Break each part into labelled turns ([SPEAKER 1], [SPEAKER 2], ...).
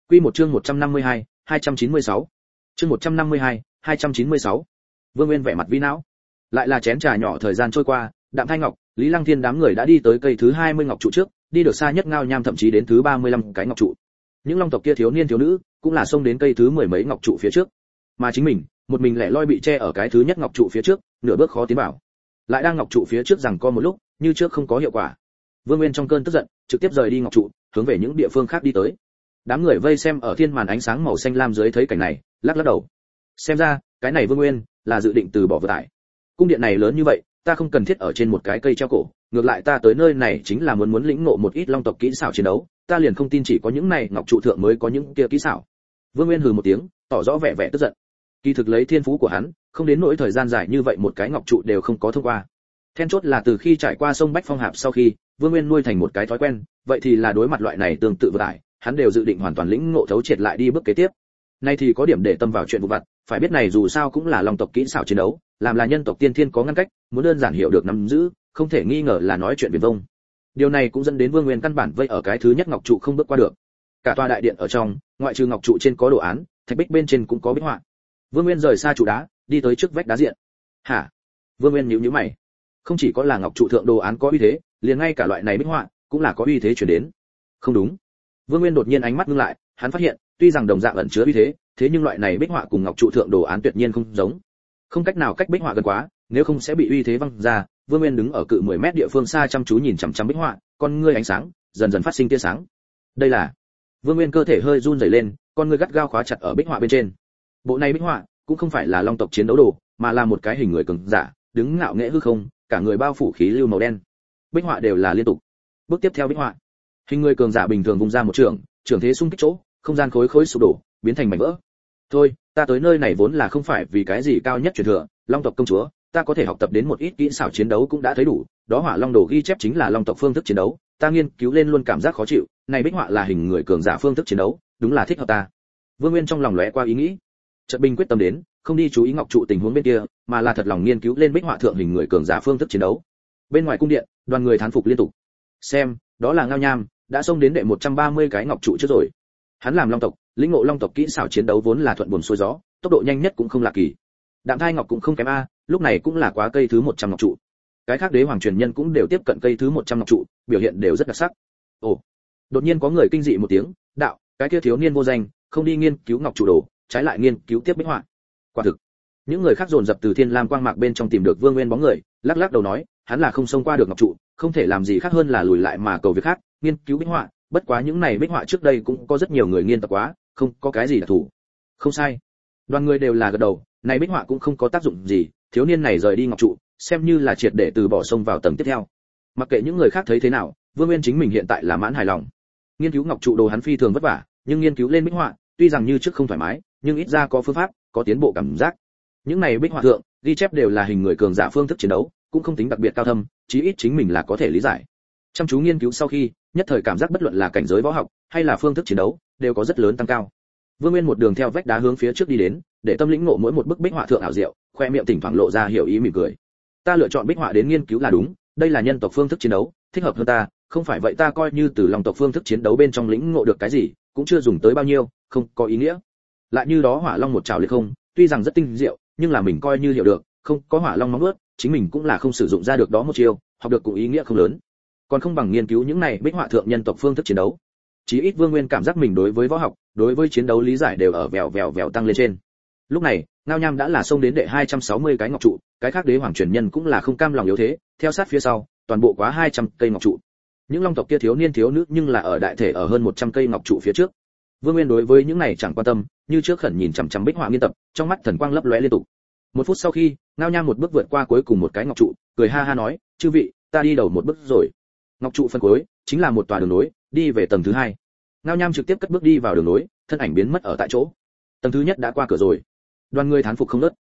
[SPEAKER 1] Quy một chương 152, 296. Chương 152, 296. Vương Nguyên vẻ mặt vi não. Lại là chén trà nhỏ thời gian trôi qua, Đạm Thanh Ngọc, Lý Lăng Thiên đám người đã đi tới cây thứ 20 ngọc trụ trước, đi được xa nhất Ngao Nham thậm chí đến thứ 35 cái ngọc trụ. Những long tộc kia thiếu niên thiếu nữ cũng là xông đến cây thứ mười mấy ngọc trụ phía trước. Mà chính mình, một mình lẻ loi bị che ở cái thứ nhất ngọc trụ phía trước, nửa bước khó tiến vào. Lại đang ngọc trụ phía trước rằng co một lúc, như trước không có hiệu quả. Vương Nguyên trong cơn tức giận, trực tiếp rời đi ngọc trụ, hướng về những địa phương khác đi tới. Đám người vây xem ở thiên màn ánh sáng màu xanh lam dưới thấy cảnh này, lắc lắc đầu. Xem ra, cái này Vương Nguyên là dự định từ bỏ vừa tải. Cung điện này lớn như vậy, ta không cần thiết ở trên một cái cây treo cổ, ngược lại ta tới nơi này chính là muốn lĩnh ngộ một ít long tộc kỹ xảo chiến đấu, ta liền không tin chỉ có những này ngọc trụ thượng mới có những kia kỹ xảo. Vương Nguyên hừ một tiếng, tỏ rõ vẻ tức giận. Kỳ thực lấy thiên phú của hắn, không đến nỗi thời gian dài như vậy một cái ngọc trụ đều không có thông qua. Then chốt là từ khi trải qua sông Bách Phong Hạp sau khi, Vương Nguyên nuôi thành một cái thói quen, vậy thì là đối mặt loại này tương tự vừa tải, hắn đều dự định hoàn toàn lĩnh ngộ thấu triệt lại đi bước kế tiếp. Nay thì có điểm để tâm vào chuyện vụ vặt, phải biết này dù sao cũng là long tộc kỹ xảo chiến đấu, làm là nhân tộc tiên thiên có ngăn cách, muốn đơn giản hiểu được nắm giữ, không thể nghi ngờ là nói chuyện viển vông. Điều này cũng dẫn đến Vương Nguyên căn bản vây ở cái thứ nhất ngọc trụ không bước qua được. Cả tòa đại điện ở trong, ngoại trừ ngọc trụ trên có đồ án, thạch bích bên trên cũng có bích họa. Vương Nguyên rời xa trụ đá, đi tới trước vách đá diện. Hả? Vương Nguyên nhíu mày. Không chỉ có là ngọc trụ thượng đồ án có uy thế, liền ngay cả loại này bích họa cũng là có uy thế truyền đến. Không đúng. Vương Nguyên đột nhiên ánh mắt ngưng lại, hắn phát hiện, tuy rằng đồng dạng ẩn chứa uy thế, thế nhưng loại này bích họa cùng ngọc trụ thượng đồ án tuyệt nhiên không giống. Không cách nào cách bích họa gần quá, nếu không sẽ bị uy thế văng ra. Vương Nguyên đứng ở cự 10 mét địa phương xa chăm chú nhìn chằm chằm bích họa, con ngươi ánh sáng dần dần phát sinh tia sáng. Đây là... Vương Nguyên cơ thể hơi run rẩy lên, con ngươi gắt gao khóa chặt ở bích họa bên trên. Bộ này bích họa cũng không phải là long tộc chiến đấu đồ, mà là một cái hình người cường giả, đứng ngạo nghễ hư không, cả người bao phủ khí lưu màu đen. Bích họa đều là liên tục. Bước tiếp theo bích họa, hình người cường giả bình thường vung ra một trường thế xung kích chỗ, không gian khối sụp đổ, biến thành mảnh vỡ. Thôi, ta tới nơi này vốn là không phải vì cái gì cao nhất truyền thừa, long tộc công chúa, ta có thể học tập đến một ít kỹ xảo chiến đấu cũng đã thấy đủ, đó hỏa long đồ ghi chép chính là long tộc phương thức chiến đấu, ta nghiên cứu lên luôn cảm giác khó chịu, này bích họa là hình người cường giả phương thức chiến đấu, đúng là thích hợp ta. Vương Nguyên trong lòng lóe qua ý nghĩ, chợt bình quyết tâm đến, không đi chú ý ngọc trụ tình huống bên kia, mà là thật lòng nghiên cứu lên bích họa thượng hình người cường giả phương thức chiến đấu. Bên ngoài cung điện, đoàn người thán phục liên tục. Xem, đó là Ngao Nham, đã xông đến đệ 130 cái ngọc trụ trước rồi. Hắn làm long tộc, lĩnh ngộ long tộc kỹ xảo chiến đấu vốn là thuận buồm xuôi gió, tốc độ nhanh nhất cũng không là kỳ. Đạm Thai Ngọc cũng không kém a, lúc này cũng là quá cây thứ 100 ngọc trụ. Cái khác đế hoàng truyền nhân cũng đều tiếp cận cây thứ 100 ngọc trụ, biểu hiện đều rất đặc sắc. Ồ, đột nhiên có người kinh dị một tiếng, đạo, cái kia thiếu niên vô danh, không đi nghiên cứu ngọc trụ đồ, trái lại nghiên cứu tiếp bích họa. Quả thực. Những người khác dồn dập từ thiên lam quang mạc bên trong tìm được Vương Nguyên bóng người, lắc lắc đầu nói, hắn là không xông qua được ngọc trụ, không thể làm gì khác hơn là lùi lại mà cầu việc khác, nghiên cứu bích họa, bất quá những này bích họa trước đây cũng có rất nhiều người nghiên tập quá, không có cái gì đặc thù. Không sai. Đoàn người đều là gật đầu, này bích họa cũng không có tác dụng gì, thiếu niên này rời đi ngọc trụ, xem như là triệt để từ bỏ sông vào tầng tiếp theo. Mặc kệ những người khác thấy thế nào, Vương Nguyên chính mình hiện tại là mãn hài lòng. Nghiên cứu ngọc trụ đồ hắn phi thường vất vả, nhưng nghiên cứu lên bích họa, tuy rằng như trước không thoải mái, nhưng ít ra có phương pháp, có tiến bộ cảm giác. Những này bích họa thượng, ghi chép đều là hình người cường giả phương thức chiến đấu, cũng không tính đặc biệt cao thâm, chí ít chính mình là có thể lý giải. Chăm chú nghiên cứu sau khi, nhất thời cảm giác bất luận là cảnh giới võ học hay là phương thức chiến đấu, đều có rất lớn tăng cao. Vương Nguyên một đường theo vách đá hướng phía trước đi đến, để tâm lĩnh ngộ mỗi một bức bích họa thượng ảo diệu, khoe miệng thỉnh thoảng lộ ra hiểu ý mỉm cười. Ta lựa chọn bích họa đến nghiên cứu là đúng, đây là nhân tộc phương thức chiến đấu, thích hợp hơn ta, không phải vậy ta coi như từ long tộc phương thức chiến đấu bên trong lĩnh ngộ được cái gì, cũng chưa dùng tới bao nhiêu, không có ý nghĩa. Lại như đó hỏa long một trảo liệt không, tuy rằng rất tinh diệu, nhưng là mình coi như hiểu được, không có hỏa long móng vuốt, chính mình cũng là không sử dụng ra được đó một chiêu, học được cũng ý nghĩa không lớn. Còn không bằng nghiên cứu những này bích họa thượng nhân tộc phương thức chiến đấu. Chí ít Vương Nguyên cảm giác mình đối với võ học, đối với chiến đấu lý giải đều ở vèo tăng lên trên. Lúc này, Ngao Nham đã là xông đến đệ 260 cái ngọc trụ, cái khác đế hoàng truyền nhân cũng là không cam lòng yếu thế, theo sát phía sau, toàn bộ quá 200 cây ngọc trụ. Những long tộc kia thiếu niên thiếu nữ nhưng là ở đại thể ở hơn 100 cây ngọc trụ phía trước. Vương Nguyên đối với những này chẳng quan tâm, như trước khẩn nhìn chằm chằm bích họa nghiên tập, trong mắt thần quang lấp lóe liên tục. Một phút sau khi, Ngao Nham một bước vượt qua cuối cùng một cái ngọc trụ, cười ha ha nói, chư vị, ta đi đầu một bước rồi. Ngọc trụ phân cuối chính là một tòa đường nối, đi về tầng thứ 2. Ngao Nham trực tiếp cất bước đi vào đường nối, thân ảnh biến mất ở tại chỗ. Tầng thứ nhất đã qua cửa rồi. Đoàn người thán phục không ngớt.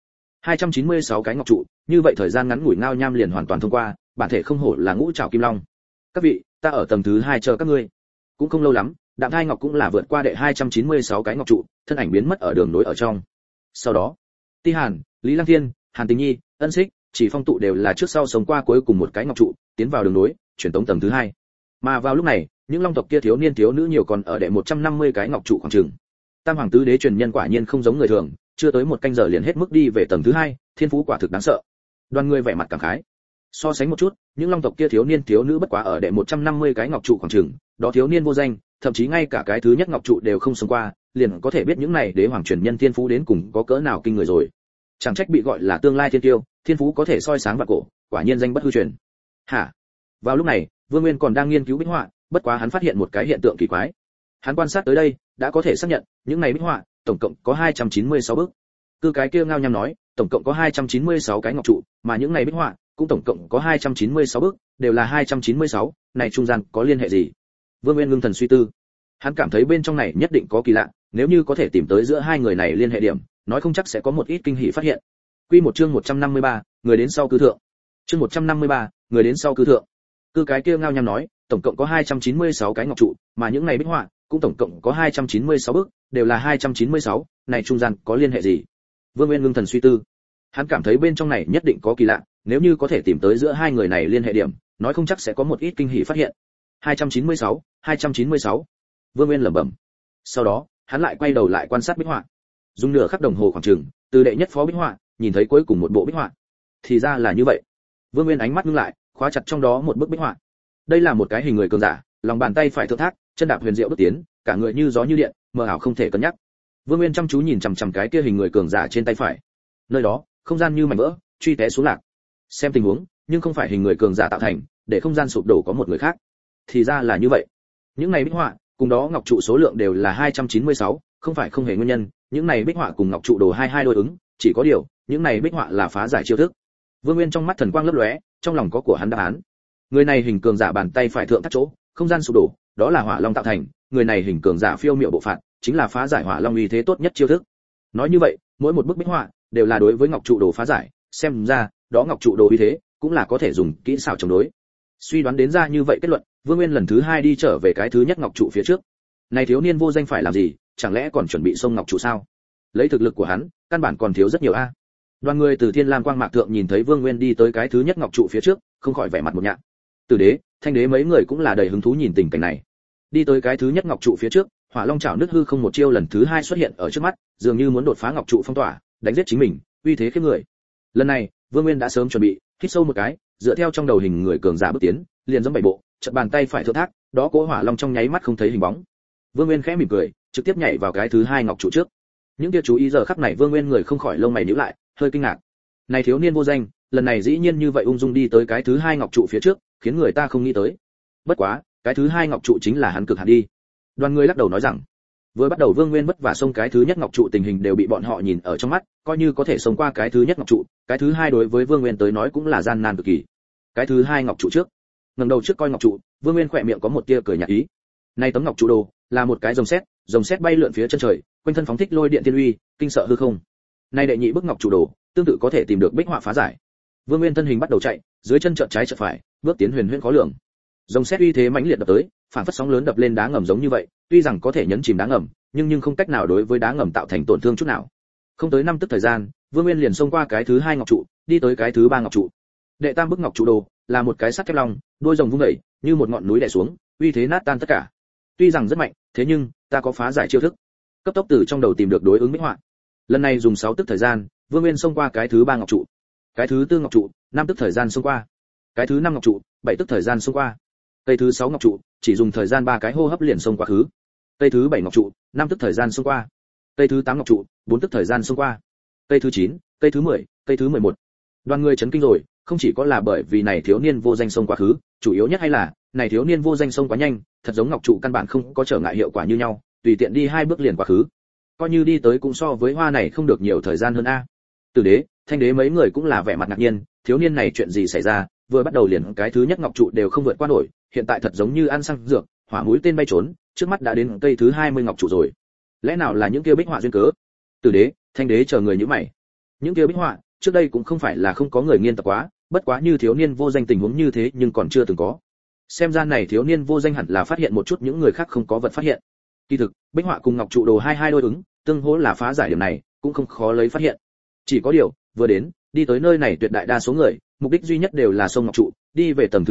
[SPEAKER 1] 296 cái ngọc trụ, như vậy thời gian ngắn ngủi Ngao Nham liền hoàn toàn thông qua, bản thể không hổ là ngũ trảo kim long. Các vị, ta ở tầng thứ 2 chờ các ngươi. Cũng không lâu lắm, Đạm Thai Ngọc cũng là vượt qua đệ 296 cái ngọc trụ, thân ảnh biến mất ở đường nối ở trong. Sau đó, Ti Hàn, Lý Lăng Thiên, Hàn Tình Nhi, Ân Xích, Chỉ Phong tụ đều là trước sau sống qua cuối cùng một cái ngọc trụ, tiến vào đường nối, chuyển tống tầng thứ 2. Mà vào lúc này, những long tộc kia thiếu niên thiếu nữ nhiều còn ở đệ 150 cái ngọc trụ khoảng chừng. Tam hoàng tứ đế truyền nhân quả nhiên không giống người thường, chưa tới một canh giờ liền hết mức đi về tầng thứ 2, thiên phú quả thực đáng sợ. Đoàn người vẻ mặt cảm khái. So sánh một chút, những long tộc kia thiếu niên thiếu nữ bất quá ở đệ 150 cái ngọc trụ khoảng chừng, đó thiếu niên vô danh, thậm chí ngay cả cái thứ nhất ngọc trụ đều không xông qua, liền có thể biết những này đế hoàng truyền nhân thiên phú đến cùng có cỡ nào kinh người rồi. Chẳng trách bị gọi là tương lai thiên tiêu, thiên phú có thể soi sáng vạn cổ, quả nhiên danh bất hư truyền. Hả? Vào lúc này, Vương Nguyên còn đang nghiên cứu bích họa, bất quá hắn phát hiện một cái hiện tượng kỳ quái. Hắn quan sát tới đây, đã có thể xác nhận, những này bích họa, tổng cộng có 296 bức. Cứ cái kia ngao nhăm nói, tổng cộng có 296 cái ngọc trụ, mà những này bích họa cũng tổng cộng có 296 bức, đều là 296, này trung gian có liên hệ gì? Vương Nguyên ngưng thần suy tư. Hắn cảm thấy bên trong này nhất định có kỳ lạ, nếu như có thể tìm tới giữa hai người này liên hệ điểm, nói không chắc sẽ có một ít kinh hỉ phát hiện. Quy một chương 153, người đến sau cư thượng. Chương 153, người đến sau cư thượng. Cứ cái kia ngao nhăm nói, tổng cộng có 296 cái ngọc trụ, mà những này bích họa cũng tổng cộng có 296 bức, đều là 296, này trung gian có liên hệ gì? Vương Nguyên ngưng thần suy tư. Hắn cảm thấy bên trong này nhất định có kỳ lạ, nếu như có thể tìm tới giữa hai người này liên hệ điểm, nói không chắc sẽ có một ít kinh hỉ phát hiện. 296. Vương Nguyên lẩm bẩm. Sau đó, hắn lại quay đầu lại quan sát bích họa. Dùng nửa khắc đồng hồ khoảng chừng, từ đệ nhất phó bích họa, nhìn thấy cuối cùng một bộ bích họa. Thì ra là như vậy. Vương Nguyên ánh mắt ngưng lại, khóa chặt trong đó một bức bích họa. Đây là một cái hình người cường giả, lòng bàn tay phải thượng thác, chân đạp huyền diệu bước tiến, cả người như gió như điện, mờ ảo không thể cân nhắc. Vương Nguyên chăm chú nhìn chằm chằm cái kia hình người cường giả trên tay phải. Nơi đó, không gian như mảnh vỡ, truy té xuống lạc. Xem tình huống, nhưng không phải hình người cường giả tạo thành, để không gian sụp đổ có một người khác. Thì ra là như vậy. Những này bích họa, cùng đó ngọc trụ số lượng đều là 296, không phải không hề nguyên nhân, những này bích họa cùng ngọc trụ đồ 22 đối ứng, chỉ có điều, những này bích họa là phá giải chiêu thức. Vương Nguyên trong mắt thần quang lấp lóe, trong lòng có của hắn đáp án. Người này hình cường giả bàn tay phải thượng thắt chỗ, không gian sụp đổ, đó là hỏa long tạo thành, người này hình cường giả phiêu miệu bộ phạt, chính là phá giải hỏa long uy thế tốt nhất chiêu thức. Nói như vậy, mỗi một bức bích họa đều là đối với ngọc trụ đồ phá giải, xem ra, đó ngọc trụ đồ uy thế cũng là có thể dùng kỹ xảo chống đối. Suy đoán đến ra như vậy kết luận, Vương Nguyên lần thứ 2 đi trở về cái thứ nhất ngọc trụ phía trước. Này thiếu niên vô danh phải làm gì, chẳng lẽ còn chuẩn bị xông ngọc trụ sao? Lấy thực lực của hắn, căn bản còn thiếu rất nhiều a. Đoàn người từ Thiên Lam Quang Mạc thượng nhìn thấy Vương Nguyên đi tới cái thứ nhất ngọc trụ phía trước, không khỏi vẻ mặt một nhạn. Tử Đế, Thanh Đế mấy người cũng là đầy hứng thú nhìn tình cảnh này. Đi tới cái thứ nhất ngọc trụ phía trước, Hỏa Long chảo nứt hư không một chiêu lần thứ 2 xuất hiện ở trước mắt, dường như muốn đột phá ngọc trụ phong tỏa, đánh giết chính mình, uy thế khiếp người. Lần này, Vương Nguyên đã sớm chuẩn bị, hít sâu một cái, dựa theo trong đầu hình người cường giả bước tiến, liền giống bảy bộ, chợt bàn tay phải thượng thác, đó cỗ Hỏa Long trong nháy mắt không thấy hình bóng. Vương Nguyên khẽ mỉm cười, trực tiếp nhảy vào cái thứ 2 ngọc trụ trước. Những kia chú ý giờ khắc này Vương Nguyên người không khỏi lông mày nhíu lại, hơi kinh ngạc. Này thiếu niên vô danh, lần này dĩ nhiên như vậy ung dung đi tới cái thứ 2 ngọc trụ phía trước, khiến người ta không nghĩ tới. Bất quá, cái thứ 2 ngọc trụ chính là hắn cực hạn đi. Đoàn người lắc đầu nói rằng, vừa bắt đầu Vương Nguyên vất vả xông cái thứ nhất ngọc trụ tình hình đều bị bọn họ nhìn ở trong mắt, coi như có thể xông qua cái thứ nhất ngọc trụ, cái thứ 2 đối với Vương Nguyên tới nói cũng là gian nan cực kỳ. Cái thứ 2 ngọc trụ trước, ngẩng đầu trước coi ngọc trụ, Vương Nguyên khỏe miệng có một tia cười nhạt ý. Này tấm ngọc trụ đồ là một cái rồng sét bay lượn phía chân trời, quanh thân phóng thích lôi điện thiên uy, kinh sợ hư không. Này đệ nhị bức ngọc trụ đồ, tương tự có thể tìm được bích họa phá giải. Vương Nguyên thân hình bắt đầu chạy, dưới chân chợt trái chợt phải, bước tiến huyền huyễn khó lường. Rồng sét uy thế mãnh liệt đập tới, phản phất sóng lớn đập lên đá ngầm giống như vậy, tuy rằng có thể nhấn chìm đá ngầm, nhưng không cách nào đối với đá ngầm tạo thành tổn thương chút nào. Không tới 5 tức thời gian, Vương Nguyên liền xông qua cái thứ 2 ngọc trụ, đi tới cái thứ 3 ngọc trụ. Đệ tam bức ngọc trụ đồ là một cái sắt thép long, đuôi rồng vung dậy, như một ngọn núi đè xuống, uy thế nát tan tất cả. Tuy rằng rất mạnh, thế nhưng ta có phá giải chiêu thức. Cấp tốc từ trong đầu tìm được đối ứng bích họa. Lần này dùng 6 tức thời gian, Vương Nguyên xông qua cái thứ 3 ngọc trụ. Cái thứ 4 ngọc trụ, 5 tức thời gian xông qua. Cái thứ 5 ngọc trụ, 7 tức thời gian xông qua. Cây thứ 6 ngọc trụ, chỉ dùng thời gian 3 cái hô hấp liền xông qua khứ. Cây thứ 7 ngọc trụ, 5 tức thời gian xông qua. Cây thứ 8 ngọc trụ, 4 tức thời gian xông qua. Cây thứ 9, cây thứ 10, cây thứ 11. Đoàn người chấn kinh rồi, không chỉ có là bởi vì này thiếu niên vô danh xông quá khứ, chủ yếu nhất hay là này thiếu niên vô danh xông quá nhanh, thật giống ngọc trụ căn bản không có trở ngại hiệu quả như nhau, tùy tiện đi 2 bước liền quá khứ. Coi như đi tới cũng so với hoa này không được nhiều thời gian hơn a. Tử Đế, Thanh Đế mấy người cũng là vẻ mặt ngạc nhiên, thiếu niên này chuyện gì xảy ra, vừa bắt đầu liền cái thứ nhất ngọc trụ đều không vượt qua nổi, hiện tại thật giống như ăn xăng dược, hỏa mũi tên bay trốn, trước mắt đã đến cây thứ 20 ngọc trụ rồi. Lẽ nào là những kia bích họa duyên cớ? Tử Đế, Thanh Đế chờ người như mày. Những kia bích họa, trước đây cũng không phải là không có người nghiên tập quá, bất quá như thiếu niên vô danh tình huống như thế nhưng còn chưa từng có. Xem ra này thiếu niên vô danh hẳn là phát hiện một chút những người khác không có vật phát hiện. Kỳ thực, bích họa cùng ngọc trụ đồ 22 đối ứng, tương hỗ là phá giải điểm này, cũng không khó lấy phát hiện. Chỉ có điều, vừa đến, đi tới nơi này tuyệt đại đa số người, mục đích duy nhất đều là sông ngọc trụ, đi về tầng thứ 2,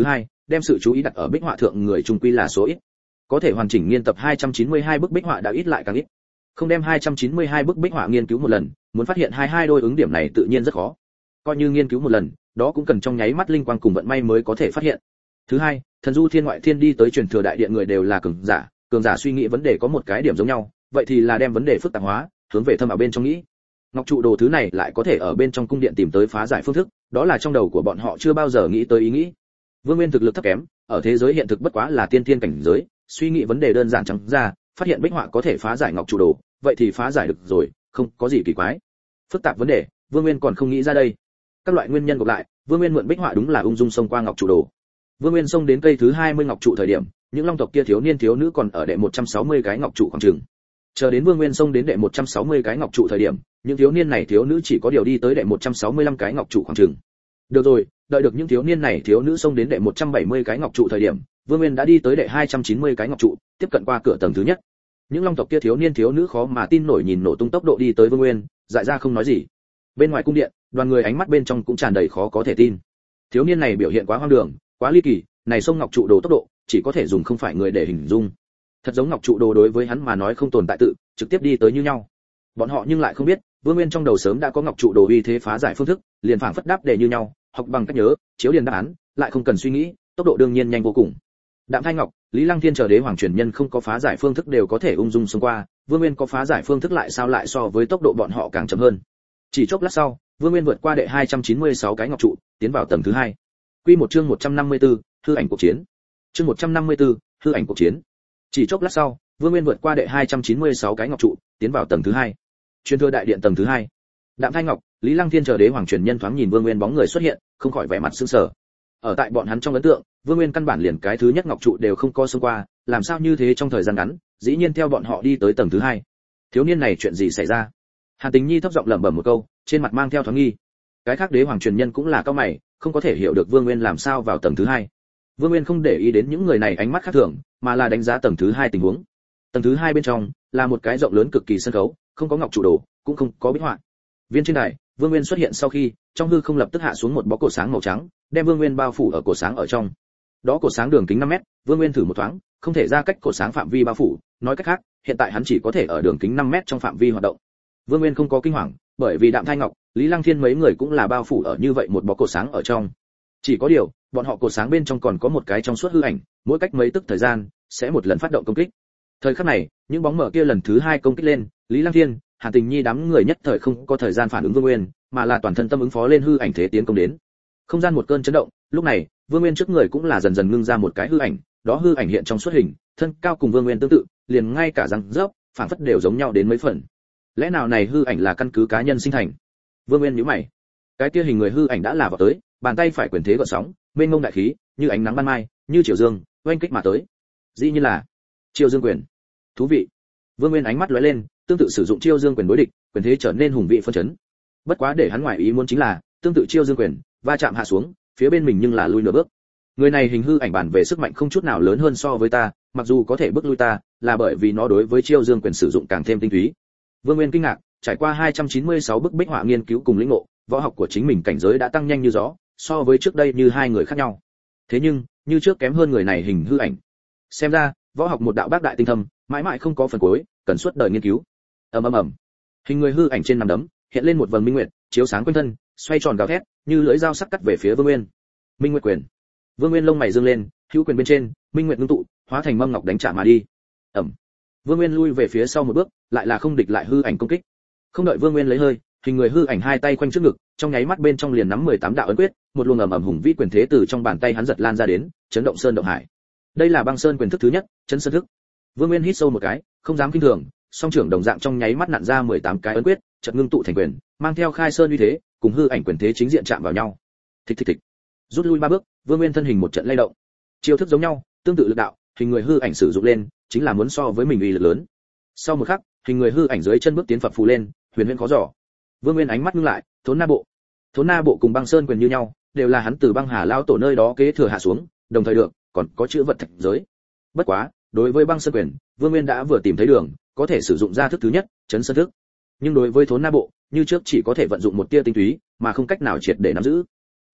[SPEAKER 1] đem sự chú ý đặt ở bích họa thượng người trung quy là số ít. Có thể hoàn chỉnh nghiên tập 292 bức bích họa đã ít lại càng ít. Không đem 292 bức bích họa nghiên cứu một lần, muốn phát hiện hai đôi ứng điểm này tự nhiên rất khó. Coi như nghiên cứu một lần, đó cũng cần trong nháy mắt linh quang cùng vận may mới có thể phát hiện. Thứ hai, thần du thiên ngoại thiên đi tới truyền thừa đại điện người đều là cường giả suy nghĩ vấn đề có một cái điểm giống nhau, vậy thì là đem vấn đề phức tạp hóa, hướng về thâm vào bên trong nghĩ. Ngọc trụ đồ thứ này lại có thể ở bên trong cung điện tìm tới phá giải phương thức, đó là trong đầu của bọn họ chưa bao giờ nghĩ tới ý nghĩ. Vương Nguyên thực lực thấp kém, ở thế giới hiện thực bất quá là tiên thiên cảnh giới, suy nghĩ vấn đề đơn giản trắng ra, phát hiện bích họa có thể phá giải ngọc trụ đồ, vậy thì phá giải được rồi, không có gì kỳ quái. Phức tạp vấn đề, Vương Nguyên còn không nghĩ ra đây. Các loại nguyên nhân gộp lại, Vương Nguyên mượn bích họa đúng là ung dung xông qua ngọc trụ đồ. Vương Nguyên xông đến cây thứ 20 ngọc trụ thời điểm, những long tộc kia thiếu niên thiếu nữ còn ở đệ 160 cái ngọc trụ khoảng chừng. Chờ đến Vương Nguyên xông đến đệ 160 cái ngọc trụ thời điểm, những thiếu niên này thiếu nữ chỉ có điều đi tới đệ 165 cái ngọc trụ khoảng chừng. Được rồi, đợi được những thiếu niên này thiếu nữ xông đến đệ 170 cái ngọc trụ thời điểm, Vương Nguyên đã đi tới đệ 290 cái ngọc trụ, tiếp cận qua cửa tầng thứ nhất. Những long tộc kia thiếu niên thiếu nữ khó mà tin nổi nhìn nổ tung tốc độ đi tới Vương Nguyên, dại ra không nói gì. Bên ngoài cung điện, đoàn người ánh mắt bên trong cũng tràn đầy khó có thể tin. Thiếu niên này biểu hiện quá hoang đường, quá ly kỳ, này xông ngọc trụ đồ tốc độ, chỉ có thể dùng không phải người để hình dung. Thật giống ngọc trụ đồ đối với hắn mà nói không tồn tại tự, trực tiếp đi tới như nhau. Bọn họ nhưng lại không biết, Vương Nguyên trong đầu sớm đã có ngọc trụ đồ uy thế phá giải phương thức, liền phảng phất đáp đề như nhau, học bằng cách nhớ, chiếu liền đáp án, lại không cần suy nghĩ, tốc độ đương nhiên nhanh vô cùng. Đạm Thai Ngọc, Lý Lăng Thiên chờ đế hoàng truyền nhân không có phá giải phương thức đều có thể ung dung xông qua, Vương Nguyên có phá giải phương thức lại sao lại so với tốc độ bọn họ càng chậm hơn. Chỉ chốc lát sau, Vương Nguyên vượt qua đệ 296 cái ngọc trụ, tiến vào tầng thứ 2. Quy một chương 154, hư ảnh cuộc chiến. Chương 154, hư ảnh cuộc chiến. Chỉ chốc lát sau, Vương Nguyên vượt qua đệ 296 cái ngọc trụ, tiến vào tầng thứ 2. Truyền thừa đại điện tầng thứ 2. Đạm Thai Ngọc, Lý Lăng Thiên chờ đế hoàng truyền nhân thoáng nhìn Vương Nguyên bóng người xuất hiện, không khỏi vẻ mặt sửng sở. Ở tại bọn hắn trong ấn tượng, Vương Nguyên căn bản liền cái thứ nhất ngọc trụ đều không có xông qua, làm sao như thế trong thời gian ngắn, dĩ nhiên theo bọn họ đi tới tầng thứ 2. Thiếu niên này chuyện gì xảy ra? Hàn Tình Nhi thấp giọng lẩm bẩm một câu, trên mặt mang theo thoáng nghi. Cái khác đế hoàng truyền nhân cũng là cao mày, không có thể hiểu được Vương Nguyên làm sao vào tầng thứ 2. Vương Nguyên không để ý đến những người này ánh mắt khác thường, mà là đánh giá tầng thứ 2 tình huống. Tầng thứ 2 bên trong là một cái rộng lớn cực kỳ sân khấu, không có ngọc trụ đồ, cũng không có bích họa. Viên trên đài, Vương Nguyên xuất hiện sau khi, trong hư không lập tức hạ xuống một bó cột sáng màu trắng, đem Vương Nguyên bao phủ ở cột sáng ở trong. Đó cột sáng đường kính 5 mét, Vương Nguyên thử một thoáng, không thể ra cách cột sáng phạm vi bao phủ, nói cách khác, hiện tại hắn chỉ có thể ở đường kính 5 mét trong phạm vi hoạt động. Vương Nguyên không có kinh hoàng, bởi vì Đạm Thai Ngọc, Lý Lăng Thiên mấy người cũng là bao phủ ở như vậy một bó cột sáng ở trong. Chỉ có điều, bọn họ cột sáng bên trong còn có một cái trong suốt hư ảnh, mỗi cách mấy tức thời gian sẽ một lần phát động công kích. Thời khắc này, những bóng mờ kia lần thứ 2 công kích lên, Lý Lăng Thiên, Hàn Tình Nhi đám người nhất thời không có thời gian phản ứng Vương Nguyên, mà là toàn thân tâm ứng phó lên hư ảnh thế tiến công đến. Không gian một cơn chấn động, lúc này, Vương Nguyên trước người cũng là dần dần ngưng ra một cái hư ảnh, đó hư ảnh hiện trong suốt hình, thân cao cùng Vương Nguyên tương tự, liền ngay cả răng rớp, phản phất đều giống nhau đến mấy phần. Lẽ nào này hư ảnh là căn cứ cá nhân sinh thành? Vương Nguyên nhíu mày. Cái kia hình người hư ảnh đã là vào tới, bàn tay phải quyền thế gợn sóng, mênh mông đại khí, như ánh nắng ban mai, như chiều dương, oanh kích mà tới. Dĩ nhiên là Chiêu Dương quyền. Thú vị. Vương Nguyên ánh mắt lóe lên, tương tự sử dụng Chiêu Dương quyền đối địch, quyền thế trở nên hùng vị phân chấn. Bất quá để hắn ngoài ý muốn chính là, tương tự Chiêu Dương quyền, va chạm hạ xuống, phía bên mình nhưng là lui nửa bước. Người này hình hư ảnh bản về sức mạnh không chút nào lớn hơn so với ta, mặc dù có thể bước lui ta, là bởi vì nó đối với Chiêu Dương quyền sử dụng càng thêm tinh túy. Vương Nguyên kinh ngạc, trải qua 296 bức bích họa nghiên cứu cùng lĩnh ngộ, võ học của chính mình cảnh giới đã tăng nhanh như gió, so với trước đây như hai người khác nhau. Thế nhưng, như trước kém hơn người này hình hư ảnh. Xem ra, võ học một đạo bác đại tinh thâm, mãi mãi không có phần cuối, cần suốt đời nghiên cứu. Ầm. Hình người hư ảnh trên nằm đấm, hiện lên một vầng minh nguyệt, chiếu sáng quanh thân, xoay tròn gào thét, như lưỡi dao sắc cắt về phía Vương Nguyên. Minh Nguyệt quyền. Vương Nguyên lông mày dương lên, hữu quyền bên trên, minh nguyệt ngưng tụ, hóa thành mâm ngọc đánh trả mà đi. Ầm. Vương Nguyên lui về phía sau một bước, lại là không địch lại hư ảnh công kích. Không đợi Vương Nguyên lấy hơi, hình người hư ảnh hai tay quanh trước ngực, trong nháy mắt bên trong liền nắm 18 đạo ấn quyết, một luồng ầm hùng vĩ quyền thế từ trong bàn tay hắn giật lan ra đến, chấn động sơn động hải. Đây là Băng Sơn quyền thức thứ nhất, chấn sơn thức. Vương Nguyên hít sâu một cái, không dám kinh thường, song trưởng đồng dạng trong nháy mắt nặn ra 18 cái ấn quyết, chợt ngưng tụ thành quyền, mang theo khai sơn uy thế, cùng hư ảnh quyền thế chính diện chạm vào nhau. Thịch thịch thịch. Rút lui 3 bước, Vương Nguyên thân hình một trận lay động. Chiêu thức giống nhau, tương tự lực đạo, hình người hư ảnh sử dụng lên, chính là muốn so với mình uy lực lớn. Sau một khắc, hình người hư ảnh dưới chân bước tiến phập phù lên, huyền huyễn khó dò. Vương Nguyên ánh mắt ngưng lại, Thốn Na Bộ. Thốn Na Bộ cùng Băng Sơn quyền như nhau, đều là hắn từ Băng Hà lão tổ nơi đó kế thừa hạ xuống, đồng thời được, còn có chữ vật thạch giới. Bất quá, đối với Băng Sơn quyền, Vương Nguyên đã vừa tìm thấy đường, có thể sử dụng ra thức thứ nhất, chấn sơn thức. Nhưng đối với Thốn Na Bộ, như trước chỉ có thể vận dụng một tia tinh túy, mà không cách nào triệt để nắm giữ.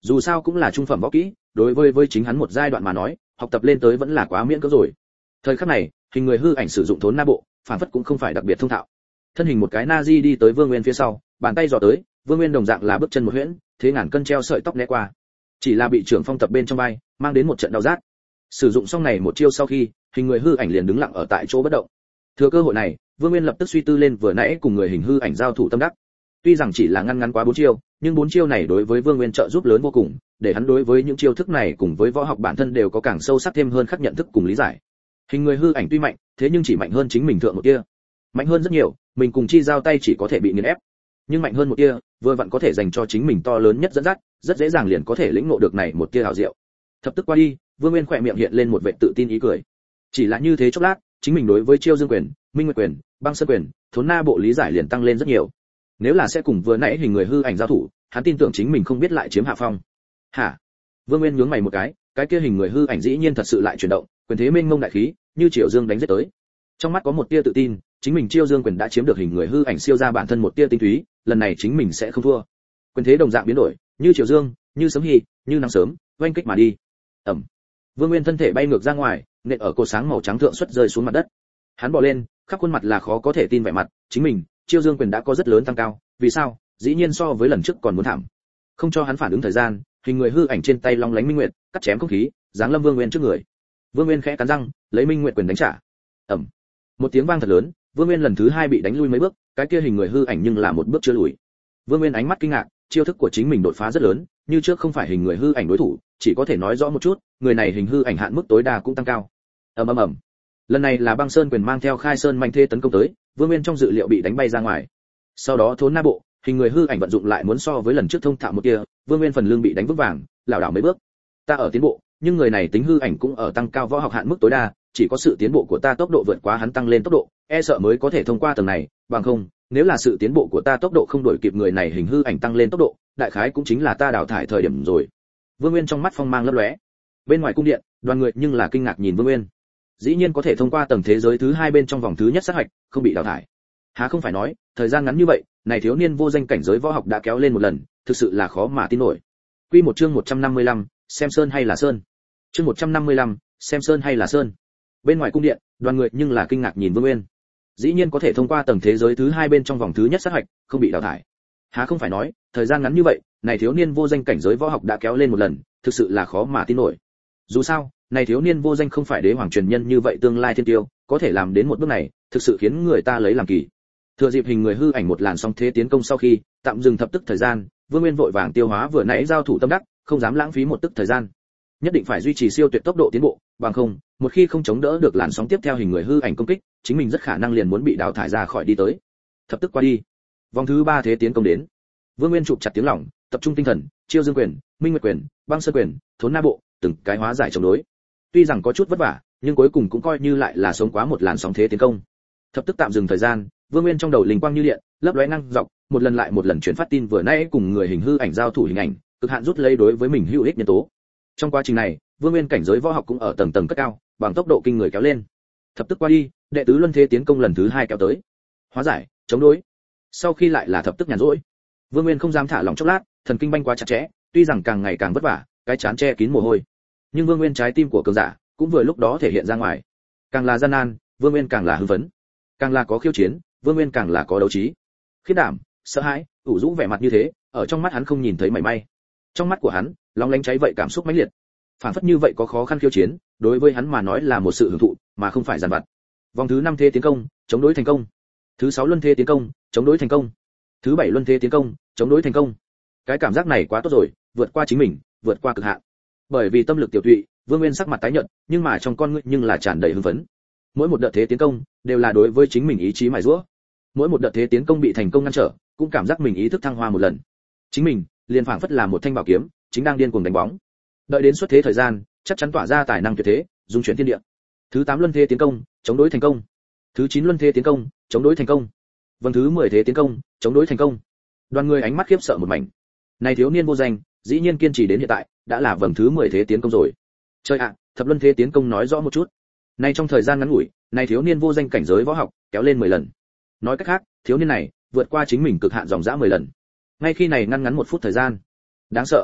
[SPEAKER 1] Dù sao cũng là trung phẩm võ kỹ, đối với chính hắn một giai đoạn mà nói, học tập lên tới vẫn là quá miễn cưỡng rồi. Thời khắc này, hình người hư ảnh sử dụng thốn na bộ, phản phất cũng không phải đặc biệt thông thạo. Thân hình một cái Nazi đi tới Vương Nguyên phía sau, bàn tay dò tới, Vương Nguyên đồng dạng là bước chân một huyễn, thế ngàn cân treo sợi tóc né qua. Chỉ là bị trưởng phong tập bên trong vai, mang đến một trận đau rát. Sử dụng xong này một chiêu sau khi, hình người hư ảnh liền đứng lặng ở tại chỗ bất động. Thừa cơ hội này, Vương Nguyên lập tức suy tư lên vừa nãy cùng người hình hư ảnh giao thủ tâm đắc. Tuy rằng chỉ là ngăn quá 4 chiêu, nhưng 4 chiêu này đối với Vương Nguyên trợ giúp lớn vô cùng, để hắn đối với những chiêu thức này cùng với võ học bản thân đều có càng sâu sắc thêm hơn khắc nhận thức cùng lý giải. Hình người hư ảnh tuy mạnh, thế nhưng chỉ mạnh hơn chính mình thượng một kia. Mạnh hơn rất nhiều, mình cùng chi giao tay chỉ có thể bị nghiền ép. Nhưng mạnh hơn một kia, vừa vặn có thể dành cho chính mình to lớn nhất dẫn dắt, rất dễ dàng liền có thể lĩnh ngộ được này một kia hảo diệu. Thập tức qua đi, Vương Nguyên khỏe miệng hiện lên một vẻ tự tin ý cười. Chỉ là như thế chốc lát, chính mình đối với chiêu dương quyền, minh nguyệt quyền, băng sơn quyền, thốn na bộ lý giải liền tăng lên rất nhiều. Nếu là sẽ cùng vừa nãy hình người hư ảnh giao thủ, hắn tin tưởng chính mình không biết lại chiếm hạ phong. Hả? Vương Nguyên nhướng mày một cái kia hình người hư ảnh dĩ nhiên thật sự lại chuyển động, quyền thế mênh mông đại khí, như triều dương đánh giết tới. Trong mắt có một tia tự tin, chính mình chiêu dương quyền đã chiếm được hình người hư ảnh siêu ra bản thân một tia tinh túy, lần này chính mình sẽ không thua. Quyền thế đồng dạng biến đổi, như triều dương, như sấm hy, như nắng sớm, oanh kích mà đi. Ầm. Vương Nguyên thân thể bay ngược ra ngoài, nện ở cột sáng màu trắng thượng xuất rơi xuống mặt đất. Hắn bò lên, khắp khuôn mặt là khó có thể tin vẻ mặt, chính mình, chiêu dương quyền đã có rất lớn tăng cao, vì sao? Dĩ nhiên so với lần trước còn muốn thảm. Không cho hắn phản ứng thời gian, hình người hư ảnh trên tay long lánh minh nguyệt, cắt chém không khí, giáng lâm Vương Nguyên trước người. Vương Nguyên khẽ cắn răng, lấy minh nguyệt quyền đánh trả. Ầm. Một tiếng vang thật lớn, Vương Nguyên lần thứ 2 bị đánh lui mấy bước, cái kia hình người hư ảnh nhưng là một bước chưa lùi. Vương Nguyên ánh mắt kinh ngạc, chiêu thức của chính mình đột phá rất lớn, như trước không phải hình người hư ảnh đối thủ, chỉ có thể nói rõ một chút, người này hình hư ảnh hạn mức tối đa cũng tăng cao. Ầm. Lần này là băng sơn quyền mang theo khai sơn mạnh thế tấn công tới, Vương Nguyên trong dự liệu bị đánh bay ra ngoài. Sau đó thốn na bộ, hình người hư ảnh vận dụng lại muốn so với lần trước thông thạo một kia, Vương Nguyên phần lưng bị đánh vững vàng, lảo đảo mấy bước. Ta ở tiến bộ, nhưng người này tính hư ảnh cũng ở tăng cao võ học hạn mức tối đa, chỉ có sự tiến bộ của ta tốc độ vượt quá hắn tăng lên tốc độ, e sợ mới có thể thông qua tầng này, bằng không, nếu là sự tiến bộ của ta tốc độ không đuổi kịp người này hình hư ảnh tăng lên tốc độ, đại khái cũng chính là ta đào thải thời điểm rồi. Vương Nguyên trong mắt phong mang lấp lóe. Bên ngoài cung điện, đoàn người nhưng là kinh ngạc nhìn Vương Nguyên. Dĩ nhiên có thể thông qua tầng thế giới thứ 2 bên trong vòng thứ nhất sát hạch, không bị đào thải. Há không phải nói, thời gian ngắn như vậy, này thiếu niên vô danh cảnh giới võ học đã kéo lên một lần, thực sự là khó mà tin nổi. Quy một chương 155, xem sơn hay là sơn. Chương 155, xem sơn hay là sơn. Bên ngoài cung điện, đoàn người nhưng là kinh ngạc nhìn Vương Nguyên. Dĩ nhiên có thể thông qua tầng thế giới thứ 2 bên trong vòng thứ nhất sát hạch, không bị đào thải. Há không phải nói, thời gian ngắn như vậy, này thiếu niên vô danh cảnh giới võ học đã kéo lên một lần, thực sự là khó mà tin nổi. Dù sao, này thiếu niên vô danh không phải đế hoàng truyền nhân như vậy tương lai thiên tiêu, có thể làm đến một bước này, thực sự khiến người ta lấy làm kỳ. Thừa dịp hình người hư ảnh một làn sóng thế tiến công sau khi, tạm dừng thập tức thời gian, Vương Nguyên vội vàng tiêu hóa vừa nãy giao thủ tâm đắc, không dám lãng phí một tức thời gian. Nhất định phải duy trì siêu tuyệt tốc độ tiến bộ, bằng không, một khi không chống đỡ được làn sóng tiếp theo hình người hư ảnh công kích, chính mình rất khả năng liền muốn bị đào thải ra khỏi đi tới. Thập tức qua đi, vòng thứ 3 thế tiến công đến. Vương Nguyên chụp chặt tiếng lòng, tập trung tinh thần, chiêu dương quyền, minh nguyệt quyền, băng sơn quyền, thốn na bộ, từng cái hóa giải chống đối. Tuy rằng có chút vất vả, nhưng cuối cùng cũng coi như lại là sống quá một làn sóng thế tiến công. Thập tức tạm dừng thời gian, Vương Nguyên trong đầu linh quang như điện, lấp lóe năng dọc, một lần lại một lần truyền phát tin vừa nãy cùng người hình hư ảnh giao thủ hình ảnh, cực hạn rút lấy đối với mình hữu ích nhân tố. Trong quá trình này, Vương Nguyên cảnh giới võ học cũng ở tầng tầng cất cao, bằng tốc độ kinh người kéo lên. Thập tức qua đi, đệ tứ luân thế tiến công lần thứ 2 kéo tới. Hóa giải, chống đối. Sau khi lại là thập tức nhàn rỗi. Vương Nguyên không dám thả lỏng chốc lát, thần kinh banh quá chặt chẽ, tuy rằng càng ngày càng vất vả, cái chán che kín mồ hôi. Nhưng Vương Nguyên trái tim của cường giả cũng vừa lúc đó thể hiện ra ngoài. Càng là gian nan, Vương Nguyên càng là hưng phấn. Càng là có khiêu chiến, Vương Nguyên càng là có đấu trí. Khiếp đảm, sợ hãi, ủ rũ vẻ mặt như thế, ở trong mắt hắn không nhìn thấy mảy may. Trong mắt của hắn, lóng lánh cháy vậy cảm xúc mãnh liệt. Phản phất như vậy có khó khăn khiêu chiến, đối với hắn mà nói là một sự hưởng thụ, mà không phải giàn vặt. Vòng thứ 5 thế tiến công, chống đối thành công. Thứ 6 luân thế tiến công, chống đối thành công. Thứ 7 luân thế tiến công, chống đối thành công. Cái cảm giác này quá tốt rồi, vượt qua chính mình, vượt qua cực hạn. Bởi vì tâm lực tiểu tụy, Vương Nguyên sắc mặt tái nhợt, nhưng mà trong con ngươi nhưng là tràn đầy hưng phấn. Mỗi một đợt thế tiến công đều là đối với chính mình ý chí mài giũa. Mỗi một đợt thế tiến công bị thành công ngăn trở, cũng cảm giác mình ý thức thăng hoa một lần. Chính mình liền phảng phất là một thanh bảo kiếm, chính đang điên cuồng đánh bóng. Đợi đến xuất thế thời gian, chắc chắn tỏa ra tài năng tuyệt thế, dung chuyển thiên địa. Thứ 8 luân thế tiến công, chống đối thành công. Thứ 9 luân thế tiến công, chống đối thành công. Vòng thứ 10 thế tiến công, chống đối thành công. Đoàn người ánh mắt khiếp sợ một mảnh. Này thiếu niên vô danh, dĩ nhiên kiên trì đến hiện tại, đã là vòng thứ 10 thế tiến công rồi. Trời ạ, thập luân thế tiến công nói rõ một chút. Này trong thời gian ngắn ngủi, này thiếu niên vô danh cảnh giới võ học kéo lên 10 lần. Nói cách khác, thiếu niên này vượt qua chính mình cực hạn dòng dã 10 lần. Ngay khi này ngăn ngắn 1 phút thời gian. Đáng sợ.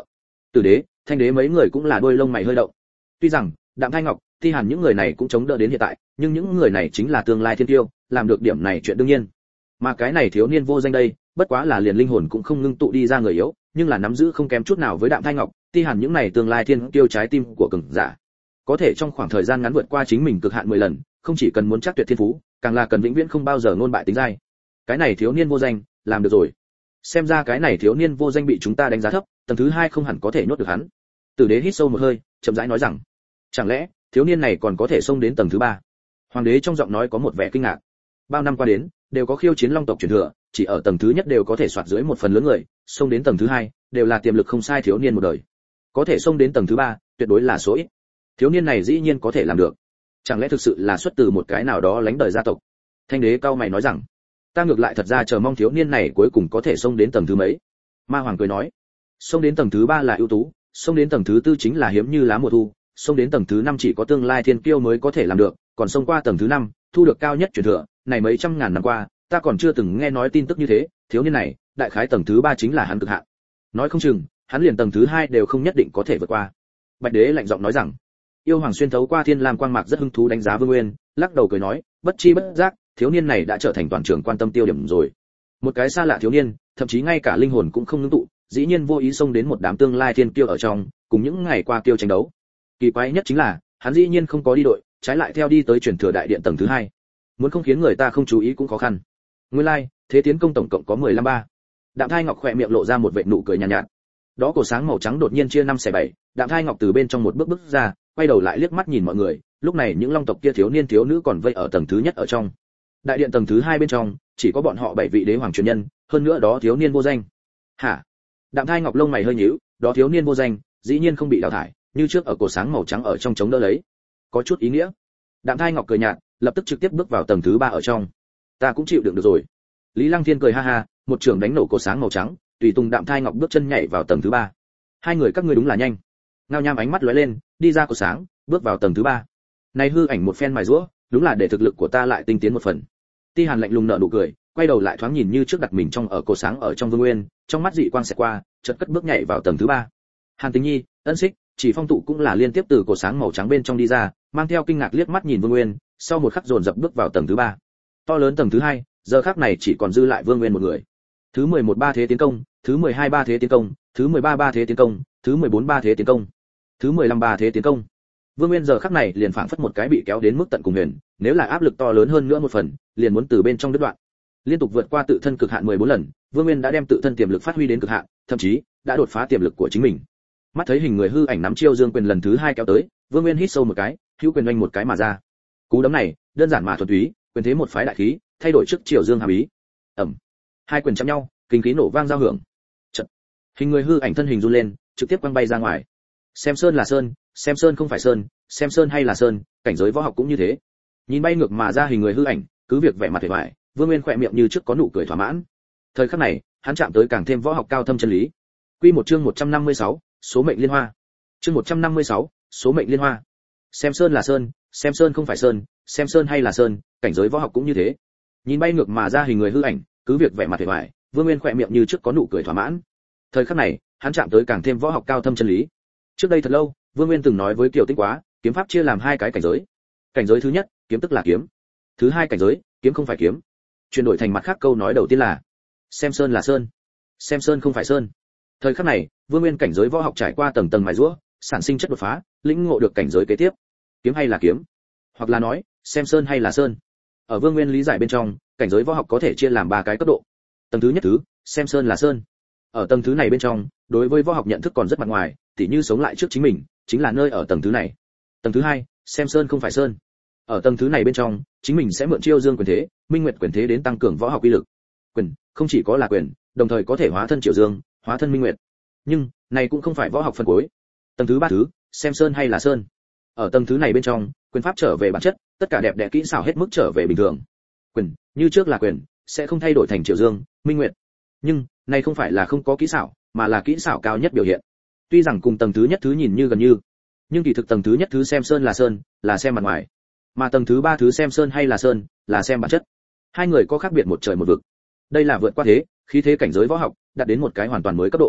[SPEAKER 1] Tử đế, Thanh đế mấy người cũng là đôi lông mày hơi động. Tuy rằng Đạm Thai Ngọc, Ti Hàn những người này cũng chống đỡ đến hiện tại, nhưng những người này chính là tương lai thiên tiêu, làm được điểm này chuyện đương nhiên. Mà cái này thiếu niên vô danh đây, bất quá là liền linh hồn cũng không ngưng tụ đi ra người yếu, nhưng là nắm giữ không kém chút nào với Đạm Thai Ngọc, Ti Hàn những này tương lai thiên tiêu trái tim của cường giả. Có thể trong khoảng thời gian ngắn vượt qua chính mình cực hạn 10 lần, không chỉ cần muốn chắc tuyệt thiên phú, càng là cần vĩnh viễn không bao giờ ngôn bại tính dai. Cái này thiếu niên vô danh, làm được rồi. Xem ra cái này thiếu niên vô danh bị chúng ta đánh giá thấp, tầng thứ 2 không hẳn có thể nhốt được hắn. Tử đế hít sâu một hơi, chậm rãi nói rằng, chẳng lẽ thiếu niên này còn có thể xông đến tầng thứ 3? Hoàng đế trong giọng nói có một vẻ kinh ngạc. Bao năm qua đến, đều có khiêu chiến long tộc truyền thừa, chỉ ở tầng thứ nhất đều có thể soạt dưới một phần lớn người, xông đến tầng thứ 2, đều là tiềm lực không sai thiếu niên một đời. Có thể xông đến tầng thứ 3, tuyệt đối là số ít. Thiếu niên này dĩ nhiên có thể làm được. Chẳng lẽ thực sự là xuất từ một cái nào đó lánh đời gia tộc? Thanh đế cao mày nói rằng, ta ngược lại thật ra chờ mong thiếu niên này cuối cùng có thể xông đến tầng thứ mấy. Ma Hoàng cười nói, xông đến tầng thứ 3 là ưu tú, xông đến tầng thứ 4 chính là hiếm như lá mùa thu, xông đến tầng thứ 5 chỉ có tương lai thiên kiêu mới có thể làm được, còn xông qua tầng thứ 5, thu được cao nhất truyền thừa, này mấy trăm ngàn năm qua, ta còn chưa từng nghe nói tin tức như thế, thiếu niên này, đại khái tầng thứ 3 chính là hắn cực hạn. Nói không chừng, hắn liền tầng thứ 2 đều không nhất định có thể vượt qua. Bạch đế lạnh giọng nói rằng, Yêu Hoàng xuyên thấu qua thiên lam quang mạc rất hứng thú đánh giá Vương Nguyên, lắc đầu cười nói, bất chi bất giác, thiếu niên này đã trở thành toàn trường quan tâm tiêu điểm rồi. Một cái xa lạ thiếu niên, thậm chí ngay cả linh hồn cũng không ngưng tụ, dĩ nhiên vô ý xông đến một đám tương lai thiên kiêu ở trong, cùng những ngày qua kiêu tranh đấu. Kỳ quái nhất chính là, hắn dĩ nhiên không có đi đội, trái lại theo đi tới truyền thừa đại điện tầng thứ 2. Muốn không khiến người ta không chú ý cũng khó khăn. Nguyên lai, thế tiến công tổng cộng có 15 Đạm Thai Ngọc khẽ miệng lộ ra một vệt nụ cười nhàn nhạt. Đó cổ sáng màu trắng đột nhiên chia 5 xẻ 7, Đạm Thai Ngọc từ bên trong một bước ra, quay đầu lại liếc mắt nhìn mọi người, lúc này những long tộc kia thiếu niên thiếu nữ còn vây ở tầng thứ nhất ở trong. Đại điện tầng thứ 2 bên trong, chỉ có bọn họ 7 vị đế hoàng truyền nhân, hơn nữa đó thiếu niên vô danh. Hả? Đạm Thai Ngọc lông mày hơi nhíu, đó thiếu niên vô danh, dĩ nhiên không bị đào thải, như trước ở cổ sáng màu trắng ở trong chống đỡ lấy. Có chút ý nghĩa. Đạm Thai Ngọc cười nhạt, lập tức trực tiếp bước vào tầng thứ 3 ở trong. Ta cũng chịu đựng được rồi. Lý Lăng Thiên cười ha ha, một trường đánh nổ cổ sáng màu trắng, tùy tùng Đạm Thai Ngọc bước chân nhảy vào tầng thứ 3. Hai người các ngươi đúng là nhanh. Ngao Nham ánh mắt lóe lên, đi ra cổ sáng, bước vào tầng thứ 3. Này hư ảnh một phen mài giũa, đúng là để thực lực của ta lại tinh tiến một phần. Ti Hàn lạnh lùng nở nụ cười, quay đầu lại thoáng nhìn như trước đặt mình trong ở cổ sáng ở trong Vương Nguyên, trong mắt dị quang sẽ qua, chợt cất bước nhảy vào tầng thứ 3. Hàn Tính Nhi, Ân Xích, Chỉ Phong tụ cũng là liên tiếp từ cổ sáng màu trắng bên trong đi ra, mang theo kinh ngạc liếc mắt nhìn Vương Nguyên, sau một khắc dồn dập bước vào tầng thứ 3. To lớn tầng thứ 2, giờ khắc này chỉ còn dư lại Vương Nguyên một người. Thứ 11 ba thế tiến công, thứ 12 ba thế tiến công, thứ 13 ba thế tiến công, thứ 14 ba thế tiến công, thứ 15 ba thế tiến công. Vương Nguyên giờ khắc này liền phảng phất một cái bị kéo đến mức tận cùng huyền, nếu là áp lực to lớn hơn nữa một phần, liền muốn từ bên trong đứt đoạn. Liên tục vượt qua tự thân cực hạn 14 lần, Vương Nguyên đã đem tự thân tiềm lực phát huy đến cực hạn, thậm chí đã đột phá tiềm lực của chính mình. Mắt thấy hình người hư ảnh nắm chiêu dương quyền lần thứ 2 kéo tới, Vương Nguyên hít sâu một cái, hữu quyền oanh một cái mà ra. Cú đấm này, đơn giản mà thuần túy, quyền thế một phái đại khí, thay đổi trước chiều dương hàm ý. Ầm. Hai quyền chạm nhau, kinh khí nổ vang giao hưởng. Chợt, hình người hư ảnh thân hình run lên, trực tiếp quăng bay ra ngoài. Xem sơn là sơn, xem sơn không phải sơn, xem sơn hay là sơn, cảnh giới võ học cũng như thế. Nhìn bay ngược mà ra hình người hư ảnh, cứ việc vẻ mặt vẻ vải, Vương Nguyên khỏe miệng như trước có nụ cười thỏa mãn. Thời khắc này, hắn chạm tới càng thêm võ học cao thâm chân lý. Quy một chương 156, số mệnh liên hoa. Chương 156, số mệnh liên hoa. Xem sơn là sơn, xem sơn không phải sơn, xem sơn hay là sơn, cảnh giới võ học cũng như thế. Nhìn bay ngược mà ra hình người hư ảnh, cứ việc vẻ mặt vẻ vải, Vương Nguyên khỏe miệng như trước có nụ cười thỏa mãn. Thời khắc này, hắn chạm tới càng thêm võ học cao thâm chân lý. Trước đây thật lâu, Vương Nguyên từng nói với Kiều Tinh Quá, kiếm pháp chia làm hai cái cảnh giới. Cảnh giới thứ nhất, kiếm tức là kiếm. Thứ hai cảnh giới, kiếm không phải kiếm. Chuyển đổi thành mặt khác câu nói đầu tiên là xem sơn là sơn, xem sơn không phải sơn. Thời khắc này, Vương Nguyên cảnh giới võ học trải qua tầng tầng mài giũa, sản sinh chất đột phá, lĩnh ngộ được cảnh giới kế tiếp. Kiếm hay là kiếm, hoặc là nói, xem sơn hay là sơn. Ở Vương Nguyên lý giải bên trong, cảnh giới võ học có thể chia làm ba cái cấp độ. Tầng thứ nhất thứ, xem sơn là sơn. Ở tầng thứ này bên trong, đối với võ học nhận thức còn rất mặt ngoài, tỉ như sống lại trước chính mình, chính là nơi ở tầng thứ này. Tầng thứ hai, xem sơn không phải sơn. Ở tầng thứ này bên trong, chính mình sẽ mượn chiêu dương quyền thế, minh nguyệt quyền thế đến tăng cường võ học uy lực. Quyền, không chỉ có là quyền, đồng thời có thể hóa thân triệu dương, hóa thân minh nguyệt. Nhưng, này cũng không phải võ học phần cuối. Tầng thứ ba thứ, xem sơn hay là sơn. Ở tầng thứ này bên trong, quyền pháp trở về bản chất, tất cả đẹp đẽ kỹ xảo hết mức trở về bình thường. Quyền, như trước là quyền, sẽ không thay đổi thành triệu dương, minh nguyệt. Nhưng, này không phải là không có kỹ xảo, mà là kỹ xảo cao nhất biểu hiện. Tuy rằng cùng tầng thứ nhất thứ nhìn như gần như, nhưng kỳ thực tầng thứ nhất thứ xem sơn, là xem mặt ngoài, mà tầng thứ ba thứ xem sơn hay là sơn, là xem bản chất. Hai người có khác biệt một trời một vực. Đây là vượt qua thế, khí thế cảnh giới võ học, đạt đến một cái hoàn toàn mới cấp độ.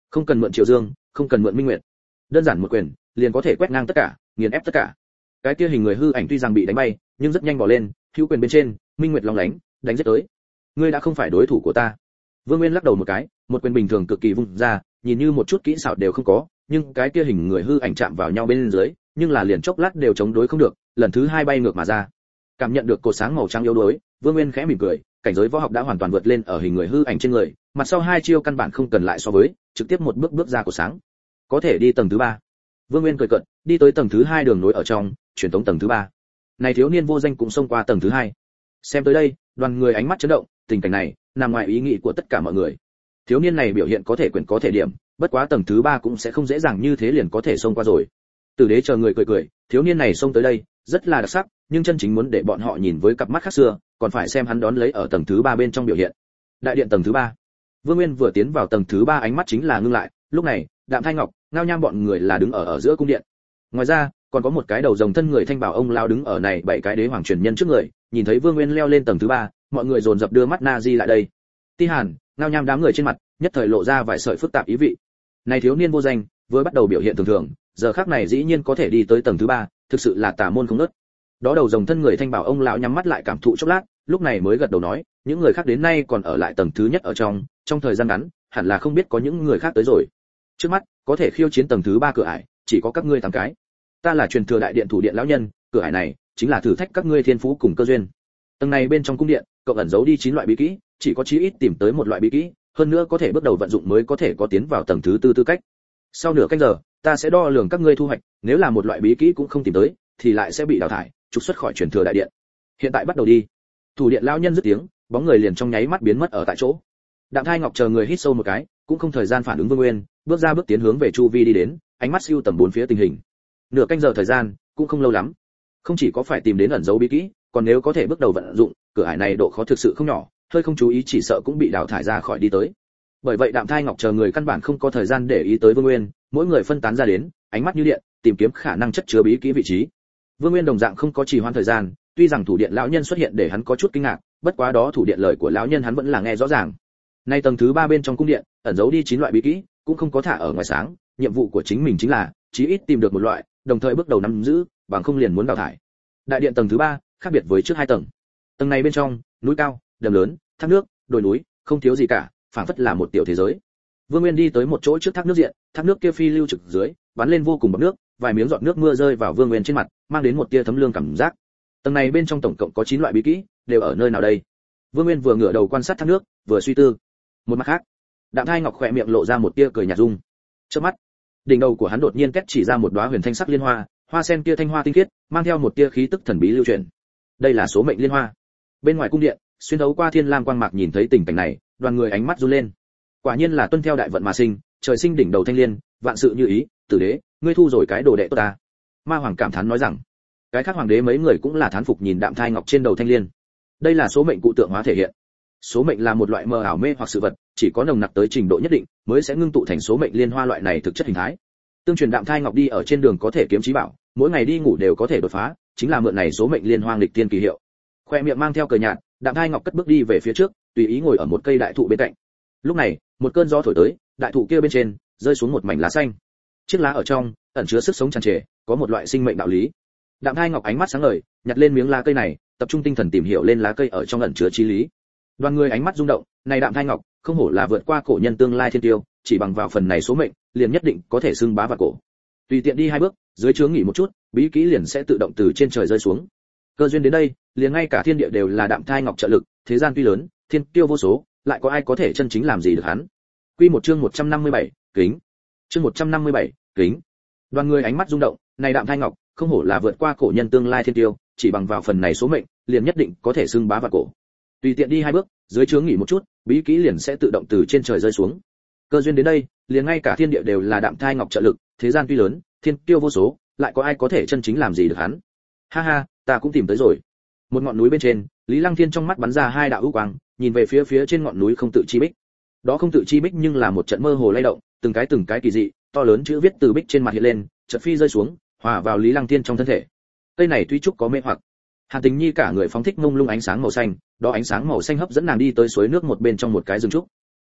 [SPEAKER 1] Không cần mượn Triệu Dương, không cần mượn Minh Nguyệt, đơn giản một quyền liền có thể quét ngang tất cả, nghiền ép tất cả. Cái kia hình người hư ảnh tuy rằng bị đánh bay, nhưng rất nhanh bỏ lên, hữu quyền bên trên, Minh Nguyệt long lánh, đánh giết tới. Ngươi đã không phải đối thủ của ta. Vương Nguyên lắc đầu một cái, một quyền bình thường cực kỳ vung ra, nhìn như một chút kỹ xảo đều không có, nhưng cái kia hình người hư ảnh chạm vào nhau bên dưới, nhưng là liền chốc lát đều chống đối không được, lần thứ hai bay ngược mà ra. Cảm nhận được cột sáng màu trắng yếu đuối, Vương Nguyên khẽ mỉm cười, cảnh giới võ học đã hoàn toàn vượt lên ở hình người hư ảnh trên người, mặt sau hai chiêu căn bản không cần lại so với, trực tiếp một bước bước ra cột sáng. Có thể đi tầng thứ 3. Vương Nguyên cười cợt, đi tới tầng thứ 2 đường nối ở trong, truyền tống tầng thứ 3. Này thiếu niên vô danh cũng xông qua tầng thứ 2. Xem tới đây, đoàn người ánh mắt chấn động, tình cảnh này nằm ngoài ý nghĩ của tất cả mọi người. Thiếu niên này biểu hiện có thể quyền có thể điểm, bất quá tầng thứ 3 cũng sẽ không dễ dàng như thế liền có thể xông qua rồi. Tử Đế chờ người cười cười, thiếu niên này xông tới đây, rất là đặc sắc, nhưng chân chính muốn để bọn họ nhìn với cặp mắt khác xưa, còn phải xem hắn đón lấy ở tầng thứ 3 bên trong biểu hiện. Đại điện tầng thứ 3. Vương Nguyên vừa tiến vào tầng thứ 3 ánh mắt chính là ngưng lại, lúc này, Đạm Thanh Ngọc, Ngao Nham bọn người là đứng ở giữa cung điện. Ngoài ra, còn có một cái đầu rồng thân người thanh bảo ông lao đứng ở này 7 cái đế hoàng truyền nhân trước người, nhìn thấy Vương Nguyên leo lên tầng thứ 3, mọi người dồn dập đưa mắt na di lại đây. Ti Hàn, Ngao Nham đám người trên mặt, nhất thời lộ ra vài sợi phức tạp ý vị. Này thiếu niên vô danh, vừa bắt đầu biểu hiện thường thường, giờ khắc này dĩ nhiên có thể đi tới tầng thứ 3, thực sự là tà môn không ngớt. Đó đầu rồng thân người thanh bảo ông lão nhắm mắt lại cảm thụ chốc lát, lúc này mới gật đầu nói, những người khác đến nay còn ở lại tầng thứ nhất ở trong thời gian ngắn, hẳn là không biết có những người khác tới rồi. Trước mắt, có thể khiêu chiến tầng thứ 3 cửa ải, chỉ có các ngươi 8 cái. Ta là truyền thừa đại điện thủ điện lão nhân, cửa ải này chính là thử thách các ngươi thiên phú cùng cơ duyên. Tầng này bên trong cung điện, cậu ẩn giấu đi 9 loại bí kỹ, chỉ có chí ít tìm tới một loại bí kỹ, hơn nữa có thể bước đầu vận dụng mới có thể có tiến vào tầng thứ 4 tư cách. Sau nửa canh giờ, ta sẽ đo lường các ngươi thu hoạch, nếu là một loại bí kỹ cũng không tìm tới, thì lại sẽ bị đào thải, trục xuất khỏi truyền thừa đại điện. Hiện tại bắt đầu đi. Thủ điện lão nhân dứt tiếng, bóng người liền trong nháy mắt biến mất ở tại chỗ. Đạm Thai Ngọc chờ người hít sâu một cái, cũng không thời gian phản ứng Vương Nguyên, bước ra bước tiến hướng về chu vi đi đến, ánh mắt siêu tầm bốn phía tình hình. Nửa canh giờ thời gian, cũng không lâu lắm. Không chỉ có phải tìm đến ẩn dấu bí kỹ, còn nếu có thể bước đầu vận dụng, cửa ải này độ khó thực sự không nhỏ, hơi không chú ý chỉ sợ cũng bị đào thải ra khỏi đi tới. Bởi vậy Đạm Thai Ngọc chờ người căn bản không có thời gian để ý tới Vương Nguyên, mỗi người phân tán ra đến, ánh mắt như điện, tìm kiếm khả năng chất chứa bí kỹ vị trí. Vương Nguyên đồng dạng không có trì hoãn thời gian, tuy rằng thủ điện lão nhân xuất hiện để hắn có chút kinh ngạc, bất quá đó thủ điện lời của lão nhân hắn vẫn là nghe rõ ràng. Nay tầng thứ 3 bên trong cung điện, ẩn giấu đi 9 loại bí kỹ, cũng không có thả ở ngoài sáng, nhiệm vụ của chính mình chính là chí ít tìm được một loại, đồng thời bước đầu nắm giữ, bằng không liền muốn đào thải. Đại điện tầng thứ 3, khác biệt với trước 2 tầng. Tầng này bên trong, núi cao, đầm lớn, thác nước, đồi núi, không thiếu gì cả, phảng phất là một tiểu thế giới. Vương Nguyên đi tới một chỗ trước thác nước diện, thác nước kia phi lưu trực dưới, bắn lên vô cùng bọt nước, vài miếng giọt nước mưa rơi vào Vương Nguyên trên mặt, mang đến một tia thấm lương cảm giác. Tầng này bên trong tổng cộng có 9 loại bí kỹ, đều ở nơi nào đây? Vương Nguyên vừa ngửa đầu quan sát thác nước, vừa suy tư. Một mặt khác, Đạm Thai Ngọc khỏe miệng lộ ra một tia cười nhạt dung. Chớp mắt, đỉnh đầu của hắn đột nhiên kết chỉ ra một đóa huyền thanh sắc liên hoa, hoa sen kia thanh hoa tinh khiết, mang theo một tia khí tức thần bí lưu truyền. Đây là số mệnh liên hoa. Bên ngoài cung điện, xuyên thấu qua thiên lam quang mạc nhìn thấy tình cảnh này, đoàn người ánh mắt run lên. Quả nhiên là tuân theo đại vận mà sinh, trời sinh đỉnh đầu thanh liên, vạn sự như ý, Tử Đế, ngươi thu rồi cái đồ đệ tốt ta. Ma Hoàng cảm thán nói rằng, cái khác hoàng đế mấy người cũng là thán phục nhìn Đạm Thai Ngọc trên đầu thanh liên. Đây là số mệnh cụ tượng hóa thể hiện. Số mệnh là một loại mơ ảo mê hoặc sự vật, chỉ có nồng nặc tới trình độ nhất định mới sẽ ngưng tụ thành số mệnh liên hoa loại này thực chất hình thái. Tương truyền Đạm Thai Ngọc đi ở trên đường có thể kiếm chí bảo, mỗi ngày đi ngủ đều có thể đột phá, chính là mượn này số mệnh liên hoa nghịch tiên kỳ hiệu. Khoe miệng mang theo cười nhạt, Đạm Thai Ngọc cất bước đi về phía trước, tùy ý ngồi ở một cây đại thụ bên cạnh. Lúc này, một cơn gió thổi tới, đại thụ kia bên trên rơi xuống một mảnh lá xanh. Chiếc lá ở trong ẩn chứa sức sống tràn trề, có một loại sinh mệnh đạo lý. Đạm Thai Ngọc ánh mắt sáng ngời, nhặt lên miếng lá cây này, tập trung tinh thần tìm hiểu lên lá cây ở trong ẩn chứa chí lý. Đoàn người ánh mắt rung động, này Đạm Thai Ngọc, không hổ là vượt qua cổ nhân tương lai thiên tiêu, chỉ bằng vào phần này số mệnh, liền nhất định có thể xưng bá vạn cổ. Tùy tiện đi 2 bước, dưới chướng nghỉ một chút, bí kỹ liền sẽ tự động từ trên trời rơi xuống. Cơ duyên đến đây, liền ngay cả thiên địa đều là Đạm Thai Ngọc trợ lực, thế gian tuy lớn, thiên tiêu vô số, lại có ai có thể chân chính làm gì được hắn. Quy một chương 157, kính. Chương 157, kính. Đoàn người ánh mắt rung động, này Đạm Thai Ngọc, không hổ là vượt qua cổ nhân tương lai thiên tiêu, chỉ bằng vào phần này số mệnh, liền nhất định có thể xưng bá vạn cổ. Tùy tiện đi 2 bước, dưới chướng nghỉ một chút, bí kỹ liền sẽ tự động từ trên trời rơi xuống. Cơ duyên đến đây, liền ngay cả thiên địa đều là Đạm Thai Ngọc trợ lực, thế gian tuy lớn, thiên tiêu vô số, lại có ai có thể chân chính làm gì được hắn. Ha ha, ta cũng tìm tới rồi. Một ngọn núi bên trên, Lý Lăng Thiên trong mắt bắn ra 2 đạo ưu quang, nhìn về phía trên ngọn núi không tự chi bích. Đó không tự chi bích nhưng là một trận mơ hồ lay động, từng cái kỳ dị, to lớn chữ viết từ bích trên mặt hiện lên, chợt phi rơi xuống, hòa vào Lý Lăng Thiên trong thân thể. Cây này tuy trúc có mê hoặc. Hàn Tình Nhi cả người phóng thích mông lung ánh sáng màu xanh, đó ánh sáng màu xanh hấp dẫn nàng đi tới suối nước một bên trong một cái rừng trúc.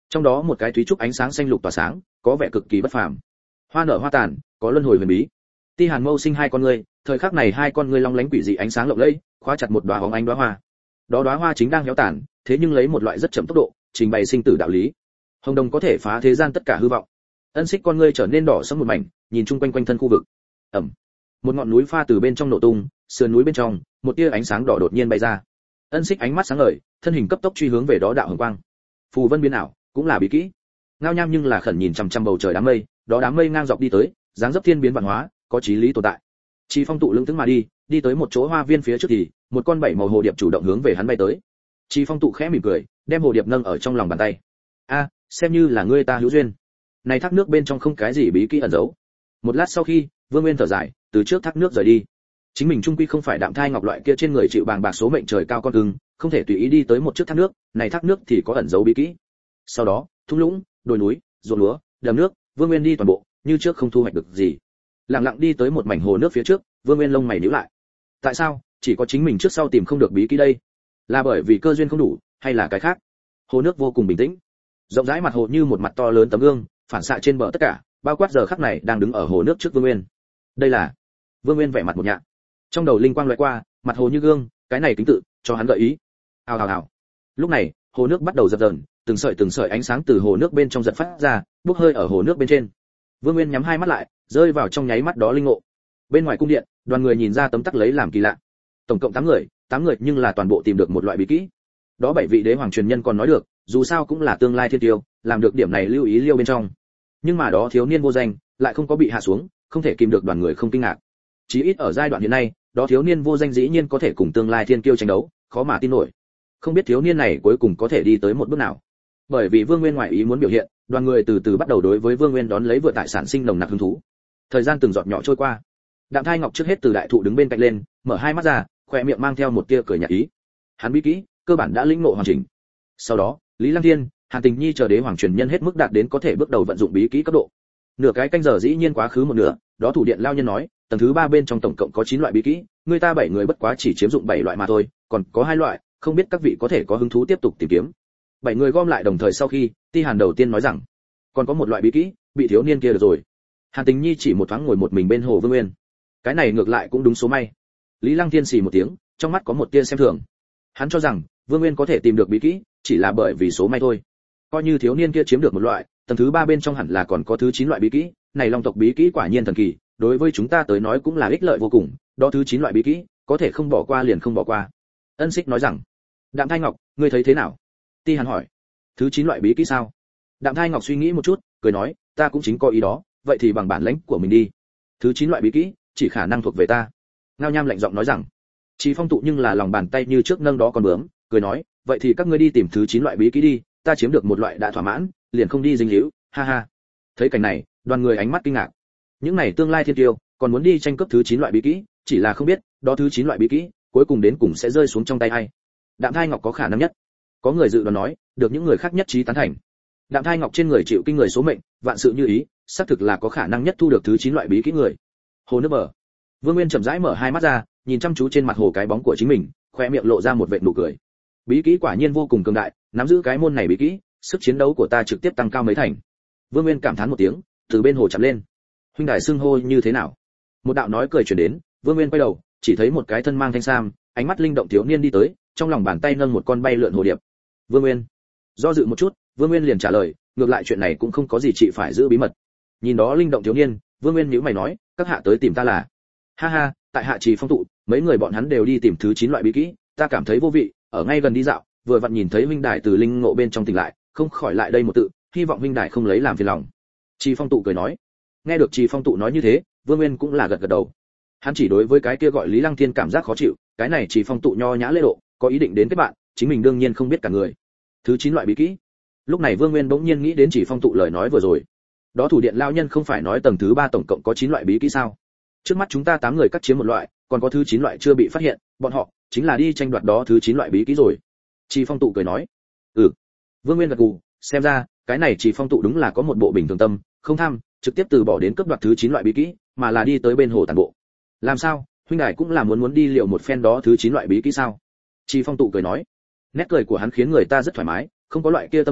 [SPEAKER 1] Trong đó một cái thúy trúc ánh sáng xanh lục tỏa sáng, có vẻ cực kỳ bất phàm. Hoa nở hoa tàn, có luân hồi huyền bí. Ti Hàn Mâu sinh hai con ngươi, thời khắc này hai con ngươi long lánh quỷ dị ánh sáng lộng lẫy, khóa chặt một đóa hồng ánh đóa hoa. Đó đóa hoa chính đang héo tàn, thế nhưng lấy một loại rất chậm tốc độ, trình bày sinh tử đạo lý. Hồng đồng có thể phá thế gian tất cả hư vọng. Ân Xích con ngươi trở nên đỏ sẫm một mảnh, nhìn chung quanh quanh thân khu vực. Ầm. Một ngọn núi pha từ bên trong nổ tung, sườn núi bên trong, một tia ánh sáng đỏ đột nhiên bay ra. Ân Xích ánh mắt sáng ngời, thân hình cấp tốc truy hướng về đó đạo hồng quang. Phù vân biến ảo, cũng là bí kỹ. Ngao Nham nhưng là khẩn nhìn chằm chằm bầu trời đám mây, đó đám mây ngang dọc đi tới, dáng dấp thiên biến vạn hóa, có chí lý tồn tại. Chi Phong tụ lững thững mà đi tới một chỗ hoa viên phía trước thì, một con bảy màu hồ điệp chủ động hướng về hắn bay tới. Chi Phong tụ khẽ mỉm cười, đem hồ điệp nâng ở trong lòng bàn tay. A, xem như là ngươi ta hữu duyên. Này thác nước bên trong không cái gì bí kỹ ẩn giấu. Một lát sau khi, Vương Nguyên thở dài, từ trước thác nước rời đi. Chính mình trung quy không phải Đạm Thai Ngọc loại kia trên người chịu bàng bạc số mệnh trời cao con cưng, không thể tùy ý đi tới một chiếc thác nước, này thác nước thì có ẩn giấu bí kỹ. Sau đó, thung lũng, đồi núi, ruộng lúa, đầm nước, Vương Nguyên đi toàn bộ, như trước không thu hoạch được gì. Lặng lặng đi tới một mảnh hồ nước phía trước, Vương Nguyên lông mày nhíu lại. Tại sao, chỉ có chính mình trước sau tìm không được bí kỹ đây? Là bởi vì cơ duyên không đủ, hay là cái khác? Hồ nước vô cùng bình tĩnh, rộng rãi mặt hồ như một mặt to lớn tấm gương, phản xạ trên bờ tất cả, bao quát giờ khắc này đang đứng ở hồ nước trước Vương Nguyên. Đây là Vương Nguyên vẻ mặt một nhạ, trong đầu linh quang lóe qua, mặt hồ như gương, cái này kính tự cho hắn gợi ý. Hào hào hào. Lúc này, hồ nước bắt đầu dập dờn, từng sợi ánh sáng từ hồ nước bên trong giật phát ra, bốc hơi ở hồ nước bên trên. Vương Nguyên nhắm hai mắt lại, rơi vào trong nháy mắt đó linh ngộ. Bên ngoài cung điện, đoàn người nhìn ra tấm tắc lấy làm kỳ lạ. Tổng cộng 8 người nhưng là toàn bộ tìm được một loại bí kỹ. Đó 7 vị đế hoàng truyền nhân còn nói được, dù sao cũng là tương lai thiên tiêu, làm được điểm này lưu ý liêu bên trong. Nhưng mà đó thiếu niên vô danh, lại không có bị hạ xuống, không thể kìm được đoàn người không kinh ngạc. Chí ít ở giai đoạn hiện nay, đó thiếu niên vô danh dĩ nhiên có thể cùng tương lai thiên kiêu tranh đấu, khó mà tin nổi. Không biết thiếu niên này cuối cùng có thể đi tới một bước nào. Bởi vì Vương Nguyên ngoại ý muốn biểu hiện, đoàn người từ từ bắt đầu đối với Vương Nguyên đón lấy vựa tại sản sinh nồng nặc hứng thú. Thời gian từng giọt nhỏ trôi qua. Đạm Thai Ngọc trước hết từ đại thụ đứng bên cạnh lên, mở hai mắt ra, khóe miệng mang theo một tia cười nhạt ý. Hắn bí kỹ, cơ bản đã lĩnh ngộ hoàn chỉnh. Sau đó, Lý Lăng Thiên, Hàn Tình Nhi chờ đế hoàng truyền nhân hết mức đạt đến có thể bước đầu vận dụng bí kỹ cấp độ. Nửa cái canh giờ dĩ nhiên quá khứ một nửa, đó thủ điện lao nhân nói, tầng thứ 3 bên trong tổng cộng có 9 loại bí kỹ, người ta 7 người bất quá chỉ chiếm dụng 7 loại mà thôi, còn có 2 loại, không biết các vị có thể có hứng thú tiếp tục tìm kiếm. 7 người gom lại đồng thời sau khi, Ti Hàn đầu tiên nói rằng, còn có một loại bí kỹ, bị thiếu niên kia được rồi. Hàn Tình Nhi chỉ một thoáng ngồi một mình bên hồ Vương Nguyên. Cái này ngược lại cũng đúng số may. Lý Lăng Thiên xì một tiếng, trong mắt có một tia xem thường. Hắn cho rằng, Vương Nguyên có thể tìm được bí kỹ, chỉ là bởi vì số may thôi. Coi như thiếu niên kia chiếm được một loại, tầng thứ 3 bên trong hẳn là còn có thứ 9 loại bí kỹ, này Long tộc bí kỹ quả nhiên thần kỳ, đối với chúng ta tới nói cũng là ích lợi vô cùng, đó thứ 9 loại bí kỹ, có thể không bỏ qua liền không bỏ qua. Ân Xích nói rằng, Đạm Thai Ngọc, ngươi thấy thế nào? Ti Hàn hỏi, thứ 9 loại bí kỹ sao? Đạm Thai Ngọc suy nghĩ một chút, cười nói, ta cũng chính có ý đó, vậy thì bằng bản lĩnh của mình đi. Thứ 9 loại bí kỹ, chỉ khả năng thuộc về ta. Ngao Nham lạnh giọng nói rằng, Chỉ Phong tụ nhưng là lòng bàn tay như trước nâng đó còn bướm, cười nói, vậy thì các ngươi đi tìm thứ 9 loại bí kỹ đi, ta chiếm được một loại đã thỏa mãn, liền không đi dính líu, ha ha. Thấy cảnh này, đoàn người ánh mắt kinh ngạc. Những này tương lai thiên kiêu, còn muốn đi tranh cướp thứ 9 loại bí kỹ, chỉ là không biết, đó thứ 9 loại bí kỹ, cuối cùng đến cùng sẽ rơi xuống trong tay ai. Đạm Thai Ngọc có khả năng nhất. Có người dự đoán nói, được những người khác nhất trí tán thành. Đạm Thai Ngọc trên người chịu kinh người số mệnh, vạn sự như ý, xác thực là có khả năng nhất thu được thứ 9 loại bí kỹ người. Hồ nước bờ. Vương Nguyên chậm rãi mở hai mắt ra, nhìn chăm chú trên mặt hồ cái bóng của chính mình, khóe miệng lộ ra một vệt nụ cười. Bí kỹ quả nhiên vô cùng cường đại, nắm giữ cái môn này bí kỹ, sức chiến đấu của ta trực tiếp tăng cao mấy thành. Vương Nguyên cảm thán một tiếng, từ bên hồ chậm lên. Huynh đài xưng hô như thế nào? Một đạo nói cười truyền đến, Vương Nguyên quay đầu, chỉ thấy một cái thân mang thanh sam, ánh mắt linh động thiếu niên đi tới, trong lòng bàn tay nâng một con bay lượn hồ điệp. Vương Nguyên do dự một chút, Vương Nguyên liền trả lời, ngược lại chuyện này cũng không có gì chị phải giữ bí mật. Nhìn đó linh động thiếu niên, Vương Nguyên nhíu mày nói, các hạ tới tìm ta là? Ha ha, tại hạ Trì Phong tụ, mấy người bọn hắn đều đi tìm thứ 9 loại bí kỹ, ta cảm thấy vô vị, ở ngay gần đi dạo, vừa vặn nhìn thấy huynh đài từ linh ngộ bên trong tỉnh lại, không khỏi lại đây một tự, hy vọng huynh đài không lấy làm phiền lòng. Trì Phong tụ cười nói. Nghe được Trì Phong tụ nói như thế, Vương Nguyên cũng là gật gật đầu. Hắn chỉ đối với cái kia gọi Lý Lăng Thiên cảm giác khó chịu, cái này Trì Phong tụ nho nhã lễ độ, có ý định đến kết bạn, chính mình đương nhiên không biết cả người. Thứ 9 loại bí kỹ. Lúc này Vương Nguyên bỗng nhiên nghĩ đến Trì Phong tụ lời nói vừa rồi. Đó thủ điện lao nhân không phải nói tầng thứ 3 tổng cộng có 9 loại bí kỹ sao? Trước mắt chúng ta 8 người cắt chiếm một loại, còn có thứ 9 loại chưa bị phát hiện, bọn họ chính là đi tranh đoạt đó thứ 9 loại bí kỹ rồi. Trì Phong tụ cười nói. Ừ. Vương Nguyên gật gù, xem ra, cái này Trì Phong tụ đúng là có một bộ bình thường tâm, không tham, trực tiếp từ bỏ đến cướp đoạt thứ 9 loại bí kỹ, mà là đi tới bên hồ tản bộ. Làm sao, huynh đài cũng là muốn đi liệu một phen đó thứ 9 loại bí kỹ sao? Trì Phong tụ cười nói. Nét cười của hắn khiến người ta rất thoải mái, không có loại kia tâm cơ,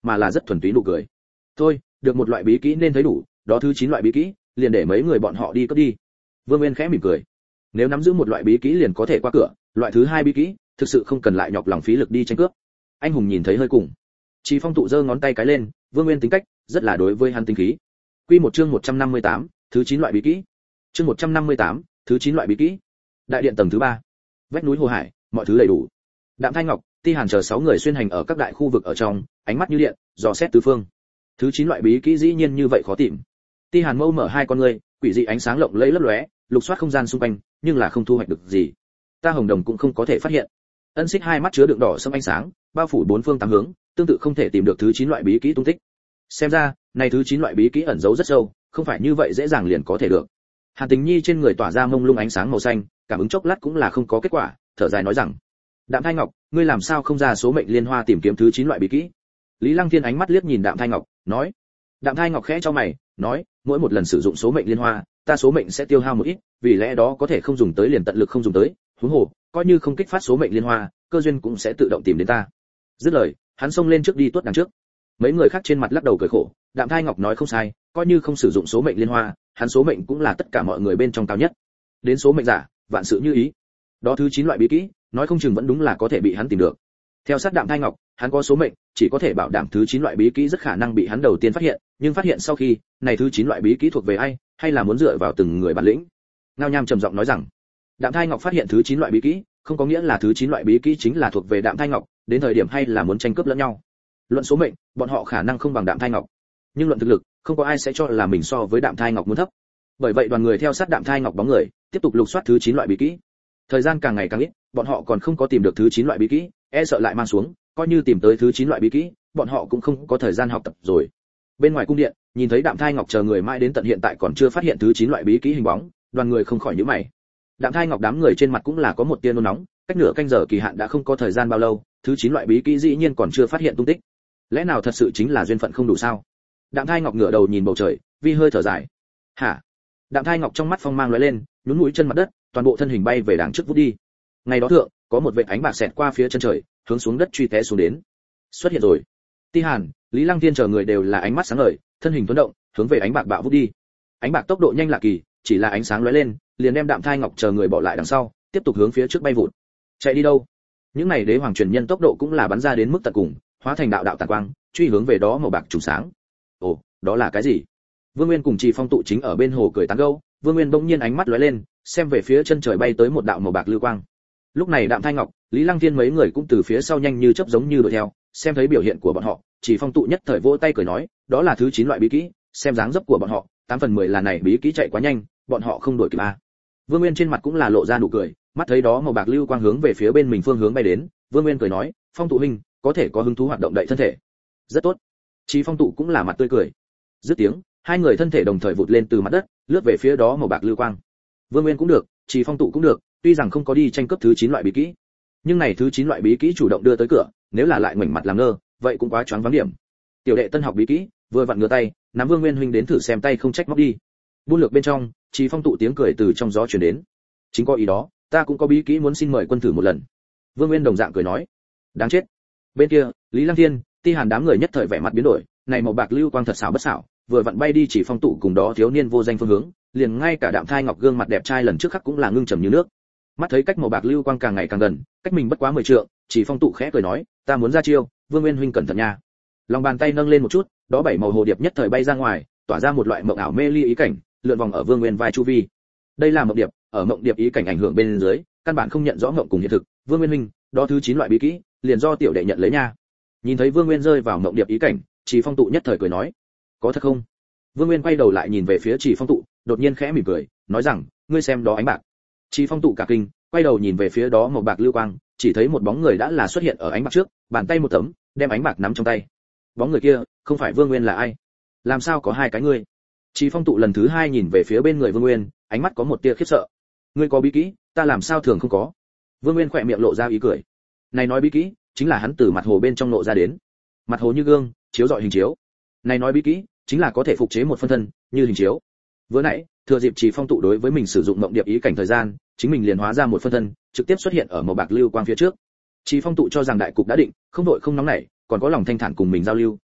[SPEAKER 1] mà là rất thuần túy nụ cười. Thôi, được một loại bí kỹ nên thấy đủ, đó thứ 9 loại bí kỹ, liền để mấy người bọn họ đi cướp đi. Vương Nguyên khẽ mỉm cười. Nếu nắm giữ một loại bí kỹ liền có thể qua cửa, loại thứ 2 bí kỹ, thực sự không cần lại nhọc lòng phí lực đi tranh cướp. Anh hùng nhìn thấy hơi cùng. Chỉ Phong tụ giơ ngón tay cái lên, Vương Nguyên tính cách rất là đối với hắn tính khí. Quy một chương 158, thứ 9 loại bí kỹ. Chương 158, thứ 9 loại bí kỹ. Đại điện tầng thứ 3. Vách núi Hồ Hải, mọi thứ đầy đủ. Đạm Thanh Ngọc, Ti Hàn chờ 6 người xuyên hành ở các đại khu vực ở trong, ánh mắt như điện, dò xét tứ phương. Thứ 9 loại bí kỹ dĩ nhiên như vậy khó tìm. Ti Hàn mâu mở hai con ngươi, quỷ dị ánh sáng lộng lẫy lấp lóe, lục soát không gian xung quanh, nhưng là không thu hoạch được gì. Ta Hồng Đồng cũng không có thể phát hiện. Ân Xích hai mắt chứa đựng đỏ sẫm ánh sáng, bao phủ bốn phương tám hướng, tương tự không thể tìm được thứ 9 loại bí kỹ tung tích. Xem ra, này thứ 9 loại bí kỹ ẩn giấu rất sâu, không phải như vậy dễ dàng liền có thể được. Hàn Tình Nhi trên người tỏa ra mông lung ánh sáng màu xanh, cảm ứng chốc lát cũng là không có kết quả, thở dài nói rằng: Đạm Thanh Ngọc, ngươi làm sao không ra số mệnh liên hoa tìm kiếm thứ 9 loại bí kỹ? Lý Lăng Thiên ánh mắt liếc nhìn Đạm Thanh Ngọc, nói. Đạm Thanh Ngọc khẽ cho mày, nói, mỗi một lần sử dụng số mệnh liên hoa, ta số mệnh sẽ tiêu hao một ít, vì lẽ đó có thể không dùng tới liền tận lực không dùng tới, huống hồ, coi như không kích phát số mệnh liên hoa, cơ duyên cũng sẽ tự động tìm đến ta. Dứt lời, hắn xông lên trước đi tuốt đằng trước. Mấy người khác trên mặt lắc đầu cười khổ, Đạm Thanh Ngọc nói không sai, coi như không sử dụng số mệnh liên hoa, hắn số mệnh cũng là tất cả mọi người bên trong cao nhất. Đến số mệnh giả, vạn sự như ý. Đó thứ 9 loại bí kỹ, nói không chừng vẫn đúng là có thể bị hắn tìm được. Theo sát Đạm Thanh Ngọc, hắn có số mệnh, chỉ có thể bảo đảm thứ 9 loại bí kỹ rất khả năng bị hắn đầu tiên phát hiện, nhưng phát hiện sau khi, này thứ 9 loại bí kỹ thuộc về ai, hay là muốn dựa vào từng người bản lĩnh. Ngao Nham trầm giọng nói rằng, Đạm Thanh Ngọc phát hiện thứ 9 loại bí kỹ, không có nghĩa là thứ 9 loại bí kỹ chính là thuộc về Đạm Thanh Ngọc, đến thời điểm hay là muốn tranh cướp lẫn nhau. Luận số mệnh, bọn họ khả năng không bằng Đạm Thanh Ngọc, nhưng luận thực lực, không có ai sẽ cho là mình so với Đạm Thanh Ngọc muốn thấp. Bởi vậy đoàn người theo sát Đạm Thanh Ngọc bóng người, tiếp tục lục soát thứ 9 loại bí kỹ. Thời gian càng ngày càng ít, bọn họ còn không có tìm được thứ 9 loại bí kỹ, e sợ lại mang xuống, coi như tìm tới thứ 9 loại bí kỹ, bọn họ cũng không có thời gian học tập rồi. Bên ngoài cung điện, nhìn thấy Đạm Thanh Ngọc chờ người mãi đến tận hiện tại còn chưa phát hiện thứ 9 loại bí kỹ hình bóng, đoàn người không khỏi nhíu mày. Đạm Thanh Ngọc đám người trên mặt cũng là có một tia nôn nóng, cách nửa canh giờ kỳ hạn đã không có thời gian bao lâu, thứ 9 loại bí kỹ dĩ nhiên còn chưa phát hiện tung tích. Lẽ nào thật sự chính là duyên phận không đủ sao? Đạm Thanh Ngọc ngửa đầu nhìn bầu trời, vi hơi thở dài. Hả? Đạm Thanh Ngọc trong mắt phong mang lóe lên, nhún mũi chân mặt đất, toàn bộ thân hình bay về đằng trước vút đi. Ngày đó thượng, có một vệt ánh bạc xẹt qua phía chân trời, hướng xuống đất truy té xuống đến. Xuất hiện rồi. Ti Hàn, Lý Lăng Thiên chờ người đều là ánh mắt sáng ngời, thân hình tuấn động, hướng về ánh bạc bạo vút đi. Ánh bạc tốc độ nhanh lạ kỳ, chỉ là ánh sáng lóe lên, liền đem Đạm Thanh Ngọc chờ người bỏ lại đằng sau, tiếp tục hướng phía trước bay vụt. Chạy đi đâu? Những này đế hoàng truyền nhân tốc độ cũng là bắn ra đến mức tận cùng, hóa thành đạo đạo tàn quang, truy hướng về đó màu bạc trùng sáng. Ồ, đó là cái gì? Vương Nguyên cùng Trì Phong tụ chính ở bên hồ cười tán gẫu, Vương Nguyên bỗng nhiên ánh mắt lóe lên, xem về phía chân trời bay tới một đạo màu bạc lưu quang. Lúc này Đạm Thanh Ngọc, Lý Lăng Thiên mấy người cũng từ phía sau nhanh như chớp giống như đuổi theo, xem thấy biểu hiện của bọn họ, Trì Phong tụ nhất thời vỗ tay cười nói, đó là thứ 9 loại bí kỹ, xem dáng dấp của bọn họ, 8 phần 10 là này bí kỹ chạy quá nhanh, bọn họ không đuổi kịp a. Vương Nguyên trên mặt cũng là lộ ra nụ cười, mắt thấy đó màu bạc lưu quang hướng về phía bên mình phương hướng bay đến, Vương Nguyên cười nói, Phong tụ huynh, có thể có hứng thú hoạt động đậy thân thể. Rất tốt. Trì Phong tụ cũng là mặt tươi cười. Dứt tiếng, hai người thân thể đồng thời vụt lên từ mặt đất, lướt về phía đó màu bạc lưu quang. Vương Nguyên cũng được, Trì Phong tụ cũng được, tuy rằng không có đi tranh cướp thứ 9 loại bí kỹ, nhưng này thứ 9 loại bí kỹ chủ động đưa tới cửa, nếu là lại ngoảnh mặt làm ngơ, vậy cũng quá choáng váng điểm. Tiểu đệ tân học bí kỹ, vừa vặn ngửa tay, nắm Vương Nguyên huynh đến thử xem tay không trách móc đi. Buôn lược bên trong, Trì Phong tụ tiếng cười từ trong gió truyền đến. Chính có ý đó, ta cũng có bí kỹ muốn xin mời quân thử một lần. Vương Nguyên đồng dạng cười nói. Đáng chết. Bên kia, Lý Lăng Thiên, Ti Hàn đám người nhất thời vẻ mặt biến đổi, này màu bạc lưu quang thật xảo bất xảo, vừa vặn bay đi Chỉ Phong tụ cùng đó thiếu niên vô danh phương hướng, liền ngay cả Đạm Thanh Ngọc gương mặt đẹp trai lần trước khắc cũng là ngưng trầm như nước. Mắt thấy cách màu bạc lưu quang càng ngày càng gần, cách mình bất quá 10 trượng, Chỉ Phong tụ khẽ cười nói, ta muốn ra chiêu, Vương Nguyên huynh cẩn thận nha. Lòng bàn tay nâng lên một chút, đó 7 màu hồ điệp nhất thời bay ra ngoài, tỏa ra một loại mộng ảo mê ly ý cảnh, lượn vòng ở Vương Nguyên vai chu vi. Đây là mộng điệp, ở mộng điệp ý cảnh ảnh hưởng bên dưới, căn bản không nhận rõ mộng cùng hiện thực, Vương Nguyên huynh, đó thứ 9 loại bí kỹ, liền do tiểu đệ nhận lấy nha. Nhìn thấy Vương Nguyên rơi vào mộng điệp ý cảnh, Chỉ Phong tụ nhất thời cười nói, có thật không? Vương Nguyên quay đầu lại nhìn về phía Chỉ Phong tụ, đột nhiên khẽ mỉm cười, nói rằng, ngươi xem đó ánh bạc. Chỉ Phong tụ cả kinh, quay đầu nhìn về phía đó màu bạc lưu quang, chỉ thấy một bóng người đã là xuất hiện ở ánh bạc trước, bàn tay một tấm, đem ánh bạc nắm trong tay. Bóng người kia, không phải Vương Nguyên là ai? Làm sao có hai cái ngươi? Chỉ Phong tụ lần thứ 2 nhìn về phía bên người Vương Nguyên, ánh mắt có một tia khiếp sợ. Ngươi có bí kỹ, ta làm sao thường không có? Vương Nguyên khẽ miệng lộ ra ý cười. Này nói bí kỹ, chính là hắn từ mặt hồ bên trong nộ ra đến. Mặt hồ như gương, chiếu rọi hình chiếu. Này nói bí kỹ, chính là có thể phục chế một phân thân, như hình chiếu. Vừa nãy, thừa dịp Chỉ Phong tụ đối với mình sử dụng mộng điệp ý cảnh thời gian, chính mình liền hóa ra một phân thân, trực tiếp xuất hiện ở màu bạc lưu quang phía trước. Chỉ Phong tụ cho rằng đại cục đã định, không đội không nóng nảy, còn có lòng thanh thản cùng mình giao lưu,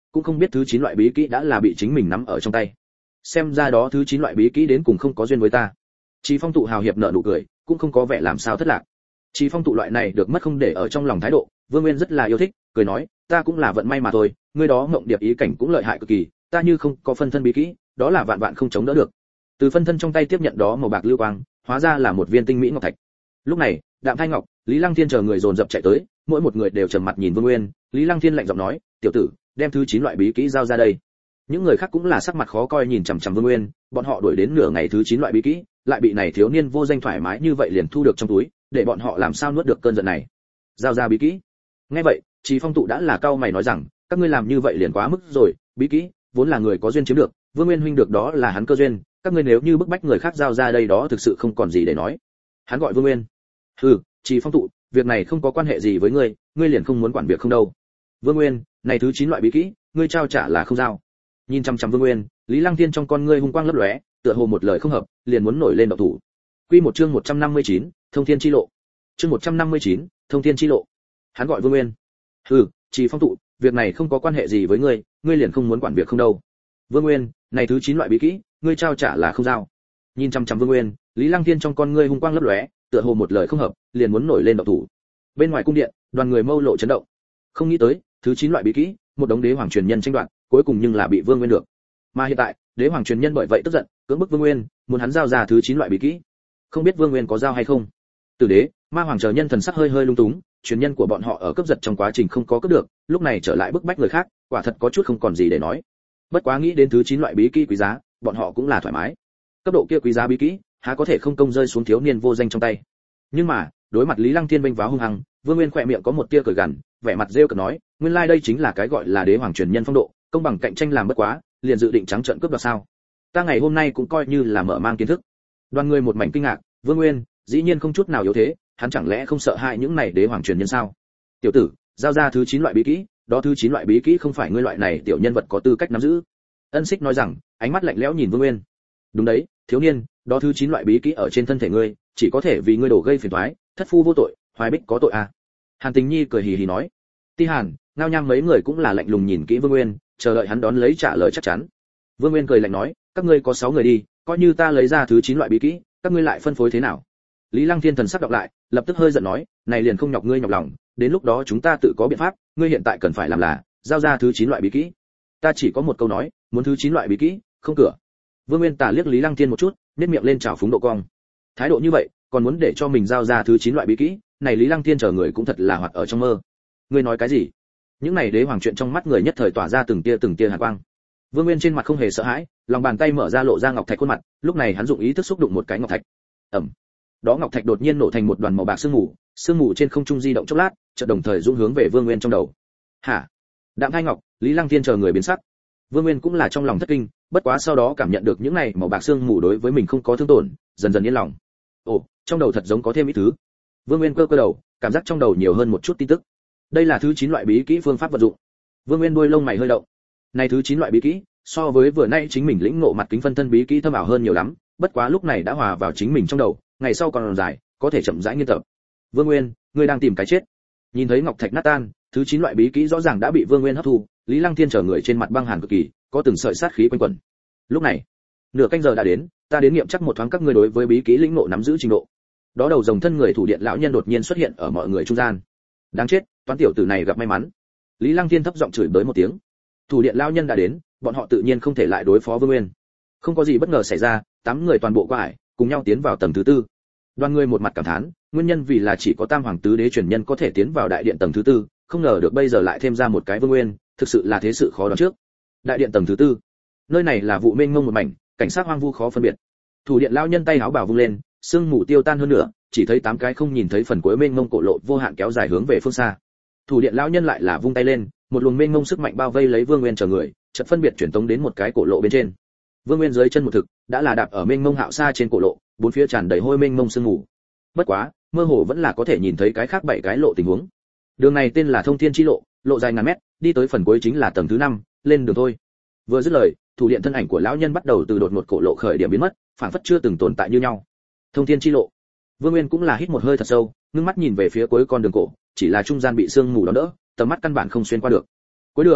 [SPEAKER 1] cũng không biết thứ 9 loại bí kỹ đã là bị chính mình nắm ở trong tay. Xem ra đó thứ 9 loại bí kỹ đến cùng không có duyên với ta. Chí Phong tụ hào hiệp nở nụ cười, cũng không có vẻ làm sao thất lạc. Chí Phong tụ loại này được mất không để ở trong lòng thái độ, Vương Nguyên rất là yêu thích, cười nói, ta cũng là vận may mà thôi, ngươi đó Mộng Điệp ý cảnh cũng lợi hại cực kỳ, ta như không có phân thân bí kỹ, đó là vạn vạn không chống đỡ được. Từ phân thân trong tay tiếp nhận đó màu bạc lưu quang, hóa ra là một viên tinh mỹ ngọc thạch. Lúc này, Đạm Thanh Ngọc, Lý Lăng Thiên chờ người dồn dập chạy tới, mỗi một người đều trầm mặt nhìn Vương Nguyên. Lý Lăng Thiên lạnh giọng nói, tiểu tử, đem thứ 9 loại bí kỹ giao ra đây. Những người khác cũng là sắc mặt khó coi nhìn chằm chằm Vương Nguyên, bọn họ đuổi đến nửa ngày thứ 9 loại bí kỹ, lại bị này thiếu niên vô danh thoải mái như vậy liền thu được trong túi, để bọn họ làm sao nuốt được cơn giận này. Giao ra bí kỹ. Nghe vậy, Chí Phong tụ đã là cao mày nói rằng, các ngươi làm như vậy liền quá mức rồi, bí kỹ vốn là người có duyên chiếm được, Vương Nguyên huynh được đó là hắn cơ duyên, các ngươi nếu như bức bách người khác giao ra đây đó thực sự không còn gì để nói. Hắn gọi Vương Nguyên. Hừ, Chí Phong tụ, việc này không có quan hệ gì với ngươi, ngươi liền không muốn quản việc không đâu. Vương Nguyên, này thứ 9 loại bí kỹ, ngươi trao trả là không giao. Nhìn chăm chăm Vương Nguyên, Lý Lăng Thiên trong con ngươi hung quang lấp lóe, tựa hồ một lời không hợp, liền muốn nổi lên động thủ. Quy một chương 159, Thông Thiên chi lộ. Chương 159, Thông Thiên chi lộ. Hắn gọi Vương Nguyên. Hừ, Chí Phong tụ, việc này không có quan hệ gì với ngươi, ngươi liền không muốn quản việc không đâu. Vương Nguyên, này thứ 9 loại bí kỹ, ngươi trao trả là không giao. Nhìn chăm chăm Vương Nguyên, Lý Lăng Thiên trong con ngươi hung quang lấp lóe, tựa hồ một lời không hợp, liền muốn nổi lên động thủ. Bên ngoài cung điện, đoàn người mâu lộ chấn động. Không nghĩ tới, thứ 9 loại bí kỹ, một đống đế hoàng truyền nhân tranh đoạt, cuối cùng nhưng là bị Vương Nguyên được. Mà hiện tại, đế hoàng truyền nhân bởi vậy tức giận, cưỡng bức Vương Nguyên, muốn hắn giao ra thứ 9 loại bí kỹ. Không biết Vương Nguyên có giao hay không. Tử đế, ma hoàng chờ nhân thần sắc hơi hơi lung túng, truyền nhân của bọn họ ở cướp giật trong quá trình không có cướp được, lúc này trở lại bức bách người khác, quả thật có chút không còn gì để nói. Bất quá nghĩ đến thứ 9 loại bí kỹ quý giá, bọn họ cũng là thoải mái. Cấp độ kia quý giá bí kỹ, há có thể không công rơi xuống thiếu niên vô danh trong tay. Nhưng mà, đối mặt Lý Lăng Thiên vênh váo hung hăng, Vương Nguyên khỏe miệng có một tia cười gằn, vẻ mặt rêu cợt nói, nguyên lai đây chính là cái gọi là đế hoàng truyền nhân phong độ, công bằng cạnh tranh làm bất quá, liền dự định trắng trợn cướp đoạt sao? Ta ngày hôm nay cũng coi như là mở mang kiến thức. Đoàn người một mảnh kinh ngạc, Vương Nguyên, dĩ nhiên không chút nào yếu thế, hắn chẳng lẽ không sợ hãi những này đế hoàng truyền nhân sao? Tiểu tử, giao ra thứ 9 loại bí kỹ, đó thứ 9 loại bí kỹ không phải ngươi loại này tiểu nhân vật có tư cách nắm giữ. Ân Xích nói rằng, ánh mắt lạnh lẽo nhìn Vương Nguyên. Đúng đấy, thiếu niên, đó thứ 9 loại bí kỹ ở trên thân thể ngươi, chỉ có thể vì ngươi đổ gây phiền toái, thất phu vô tội, Hoài Bích có tội à? Hàn Tình Nhi cười hì hì nói. Ti Hàn, Ngao Nham mấy người cũng là lạnh lùng nhìn kỹ Vương Nguyên, chờ đợi hắn đón lấy trả lời chắc chắn. Vương Nguyên cười lạnh nói, các ngươi có 6 người đi, coi như ta lấy ra thứ 9 loại bí kỹ, các ngươi lại phân phối thế nào? Lý Lăng Thiên thần sắc đọc lại, lập tức hơi giận nói, này liền không nhọc ngươi nhọc lòng, đến lúc đó chúng ta tự có biện pháp, ngươi hiện tại cần phải làm là giao ra thứ 9 loại bí kỹ. Ta chỉ có một câu nói, muốn thứ 9 loại bí kỹ, không cửa. Vương Nguyên tà liếc Lý Lăng Thiên một chút, nhếch miệng lên trào phúng độ cong. Thái độ như vậy, còn muốn để cho mình giao ra thứ 9 loại bí kỹ, này Lý Lăng Thiên chờ người cũng thật là hoạt ở trong mơ. Ngươi nói cái gì? Những này đế hoàng chuyện trong mắt người nhất thời tỏa ra từng tia hàn quang. Vương Nguyên trên mặt không hề sợ hãi, lòng bàn tay mở ra lộ ra ngọc thạch khuôn mặt, lúc này hắn dụng ý thức xúc đụng một cái ngọc thạch. Ầm. Đó ngọc thạch đột nhiên nổ thành một đoàn màu bạc sương mù trên không trung di động chốc lát, chợt đồng thời dũng hướng về Vương Nguyên trong đầu. Hả? Đạm Thanh Ngọc, Lý Lăng Thiên chờ người biến sắc. Vương Nguyên cũng là trong lòng thất kinh, bất quá sau đó cảm nhận được những này màu bạc sương mù đối với mình không có thương tổn, dần dần yên lòng. Ồ, trong đầu thật giống có thêm ít thứ. Vương Nguyên cơ đầu, cảm giác trong đầu nhiều hơn một chút tin tức. Đây là thứ 9 loại bí kỹ phương pháp vận dụng. Vương Nguyên đuôi lông mày hơi động. Này thứ 9 loại bí kỹ, so với vừa nãy chính mình lĩnh ngộ mặt kính phân thân bí kỹ thâm ảo hơn nhiều lắm, bất quá lúc này đã hòa vào chính mình trong đầu, ngày sau còn dài, có thể chậm rãi nghiên tập. Vương Nguyên, ngươi đang tìm cái chết. Nhìn thấy ngọc thạch nát tan, thứ 9 loại bí kỹ rõ ràng đã bị Vương Nguyên hấp thu, Lý Lăng Thiên chờ người trên mặt băng hàn cực kỳ, có từng sợi sát khí quanh quẩn. Lúc này, nửa canh giờ đã đến, ta đến nghiệm chắc một thoáng các ngươi đối với bí kỹ lĩnh ngộ nắm giữ trình độ. Đó đầu rồng thân người thủ điện lão nhân đột nhiên xuất hiện ở mọi người trung gian. Đáng chết, toán tiểu tử này gặp may mắn. Lý Lăng Thiên thấp giọng chửi bới một tiếng. Thủ điện lão nhân đã đến, bọn họ tự nhiên không thể lại đối phó Vương Nguyên. Không có gì bất ngờ xảy ra, 8 người toàn bộ qua ải, cùng nhau tiến vào tầng thứ 4. Đoàn người một mặt cảm thán, nguyên nhân vì là chỉ có Tam Hoàng tứ đế truyền nhân có thể tiến vào đại điện tầng thứ 4, không ngờ được bây giờ lại thêm ra một cái Vương Nguyên, thực sự là thế sự khó đoán trước. Đại điện tầng thứ 4, nơi này là vụ mênh mông một mảnh, cảnh sát hoang vu khó phân biệt. Thủ điện lão nhân tay áo bảo vung lên, sương mù tiêu tan hơn nữa, chỉ thấy 8 cái không nhìn thấy phần cuối mênh mông cổ lộ vô hạn kéo dài hướng về phương xa. Thủ điện lão nhân lại là vung tay lên, một luồng mênh mông sức mạnh bao vây lấy Vương Nguyên chờ người, chợt phân biệt chuyển tống đến một cái cổ lộ bên trên. Vương Nguyên dưới chân một thực, đã là đạp ở mênh mông hạo xa trên cổ lộ, bốn phía tràn đầy hôi mênh mông sương mù. Bất quá, mơ hồ vẫn là có thể nhìn thấy cái khác 7 cái lộ tình huống. Đường này tên là Thông Thiên chi lộ, lộ dài ngàn mét, đi tới phần cuối chính là tầng thứ 5, lên đường thôi. Vừa dứt lời, thủ điện thân ảnh của lão nhân bắt đầu từ đột ngột cổ lộ khởi điểm biến mất, phản phất chưa từng tồn tại như nhau. Thông Thiên chi lộ. Vương Nguyên cũng là hít một hơi thật sâu, ngưng mắt nhìn về phía cuối con đường cổ, chỉ là trung gian bị sương mù đón đỡ, tầm mắt căn bản không xuyên qua được. Cuối đường,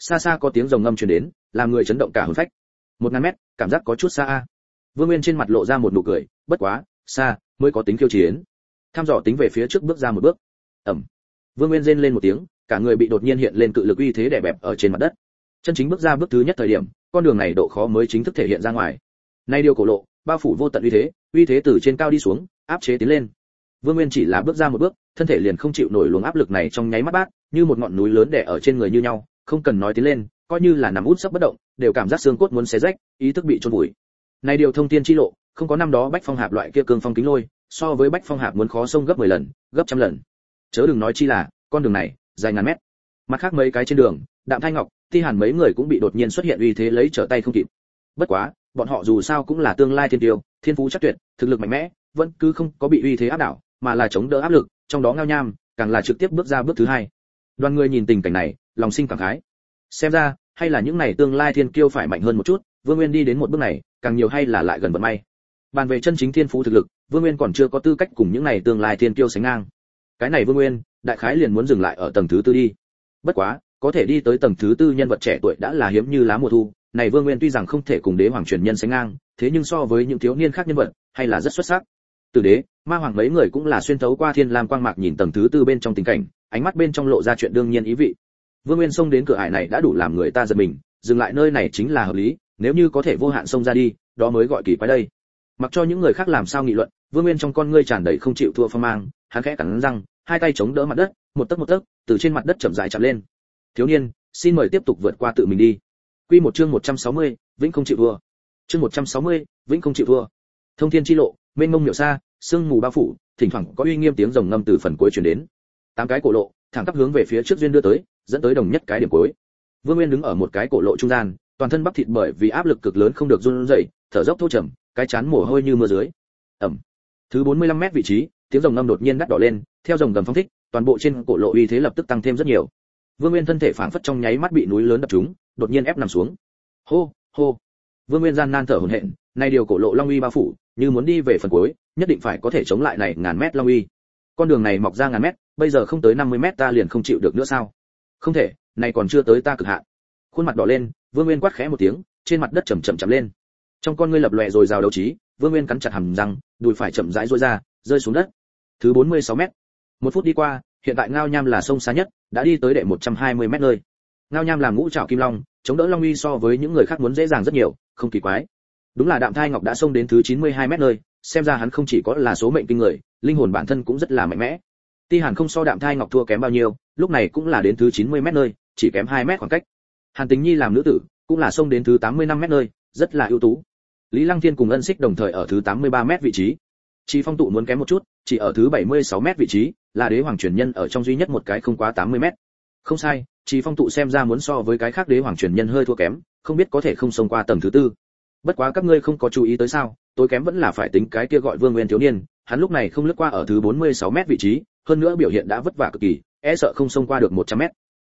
[SPEAKER 1] xa xa có tiếng rồng ngâm truyền đến, làm người chấn động cả hồn phách. 1000m, cảm giác có chút xa a. Vương Nguyên trên mặt lộ ra một nụ cười, bất quá, xa mới có tính khiêu chiến. Tham dò tính về phía trước bước ra một bước. Ầm. Vương Nguyên rên lên một tiếng, cả người bị đột nhiên hiện lên cự lực uy thế đè bẹp ở trên mặt đất. Chân chính bước ra bước thứ nhất thời điểm, con đường này độ khó mới chính thức thể hiện ra ngoài. Nay điều cổ lộ, bao phủ vô tận uy thế từ trên cao đi xuống, áp chế tiến lên. Vương Nguyên chỉ là bước ra một bước, thân thể liền không chịu nổi luồng áp lực này trong nháy mắt bát, như một ngọn núi lớn đè ở trên người như nhau, không cần nói tiến lên, coi như là nằm út sấp bất động, đều cảm giác xương cốt muốn xé rách, ý thức bị chôn vùi. Này điều thông thiên chi lộ, không có năm đó Bách Phong Hạp loại kia cương phong kính lôi, so với Bách Phong Hạp muốn khó sông gấp 10 lần, gấp trăm lần. Chớ đừng nói chi là, con đường này dài ngàn mét. Mặt khác mấy cái trên đường, Đạm Thanh Ngọc, Ti Hàn mấy người cũng bị đột nhiên xuất hiện uy thế lấy trở tay không kịp. Bất quá, bọn họ dù sao cũng là tương lai thiên tiêu, thiên phú chắc tuyệt, thực lực mạnh mẽ, vẫn cứ không có bị uy thế áp đảo, mà là chống đỡ áp lực, trong đó Ngao Nham, càng là trực tiếp bước ra bước thứ hai. Đoàn người nhìn tình cảnh này, lòng sinh cảm khái. Xem ra, hay là những này tương lai thiên kiêu phải mạnh hơn một chút, Vương Nguyên đi đến một bước này, càng nhiều hay là lại gần vận may. Bàn về chân chính thiên phú thực lực, Vương Nguyên còn chưa có tư cách cùng những này tương lai thiên kiêu sánh ngang. Cái này Vương Nguyên, đại khái liền muốn dừng lại ở tầng thứ tư đi. Bất quá, có thể đi tới tầng thứ tư nhân vật trẻ tuổi đã là hiếm như lá mùa thu, này Vương Nguyên tuy rằng không thể cùng đế hoàng truyền nhân sánh ngang, thế nhưng so với những thiếu niên khác nhân vật, hay là rất xuất sắc. Tử đế, ma hoàng mấy người cũng là xuyên thấu qua thiên lam quang mạc nhìn tầng thứ tư bên trong tình cảnh, ánh mắt bên trong lộ ra chuyện đương nhiên ý vị. Vương Nguyên xông đến cửa ải này đã đủ làm người ta giật mình, dừng lại nơi này chính là hợp lý, nếu như có thể vô hạn xông ra đi, đó mới gọi kỳ quái đây. Mặc cho những người khác làm sao nghị luận, Vương Nguyên trong con ngươi tràn đầy không chịu thua phong mang, hắn khẽ cắn răng, hai tay chống đỡ mặt đất, một tấc, từ trên mặt đất chậm rãi chạm lên. Thiếu niên, xin mời tiếp tục vượt qua tự mình đi. Quy một chương 160, vĩnh không chịu thua. Chương 160, vĩnh không chịu thua. Thông thiên chi lộ, mênh mông miểu xa, sương mù bao phủ, thỉnh thoảng có uy nghiêm tiếng rồng ngâm từ phần cuối truyền đến. 8 cái cổ lộ, thẳng tắp hướng về phía trước duyên đưa tới, dẫn tới đồng nhất cái điểm cuối. Vương Nguyên đứng ở một cái cổ lộ trung gian, toàn thân bắp thịt bởi vì áp lực cực lớn không được run rẩy, thở dốc thô trầm, cái chán mồ hôi như mưa dưới. Ẩm. Thứ 45m vị trí, tiếng rồng ngâm đột nhiên đắt đỏ lên, theo rồng gầm phong thích, toàn bộ trên cổ lộ uy thế lập tức tăng thêm rất nhiều. Vương Nguyên thân thể phảng phất trong nháy mắt bị núi lớn đập trúng, đột nhiên ép nằm xuống. Hô, hô. Vương Nguyên gian nan thở hổn hển, này điều cổ lộ long uy bao phủ, như muốn đi về phần cuối, nhất định phải có thể chống lại này ngàn mét long uy. Con đường này mọc ra ngàn mét, bây giờ không tới 50m ta liền không chịu được nữa sao? Không thể, này còn chưa tới ta cực hạn. Khuôn mặt đỏ lên, Vương Nguyên quát khẽ một tiếng, trên mặt đất chậm lên. Trong con ngươi lập lòe rồi rào đấu trí, Vương Nguyên cắn chặt hàm răng, đùi phải chậm rãi duỗi ra, rơi xuống đất. Thứ 46m. 1 phút đi qua, hiện tại Ngao Nham là sông xa nhất, đã đi tới đệ 120m nơi. Ngao Nham làm ngũ trảo kim long, chống đỡ long uy so với những người khác muốn dễ dàng rất nhiều, không kỳ quái. Đúng là Đạm Thai Ngọc đã xông đến thứ 92m nơi, xem ra hắn không chỉ có là số mệnh kinh người, linh hồn bản thân cũng rất là mạnh mẽ. Ti Hàn không so Đạm Thai Ngọc thua kém bao nhiêu, lúc này cũng là đến thứ 90m nơi, chỉ kém 2m khoảng cách. Hàn Tính Nhi làm nữ tử, cũng là xông đến thứ 85m nơi, rất là ưu tú. Lý Lăng Thiên cùng Ân Xích đồng thời ở thứ 83m vị trí. Chỉ Phong Tụ muốn kém một chút, chỉ ở thứ 76m vị trí, là đế hoàng truyền nhân ở trong duy nhất một cái không quá 80m. Không sai, Chỉ Phong Tụ xem ra muốn so với cái khác đế hoàng truyền nhân hơi thua kém, không biết có thể không xông qua tầng thứ tư. Bất quá các ngươi không có chú ý tới sao, tối kém vẫn là phải tính cái kia gọi Vương Nguyên thiếu niên, hắn lúc này không lướt qua ở thứ 46m vị trí, hơn nữa biểu hiện đã vất vả cực kỳ, e sợ không xông qua được 100m.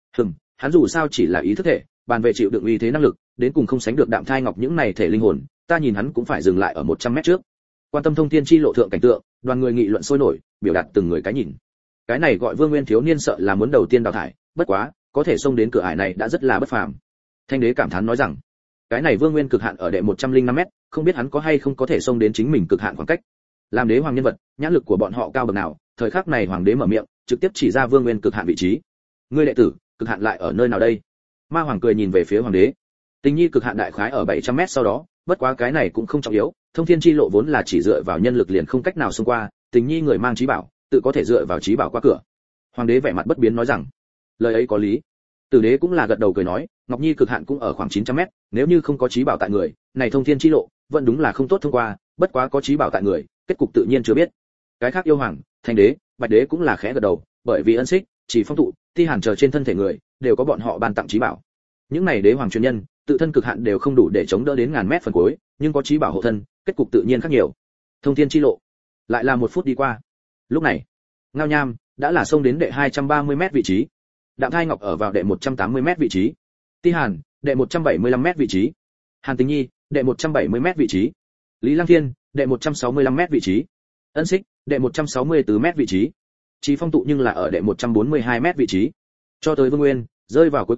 [SPEAKER 1] Hắn dù sao chỉ là ý thức thể, bàn về chịu đựng uy thế năng lực, đến cùng không sánh được Đạm Thai Ngọc những này thể linh hồn, ta nhìn hắn cũng phải dừng lại ở 100m trước. Quan tâm thông thiên chi lộ thượng cảnh tượng, đoàn người nghị luận sôi nổi, biểu đạt từng người cái nhìn. Cái này gọi Vương Nguyên thiếu niên sợ là muốn đầu tiên đào thải, bất quá, có thể xông đến cửa ải này đã rất là bất phàm. Thanh đế cảm thán nói rằng, cái này Vương Nguyên cực hạn ở đệ 105m, không biết hắn có hay không có thể xông đến chính mình cực hạn khoảng cách. Làm đế hoàng nhân vật, nhãn lực của bọn họ cao bậc nào, thời khắc này hoàng đế mở miệng, trực tiếp chỉ ra Vương Nguyên cực hạn vị trí. Ngươi đệ tử, cực hạn lại ở nơi nào đây? Ma hoàng cười nhìn về phía hoàng đế. Tình Nhi cực hạn đại khái ở 700m sau đó, bất quá cái này cũng không trọng yếu, thông thiên chi lộ vốn là chỉ dựa vào nhân lực liền không cách nào xông qua, Tình Nhi người mang trí bảo, tự có thể dựa vào trí bảo qua cửa. Hoàng đế vẻ mặt bất biến nói rằng, lời ấy có lý. Tử đế cũng là gật đầu cười nói, Ngọc Nhi cực hạn cũng ở khoảng 900m, nếu như không có trí bảo tại người, này thông thiên chi lộ, vẫn đúng là không tốt thông qua, bất quá có trí bảo tại người, kết cục tự nhiên chưa biết. Cái khác yêu hoàng, Thanh đế, Bạch đế cũng là khẽ gật đầu, bởi vì Ân Xích, Chỉ Phong Tụ, Ti Hàn chờ trên thân thể người, đều có bọn họ ban tặng trí bảo. Những này đế hoàng truyền nhân, tự thân cực hạn đều không đủ để chống đỡ đến ngàn mét phần cuối, nhưng có trí bảo hộ thân, kết cục tự nhiên khác nhiều. Thông thiên chi lộ, lại là 1 phút đi qua. Lúc này, Ngao Nham đã là xông đến đệ 230m vị trí. Đạm Thai Ngọc ở vào đệ 180m vị trí. Ti Hàn, đệ 175m vị trí. Hàn Tính Nhi, đệ 170m vị trí. Lý Lăng Thiên, đệ 165m vị trí. Ân Xích, đệ 164m vị trí. Chỉ Phong Tụ nhưng là ở đệ 142m vị trí. Cho tới Vương Nguyên, rơi vào cuối cùng,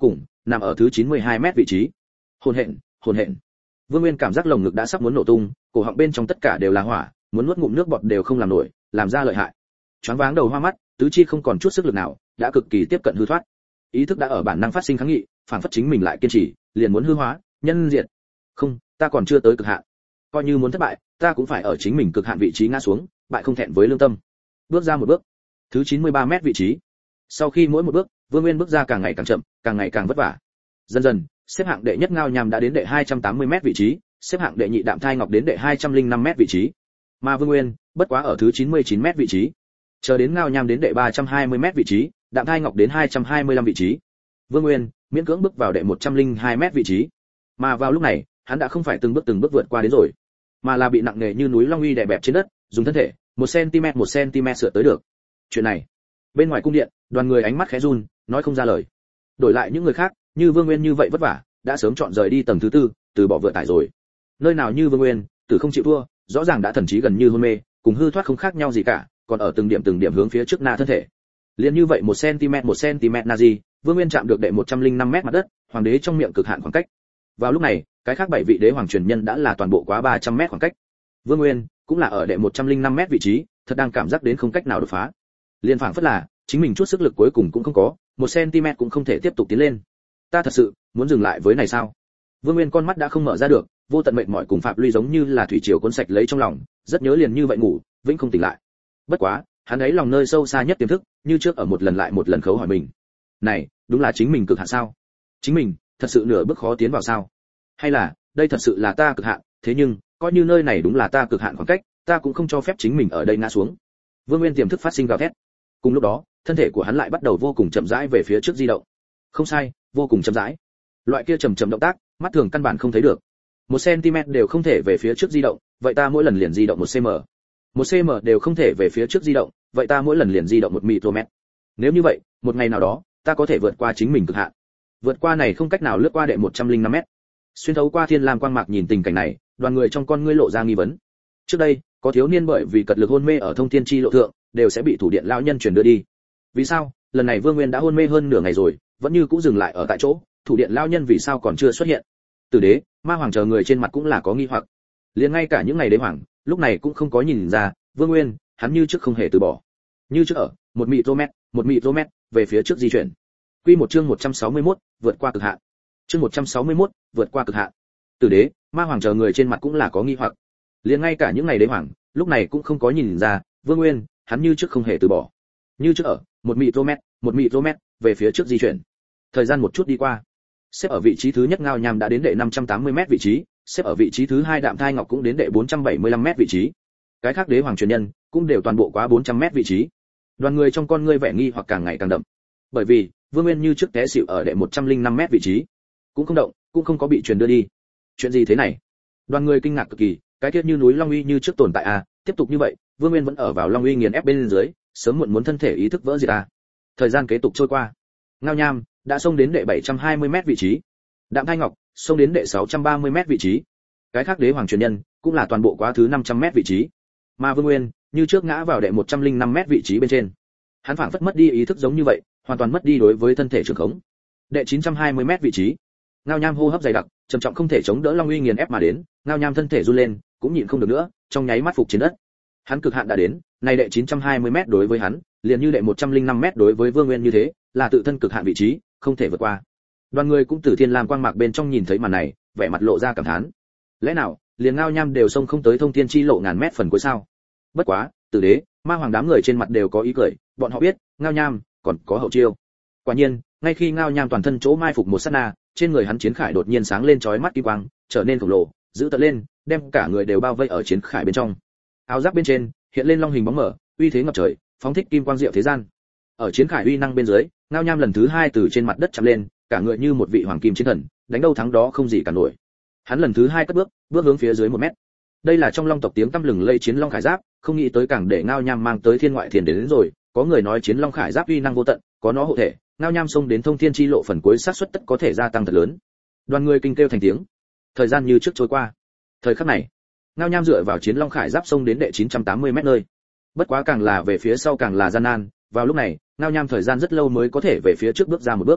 [SPEAKER 1] nằm ở thứ 92m vị trí. Hồn hển. Vương Nguyên cảm giác lồng ngực đã sắp muốn nổ tung, cổ họng bên trong tất cả đều là hỏa, muốn nuốt ngụm nước bọt đều không làm nổi, làm ra lợi hại. Choáng váng đầu hoa mắt, tứ chi không còn chút sức lực nào, đã cực kỳ tiếp cận hư thoát. Ý thức đã ở bản năng phát sinh kháng nghị, phản phất chính mình lại kiên trì, liền muốn hư hóa, nhân diệt. Không, ta còn chưa tới cực hạn. Coi như muốn thất bại, ta cũng phải ở chính mình cực hạn vị trí ngã xuống, bại không thẹn với lương tâm. Bước ra một bước, thứ 93m vị trí. Sau khi mỗi một bước, Vương Nguyên bước ra càng ngày càng chậm, càng ngày càng vất vả. Dần dần, xếp hạng đệ nhất Ngao Nham đã đến đệ 280m vị trí, xếp hạng đệ nhị Đạm Thai Ngọc đến đệ 205m vị trí. Mà Vương Nguyên, bất quá ở thứ 99m vị trí. Chờ đến Ngao Nham đến đệ 320m vị trí, Đạm Thai Ngọc đến 225 vị trí. Vương Nguyên miễn cưỡng bước vào đệ 102m vị trí. Mà vào lúc này, hắn đã không phải từng bước vượt qua đến rồi, mà là bị nặng nề như núi Long Uy đè bẹp trên đất, dùng thân thể 1 cm sửa tới được. Chuyện này, bên ngoài cung điện, đoàn người ánh mắt khẽ run, nói không ra lời. Đổi lại những người khác, như Vương Nguyên như vậy vất vả, đã sớm chọn rời đi tầng thứ tư, từ bỏ vượt tải rồi. Nơi nào như Vương Nguyên, tử không chịu thua, rõ ràng đã thần trí gần như hôn mê, cùng hư thoát không khác nhau gì cả, còn ở từng điểm hướng phía trước na thân thể. Liên như vậy 1 cm na gì, Vương Nguyên chạm được đệ 105m mặt đất, hoàng đế trong miệng cực hạn khoảng cách. Vào lúc này, cái khác 7 vị đế hoàng truyền nhân đã là toàn bộ quá 300m khoảng cách. Vương Nguyên cũng là ở đệ 105m vị trí, thật đang cảm giác đến không cách nào đột phá. Liên phảng phất là chính mình chút sức lực cuối cùng cũng không có, 1 cm cũng không thể tiếp tục tiến lên. Ta thật sự muốn dừng lại với này sao? Vương Nguyên con mắt đã không mở ra được, vô tận mệt mỏi cùng Phạm Luy giống như là thủy triều cuốn sạch lấy trong lòng, rất nhớ liền như vậy ngủ, vĩnh không tỉnh lại. Bất quá, hắn ấy lòng nơi sâu xa nhất tiềm thức, như trước ở một lần lại một lần khấu hỏi mình. Này, đúng là chính mình cực hạn sao? Chính mình, thật sự nửa bước khó tiến vào sao? Hay là, đây thật sự là ta cực hạn, thế nhưng, coi như nơi này đúng là ta cực hạn khoảng cách, ta cũng không cho phép chính mình ở đây ngã xuống. Vương Nguyên tiềm thức phát sinh gào thét. Cùng lúc đó, thân thể của hắn lại bắt đầu vô cùng chậm rãi về phía trước di động. Không sai, vô cùng chậm rãi. Loại kia chậm động tác, mắt thường căn bản không thấy được. 1 cm đều không thể về phía trước di động, vậy ta mỗi lần liền di động 1 cm. 1 cm đều không thể về phía trước di động, vậy ta mỗi lần liền di động 1 micromet. Nếu như vậy, một ngày nào đó, ta có thể vượt qua chính mình cực hạn. Vượt qua này không cách nào lướt qua đệ 105m. Xuyên thấu qua thiên lam quang mạc nhìn tình cảnh này, đoàn người trong con ngươi lộ ra nghi vấn. Trước đây, có thiếu niên bởi vì cật lực hôn mê ở thông thiên chi lộ thượng, đều sẽ bị thủ điện lão nhân truyền đưa đi. Vì sao, lần này Vương Nguyên đã hôn mê hơn nửa ngày rồi, vẫn như cũng dừng lại ở tại chỗ, thủ điện lão nhân vì sao còn chưa xuất hiện? Tử đế, ma hoàng chờ người trên mặt cũng là có nghi hoặc. Liền ngay cả những ngày đế hoàng, lúc này cũng không có nhìn ra, Vương Nguyên, hắn như trước không hề từ bỏ. Như trước ở, 1 micromet, về phía trước di chuyển. Quy một chương 161, vượt qua cực hạn. Chương 161, vượt qua cực hạn. Tử đế, ma hoàng chờ người trên mặt cũng là có nghi hoặc. Liền ngay cả những ngày đế hoàng, lúc này cũng không có nhìn ra, Vương Nguyên, hắn như trước không hề từ bỏ. Như trước ở, 1 micromet, về phía trước di chuyển. Thời gian một chút đi qua. Xếp ở vị trí thứ nhất Ngao Nham đã đến đệ 580m vị trí, xếp ở vị trí thứ hai Đạm Thai Ngọc cũng đến đệ 475m vị trí. Cái khác đế hoàng truyền nhân cũng đều toàn bộ quá 400m vị trí. Đoàn người trong con ngươi vẻ nghi hoặc càng ngày càng đậm. Bởi vì, Vương Nguyên như trước té xỉu ở đệ 105m vị trí, cũng không động, cũng không có bị truyền đưa đi. Chuyện gì thế này? Đoàn người kinh ngạc cực kỳ, cái kia như núi Long Uy như trước tồn tại à, tiếp tục như vậy, Vương Nguyên vẫn ở vào Long Uy nghiền ép bên dưới, sớm muộn muốn thân thể ý thức vỡ diệt à. Thời gian kế tục trôi qua. Ngao Nham đã xông đến đệ 720m vị trí. Đạm Thai Ngọc xông đến đệ 630m vị trí. Cái khác đế hoàng truyền nhân cũng là toàn bộ quá thứ 500m vị trí. Mà Vương Nguyên như trước ngã vào đệ 105m vị trí bên trên. Hắn phảng phất mất đi ý thức giống như vậy, hoàn toàn mất đi đối với thân thể trường khống. Đệ 920m vị trí. Ngao Nham hô hấp dày đặc, trầm trọng không thể chống đỡ Long Uy nghiền ép mà đến, Ngao Nham thân thể run lên, cũng nhịn không được nữa, trong nháy mắt phục trên đất. Hắn cực hạn đã đến, này đệ 920m đối với hắn, liền như đệ 105m đối với Vương Nguyên như thế, là tự thân cực hạn vị trí, không thể vượt qua. Đoàn người cũng từ thiên lam quang mạc bên trong nhìn thấy màn này, vẻ mặt lộ ra cảm thán. Lẽ nào, liền Ngao Nham đều xông không tới thông thiên chi lộ ngàn mét phần cuối sao? Bất quá, Tử đế, ma hoàng đám người trên mặt đều có ý cười, bọn họ biết, Ngao Nham còn có hậu chiêu. Quả nhiên, ngay khi Ngao Nham toàn thân chỗ mai phục một sát na, trên người hắn chiến khải đột nhiên sáng lên chói mắt kim quang, trở nên khổng lồ, giữ tợn lên, đem cả người đều bao vây ở chiến khải bên trong. Áo giáp bên trên hiện lên long hình bóng mở, uy thế ngập trời, phóng thích kim quang diệu thế gian. Ở chiến khải uy năng bên dưới, Ngao Nham lần thứ hai từ trên mặt đất chạm lên, cả người như một vị hoàng kim chiến thần, đánh đâu thắng đó không gì cả nổi. Hắn lần thứ hai cất bước hướng phía dưới 1 mét. Đây là trong long tộc tiếng tăm lừng lây chiến long khải giáp, không nghĩ tới càng để Ngao Nham mang tới thiên ngoại thiên đến rồi. Có người nói chiến long khải giáp uy năng vô tận, có nó hộ thể, Ngao Nham xông đến thông thiên chi lộ phần cuối xác suất tất có thể gia tăng thật lớn. Đoàn người kinh kêu thành tiếng. Thời gian như trước trôi qua. Thời khắc này, Ngao Nham dựa vào chiến long khải giáp xông đến đệ 980 mét nơi. Bất quá càng là về phía sau càng là gian nan, vào lúc này, Ngao Nham thời gian rất lâu mới có thể về phía trước bước ra một bước.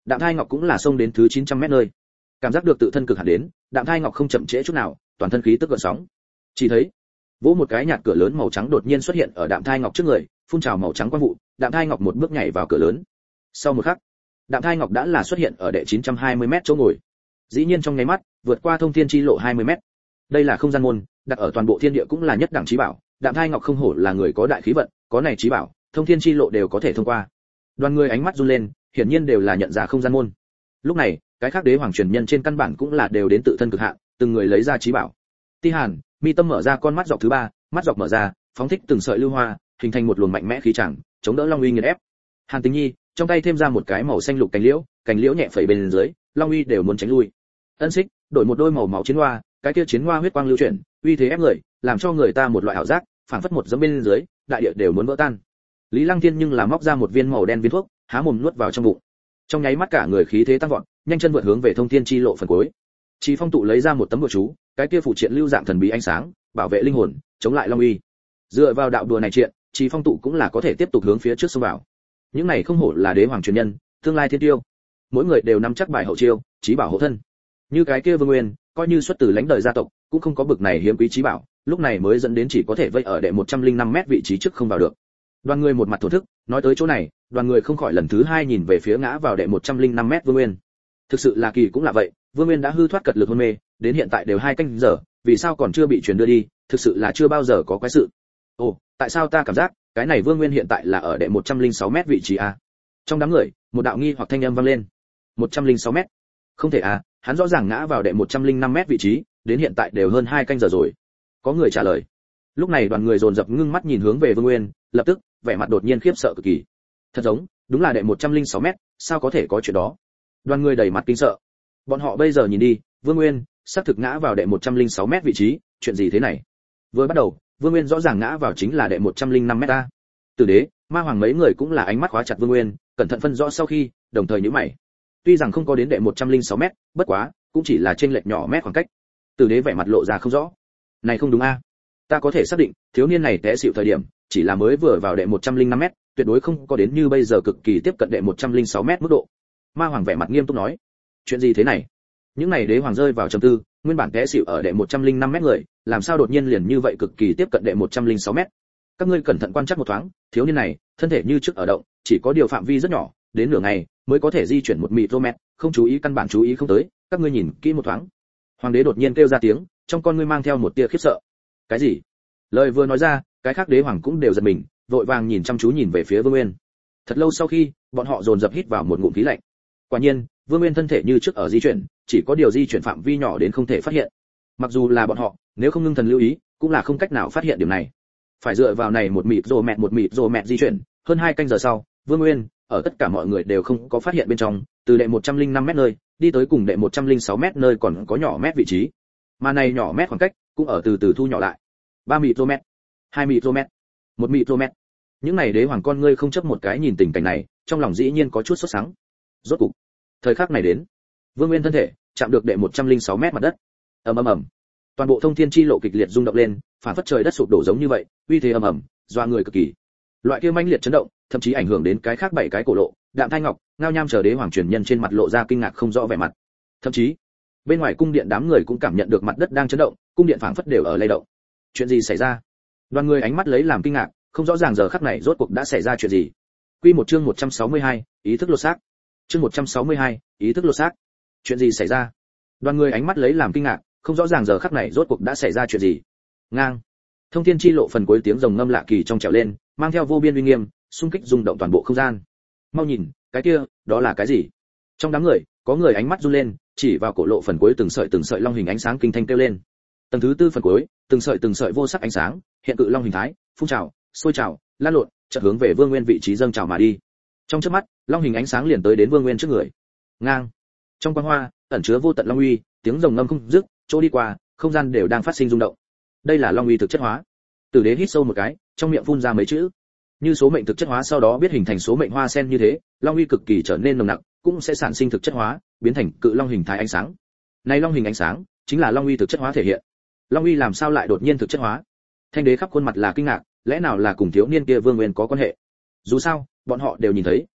[SPEAKER 1] Đạm Thai Ngọc cũng là xông đến thứ 900m nơi. Cảm giác được tự thân cực hạn đến, Đạm Thai Ngọc không chậm trễ chút nào, toàn thân khí tức gợn sóng. Chỉ thấy, vỗ một cái nhạt cửa lớn màu trắng đột nhiên xuất hiện ở Đạm Thai Ngọc trước người, phun trào màu trắng quang vụ, Đạm Thai Ngọc một bước nhảy vào cửa lớn. Sau một khắc, Đạm Thai Ngọc đã là xuất hiện ở đệ 920m chỗ ngồi. Dĩ nhiên trong nháy mắt, vượt qua thông thiên chi lộ 20m. Đây là không gian môn, đặt ở toàn bộ thiên địa cũng là nhất đẳng chí bảo, Đạm Thai Ngọc không hổ là người có đại khí vận, có này chí bảo, thông thiên chi lộ đều có thể thông qua. Đoàn người ánh mắt run lên, hiển nhiên đều là nhận ra không gian môn. Lúc này, cái khác đế hoàng truyền nhân trên căn bản cũng là đều đến tự thân cực hạn, từng người lấy ra chí bảo. Ti Hàn, mi tâm mở ra con mắt dọc thứ 3, mắt dọc mở ra, phóng thích từng sợi lưu hoa, hình thành một luồng mạnh mẽ khí tràng, chống đỡ Long Uy nghiền ép. Hàn Tính Nhi, trong tay thêm ra một cái màu xanh lục cành liễu nhẹ phẩy bên dưới, Long Uy đều muốn tránh lui. Ân Xích, đổi một đôi màu máu chiến hoa, cái kia chiến hoa huyết quang lưu chuyển, uy thế ép người, làm cho người ta một loại ảo giác, phảng phất một giấm bên dưới, đại địa đều muốn vỡ tan. Lý Lăng Thiên nhưng là móc ra một viên màu đen viên thuốc, há mồm nuốt vào trong bụng. Trong nháy mắt cả người khí thế tăng vọt, nhanh chân vượt hướng về thông thiên chi lộ phần cuối. Chí Phong tụ lấy ra một tấm bùa chú, cái kia phụ triện lưu dạng thần bí ánh sáng, bảo vệ linh hồn, chống lại Long Uy. Dựa vào đạo đùa này triện, Chí Phong tụ cũng là có thể tiếp tục hướng phía trước xông vào. Những này không hổ là đế hoàng truyền nhân, tương lai thiên tiêu. Mỗi người đều nắm chắc bài hậu chiêu, chí bảo hộ thân. Như cái kia Vương Nguyên, coi như xuất từ lãnh đời gia tộc, cũng không có bực này hiếm quý chí bảo, lúc này mới dẫn đến chỉ có thể vây ở đệ 105m vị trí trước không vào được. Đoàn người một mặt thổ thức, nói tới chỗ này, đoàn người không khỏi lần thứ 2 nhìn về phía ngã vào đệ 105m Vương Nguyên. Thực sự là kỳ cũng là vậy, Vương Nguyên đã hư thoát cật lực hôn mê, đến hiện tại đều 2 canh giờ, vì sao còn chưa bị truyền đưa đi, thực sự là chưa bao giờ có quái sự. Ồ, tại sao ta cảm giác, cái này Vương Nguyên hiện tại là ở đệ 106m vị trí a? Trong đám người, một đạo nghi hoặc thanh âm vang lên. 106m? Không thể à, hắn rõ ràng ngã vào đệ 105m vị trí, đến hiện tại đều hơn 2 canh giờ rồi. Có người trả lời. Lúc này đoàn người dồn dập ngưng mắt nhìn hướng về Vương Nguyên, lập tức, vẻ mặt đột nhiên khiếp sợ cực kỳ. Thật giống, đúng là đệ 106m, sao có thể có chuyện đó? Đoàn người đầy mặt kinh sợ. Bọn họ bây giờ nhìn đi, Vương Nguyên xác thực ngã vào đệ 106m vị trí, chuyện gì thế này? Vừa bắt đầu, Vương Nguyên rõ ràng ngã vào chính là đệ 105m a. Tử Đế, Ma Hoàng mấy người cũng là ánh mắt khóa chặt Vương Nguyên, cẩn thận phân rõ sau khi, đồng thời nhíu mày. Tuy rằng không có đến đệ 106m, bất quá, cũng chỉ là chênh lệch nhỏ mét khoảng cách. Tử Đế vẻ mặt lộ ra không rõ. Này không đúng a. Ta có thể xác định, thiếu niên này té xỉu thời điểm, chỉ là mới vừa vào đệ 105m, tuyệt đối không có đến như bây giờ cực kỳ tiếp cận đệ 106m mức độ. Ma Hoàng vẻ mặt nghiêm túc nói, chuyện gì thế này? Những này đế hoàng rơi vào trầm tư, nguyên bản té xỉu ở đệ 105m người, làm sao đột nhiên liền như vậy cực kỳ tiếp cận đệ 106m? Các ngươi cẩn thận quan trắc một thoáng, thiếu niên này, thân thể như trước ở động, chỉ có điều phạm vi rất nhỏ, đến nửa ngày mới có thể di chuyển 1 micromet, không chú ý căn bản chú ý không tới, các ngươi nhìn kỹ một thoáng. Hoàng đế đột nhiên kêu ra tiếng, trong con ngươi mang theo một tia khiếp sợ. Cái gì? Lời vừa nói ra, cái khác đế hoàng cũng đều giật mình, vội vàng nhìn chăm chú nhìn về phía Vương Nguyên. Thật lâu sau khi, bọn họ dồn dập hít vào một ngụm khí lạnh. Quả nhiên, Vương Nguyên thân thể như trước ở di chuyển, chỉ có điều di chuyển phạm vi nhỏ đến không thể phát hiện. Mặc dù là bọn họ, nếu không ngưng thần lưu ý, cũng là không cách nào phát hiện điểm này. Phải dựa vào này một mịt rồ mẹt di chuyển, hơn 2 canh giờ sau, Vương Nguyên, ở tất cả mọi người đều không có phát hiện bên trong, từ đệ 105m nơi, đi tới cùng đệ 106m nơi còn có nhỏ mét vị trí. Mà này nhỏ mét khoảng cách, cũng ở từ từ thu nhỏ lại. 3 micromet, 2 micromet, 1 micromet. Những này đế hoàng con ngươi không chấp một cái nhìn tình cảnh này, trong lòng dĩ nhiên có chút sốt sắng. Rốt cục, thời khắc này đến, Vương Nguyên thân thể chạm được đệ 106m mặt đất. Ầm ầm ầm. Toàn bộ thông thiên chi lộ kịch liệt rung động lên, phản phất trời đất sụp đổ giống như vậy, uy thế ầm ầm, doa người cực kỳ. Loại kia mãnh liệt chấn động, thậm chí ảnh hưởng đến cái khác 7 cái cổ lộ, Đạm Thai Ngọc, Ngao Nham chờ đế hoàng truyền nhân trên mặt lộ ra kinh ngạc không rõ vẻ mặt. Thậm chí, bên ngoài cung điện đám người cũng cảm nhận được mặt đất đang chấn động, cung điện phảng phất đều ở lay động. Chuyện gì xảy ra? Đoàn người ánh mắt lấy làm kinh ngạc, không rõ ràng giờ khắc này rốt cuộc đã xảy ra chuyện gì. Quy một chương 162, ý thức lột xác. Chương 162, ý thức lột xác. Chuyện gì xảy ra? Đoàn người ánh mắt lấy làm kinh ngạc, không rõ ràng giờ khắc này rốt cuộc đã xảy ra chuyện gì. Ngang. Thông thiên chi lộ phần cuối tiếng rồng ngâm lạ kỳ trong trèo lên, mang theo vô biên uy nghiêm, xung kích rung động toàn bộ không gian. Mau nhìn, cái kia, đó là cái gì? Trong đám người, có người ánh mắt run lên, chỉ vào cổ lộ phần cuối từng sợi long hình ánh sáng kinh thanh kêu lên. Tầng thứ 4 phần cuối, từng sợi vô sắc ánh sáng, hiện cự long hình thái, phun trào, sôi trào, lan lộn, chợt hướng về Vương Nguyên vị trí dâng trào mà đi. Trong chớp mắt, long hình ánh sáng liền tới đến Vương Nguyên trước người. Ngang. Trong quang hoa, ẩn chứa vô tận long uy, tiếng rồng ngâm không dứt, chỗ đi qua, không gian đều đang phát sinh rung động. Đây là long uy thực chất hóa. Tử Đế hít sâu một cái, trong miệng phun ra mấy chữ. Như số mệnh thực chất hóa sau đó biết hình thành số mệnh hoa sen như thế, long uy cực kỳ trở nên nồng nặc, cũng sẽ sản sinh thực chất hóa, biến thành cự long hình thái ánh sáng. Này long hình ánh sáng, chính là long uy thực chất hóa thể hiện. Long uy làm sao lại đột nhiên thực chất hóa? Thanh đế khắp khuôn mặt là kinh ngạc, lẽ nào là cùng thiếu niên kia Vương Nguyên có quan hệ? Dù sao, bọn họ đều nhìn thấy,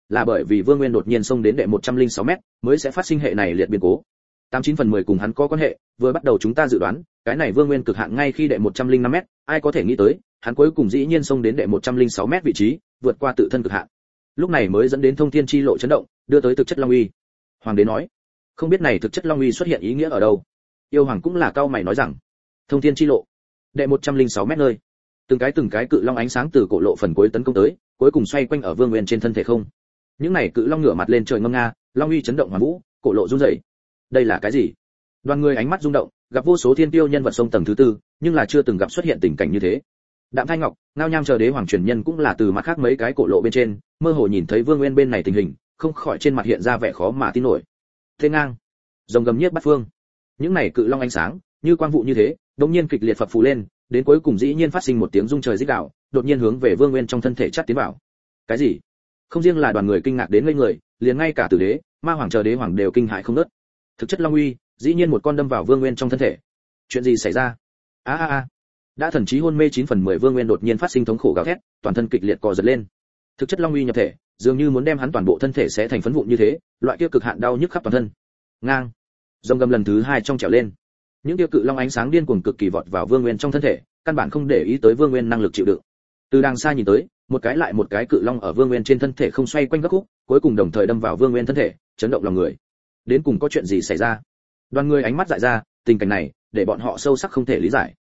[SPEAKER 1] là bởi vì Vương Nguyên đột nhiên xông đến đệ 106m, mới sẽ phát sinh hệ này liệt biến cố. 89/10 cùng hắn có quan hệ, vừa bắt đầu chúng ta dự đoán, cái này Vương Nguyên cực hạn ngay khi đệ 105m, ai có thể nghĩ tới, hắn cuối cùng dĩ nhiên xông đến đệ 106m vị trí, vượt qua tự thân cực hạn. Lúc này mới dẫn đến thông thiên chi lộ chấn động, đưa tới thực chất long uy. Hoàng đế nói, không biết này thực chất long uy xuất hiện ý nghĩa ở đâu. Yêu hoàng cũng là cao mày nói rằng, thông thiên chi lộ, đệ 106m nơi. Từng cái cự long ánh sáng từ cổ lộ phần cuối tấn công tới, cuối cùng xoay quanh ở Vương Nguyên trên thân thể không. Những này cự long ngửa mặt lên trời ngâm nga, long uy chấn động hoàn vũ, cổ lộ rung rẩy. Đây là cái gì? Đoàn người ánh mắt rung động, gặp vô số thiên tiêu nhân vật sông tầng thứ tư, nhưng là chưa từng gặp xuất hiện tình cảnh như thế. Đạm Thanh Ngọc, Ngao Nham chờ đế hoàng truyền nhân cũng là từ mặt khác mấy cái cổ lộ bên trên, mơ hồ nhìn thấy Vương Nguyên bên này tình hình, không khỏi trên mặt hiện ra vẻ khó mà tin nổi. Thế ngang, rồng gầm nhiếp bát phương. Những này cự long ánh sáng, như quang vụ như thế, đột nhiên kịch liệt phập phù lên, đến cuối cùng dĩ nhiên phát sinh một tiếng rung trời rít gào, đột nhiên hướng về Vương Nguyên trong thân thể chắt tiến vào. Cái gì? Không riêng là đoàn người kinh ngạc đến ngây người, liền ngay cả Tử Đế, Ma Hoàng chờ đế hoàng đều kinh hãi không ngớt. Thực chất long uy, dĩ nhiên một con đâm vào Vương Nguyên trong thân thể. Chuyện gì xảy ra? A. Đã thần trí hôn mê 9/10 Vương Nguyên đột nhiên phát sinh thống khổ gào thét, toàn thân kịch liệt co giật lên. Thực chất long uy nhập thể, dường như muốn đem hắn toàn bộ thân thể xé thành phấn vụn như thế, loại kia cực hạn đau nhức khắp toàn thân. Ngang. Rồng gầm lần thứ 2 trong trèo lên. Những tiêu cự long ánh sáng điên cuồng cực kỳ vọt vào Vương Nguyên trong thân thể, căn bản không để ý tới Vương Nguyên năng lực chịu đựng. Từ đằng xa nhìn tới, một cái lại một cái cự long ở Vương Nguyên trên thân thể không xoay quanh gấp khúc, cuối cùng đồng thời đâm vào Vương Nguyên thân thể, chấn động lòng người. Đến cùng có chuyện gì xảy ra? Đoàn người ánh mắt dại ra, tình cảnh này để bọn họ sâu sắc không thể lý giải.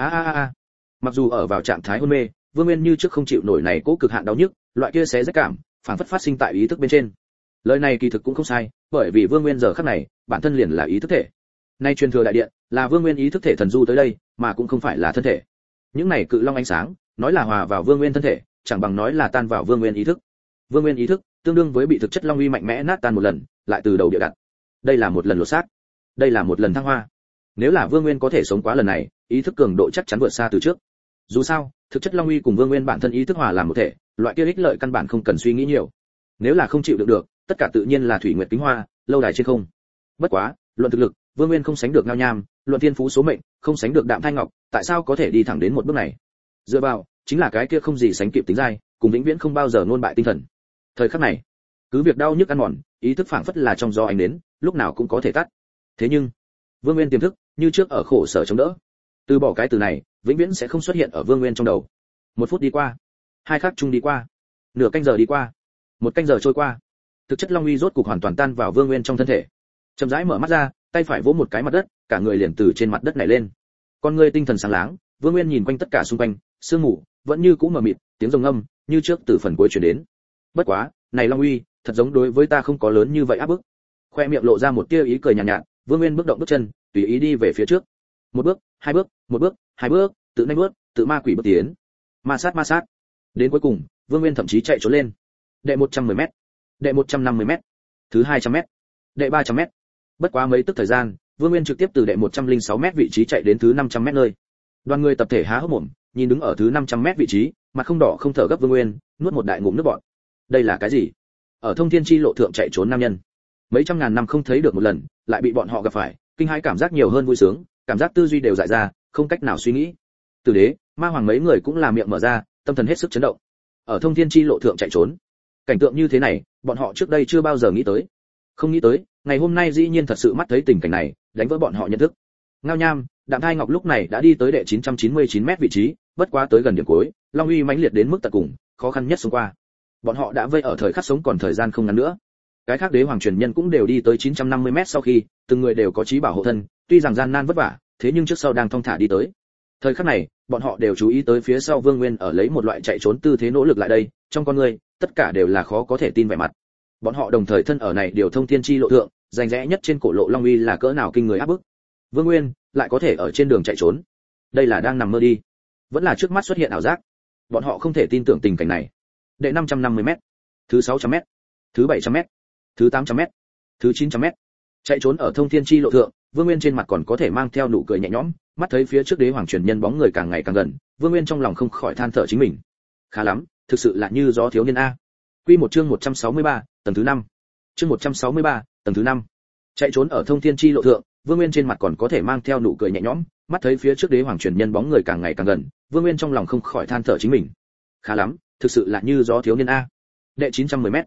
[SPEAKER 1] A. Mặc dù ở vào trạng thái hôn mê, Vương Nguyên như trước không chịu nổi này cố cực hạn đau nhức, loại kia xé rách cảm, phản phất phát sinh tại ý thức bên trên. Lời này kỳ thực cũng không sai, bởi vì Vương Nguyên giờ khắc này, bản thân liền là ý thức thể. Nay truyền thừa đại điện, là Vương Nguyên ý thức thể thần du tới đây, mà cũng không phải là thân thể. Những này cự long ánh sáng, nói là hòa vào Vương Nguyên thân thể, chẳng bằng nói là tan vào Vương Nguyên ý thức. Vương Nguyên ý thức, tương đương với bị thực chất long uy mạnh mẽ nát tan một lần, lại từ đầu địa đặt. Đây là một lần lột xác, đây là một lần thăng hoa. Nếu là Vương Nguyên có thể sống quá lần này, ý thức cường độ chắc chắn vượt xa từ trước. Dù sao, thực chất long uy cùng Vương Nguyên bản thân ý thức hòa làm một thể, loại kia ích lợi căn bản không cần suy nghĩ nhiều. Nếu là không chịu đựng được, tất cả tự nhiên là thủy nguyệt kính hoa, lâu đài trên không. Bất quá, luận thực lực, Vương Nguyên không sánh được Ngao Nham, luận thiên phú số mệnh, không sánh được Đạm Thanh Ngọc, tại sao có thể đi thẳng đến một bước này? Dựa vào, chính là cái kia không gì sánh kịp tính dai, cùng vĩnh viễn không bao giờ nôn bại tinh thần. Thời khắc này, cứ việc đau nhức ăn mòn, ý thức phảng phất là trong gió ánh đến, lúc nào cũng có thể tắt. Thế nhưng, Vương Nguyên tiềm thức, như trước ở khổ sở chống đỡ. Từ bỏ cái từ này, vĩnh viễn sẽ không xuất hiện ở Vương Nguyên trong đầu. 1 phút đi qua, 2 khắc chung đi qua, nửa canh giờ đi qua, 1 canh giờ trôi qua. Thực chất long uy rốt cục hoàn toàn tan vào Vương Nguyên trong thân thể. Chậm rãi mở mắt ra, tay phải vỗ một cái mặt đất, cả người liền từ trên mặt đất này lên. Con người tinh thần sáng láng, Vương Nguyên nhìn quanh tất cả xung quanh, sương mù vẫn như cũ mờ mịt, tiếng rồng ngâm như trước từ phần cuối truyền đến. Bất quá, này long uy, thật giống đối với ta không có lớn như vậy áp bức. Khoe miệng lộ ra một tia ý cười nhàn nhạt, Vương Nguyên bước động bước chân, tùy ý đi về phía trước. 1 bước, 2 bước, 1 bước, 2 bước, tự nhanh bước, tự ma quỷ bước tiến. Ma sát. Đến cuối cùng, Vương Nguyên thậm chí chạy trốn lên. Đệ 110m, đệ 150m, thứ 200m, đệ 300m. Bất quá mấy tức thời gian, Vương Nguyên trực tiếp từ đệ 106m vị trí chạy đến thứ 500m nơi. Đoàn người tập thể há hốc mồm, nhìn đứng ở thứ 500m vị trí, mặt không đỏ không thở gấp Vương Nguyên, nuốt một đại ngụm nước bọt. Đây là cái gì? Ở thông thiên chi lộ thượng chạy trốn nam nhân, mấy trăm ngàn năm không thấy được một lần, lại bị bọn họ gặp phải, kinh hãi cảm giác nhiều hơn vui sướng, cảm giác tư duy đều dại ra, không cách nào suy nghĩ. Tử Đế, Ma Hoàng mấy người cũng là miệng mở ra, tâm thần hết sức chấn động. Ở thông thiên chi lộ thượng chạy trốn, cảnh tượng như thế này, bọn họ trước đây chưa bao giờ nghĩ tới. Không nghĩ tới, ngày hôm nay dĩ nhiên thật sự mắt thấy tình cảnh này, đánh vỡ bọn họ nhận thức. Ngao Nham, Đạm Thai Ngọc lúc này đã đi tới đệ 999m vị trí, bất quá tới gần điểm cuối, long uy mãnh liệt đến mức tận cùng, khó khăn nhất xông qua. Bọn họ đã vây ở thời khắc sống còn thời gian không ngắn nữa. Cái khác đế hoàng truyền nhân cũng đều đi tới 950m sau khi, từng người đều có chí bảo hộ thân, tuy rằng gian nan vất vả, thế nhưng trước sau đang thong thả đi tới. Thời khắc này, bọn họ đều chú ý tới phía sau Vương Nguyên ở lấy một loại chạy trốn tư thế nỗ lực lại đây, trong con người, tất cả đều là khó có thể tin vẻ mặt. Bọn họ đồng thời thân ở này điều thông thiên chi lộ thượng, rành rẽ nhất trên cổ lộ long uy là cỡ nào kinh người áp bức. Vương Nguyên lại có thể ở trên đường chạy trốn. Đây là đang nằm mơ đi, vẫn là trước mắt xuất hiện ảo giác. Bọn họ không thể tin tưởng tình cảnh này. Đệ 550m, thứ 600m, thứ 700m, thứ 800m, thứ 900m. Chạy trốn ở thông thiên chi lộ thượng, Vương Nguyên trên mặt còn có thể mang theo nụ cười nhẹ nhõm, mắt thấy phía trước đế hoàng truyền nhân bóng người càng ngày càng gần, Vương Nguyên trong lòng không khỏi than thở chính mình. Khá lắm, thực sự là như gió thiếu niên a. Quy một chương 163, tầng thứ 5. Chương 163, tầng thứ 5. Chạy trốn ở thông thiên chi lộ thượng, Vương Nguyên trên mặt còn có thể mang theo nụ cười nhẹ nhõm, mắt thấy phía trước đế hoàng truyền nhân bóng người càng ngày càng gần, Vương Nguyên trong lòng không khỏi than thở chính mình. Khá lắm, thực sự là như gió thiếu niên a. Đệ 910m.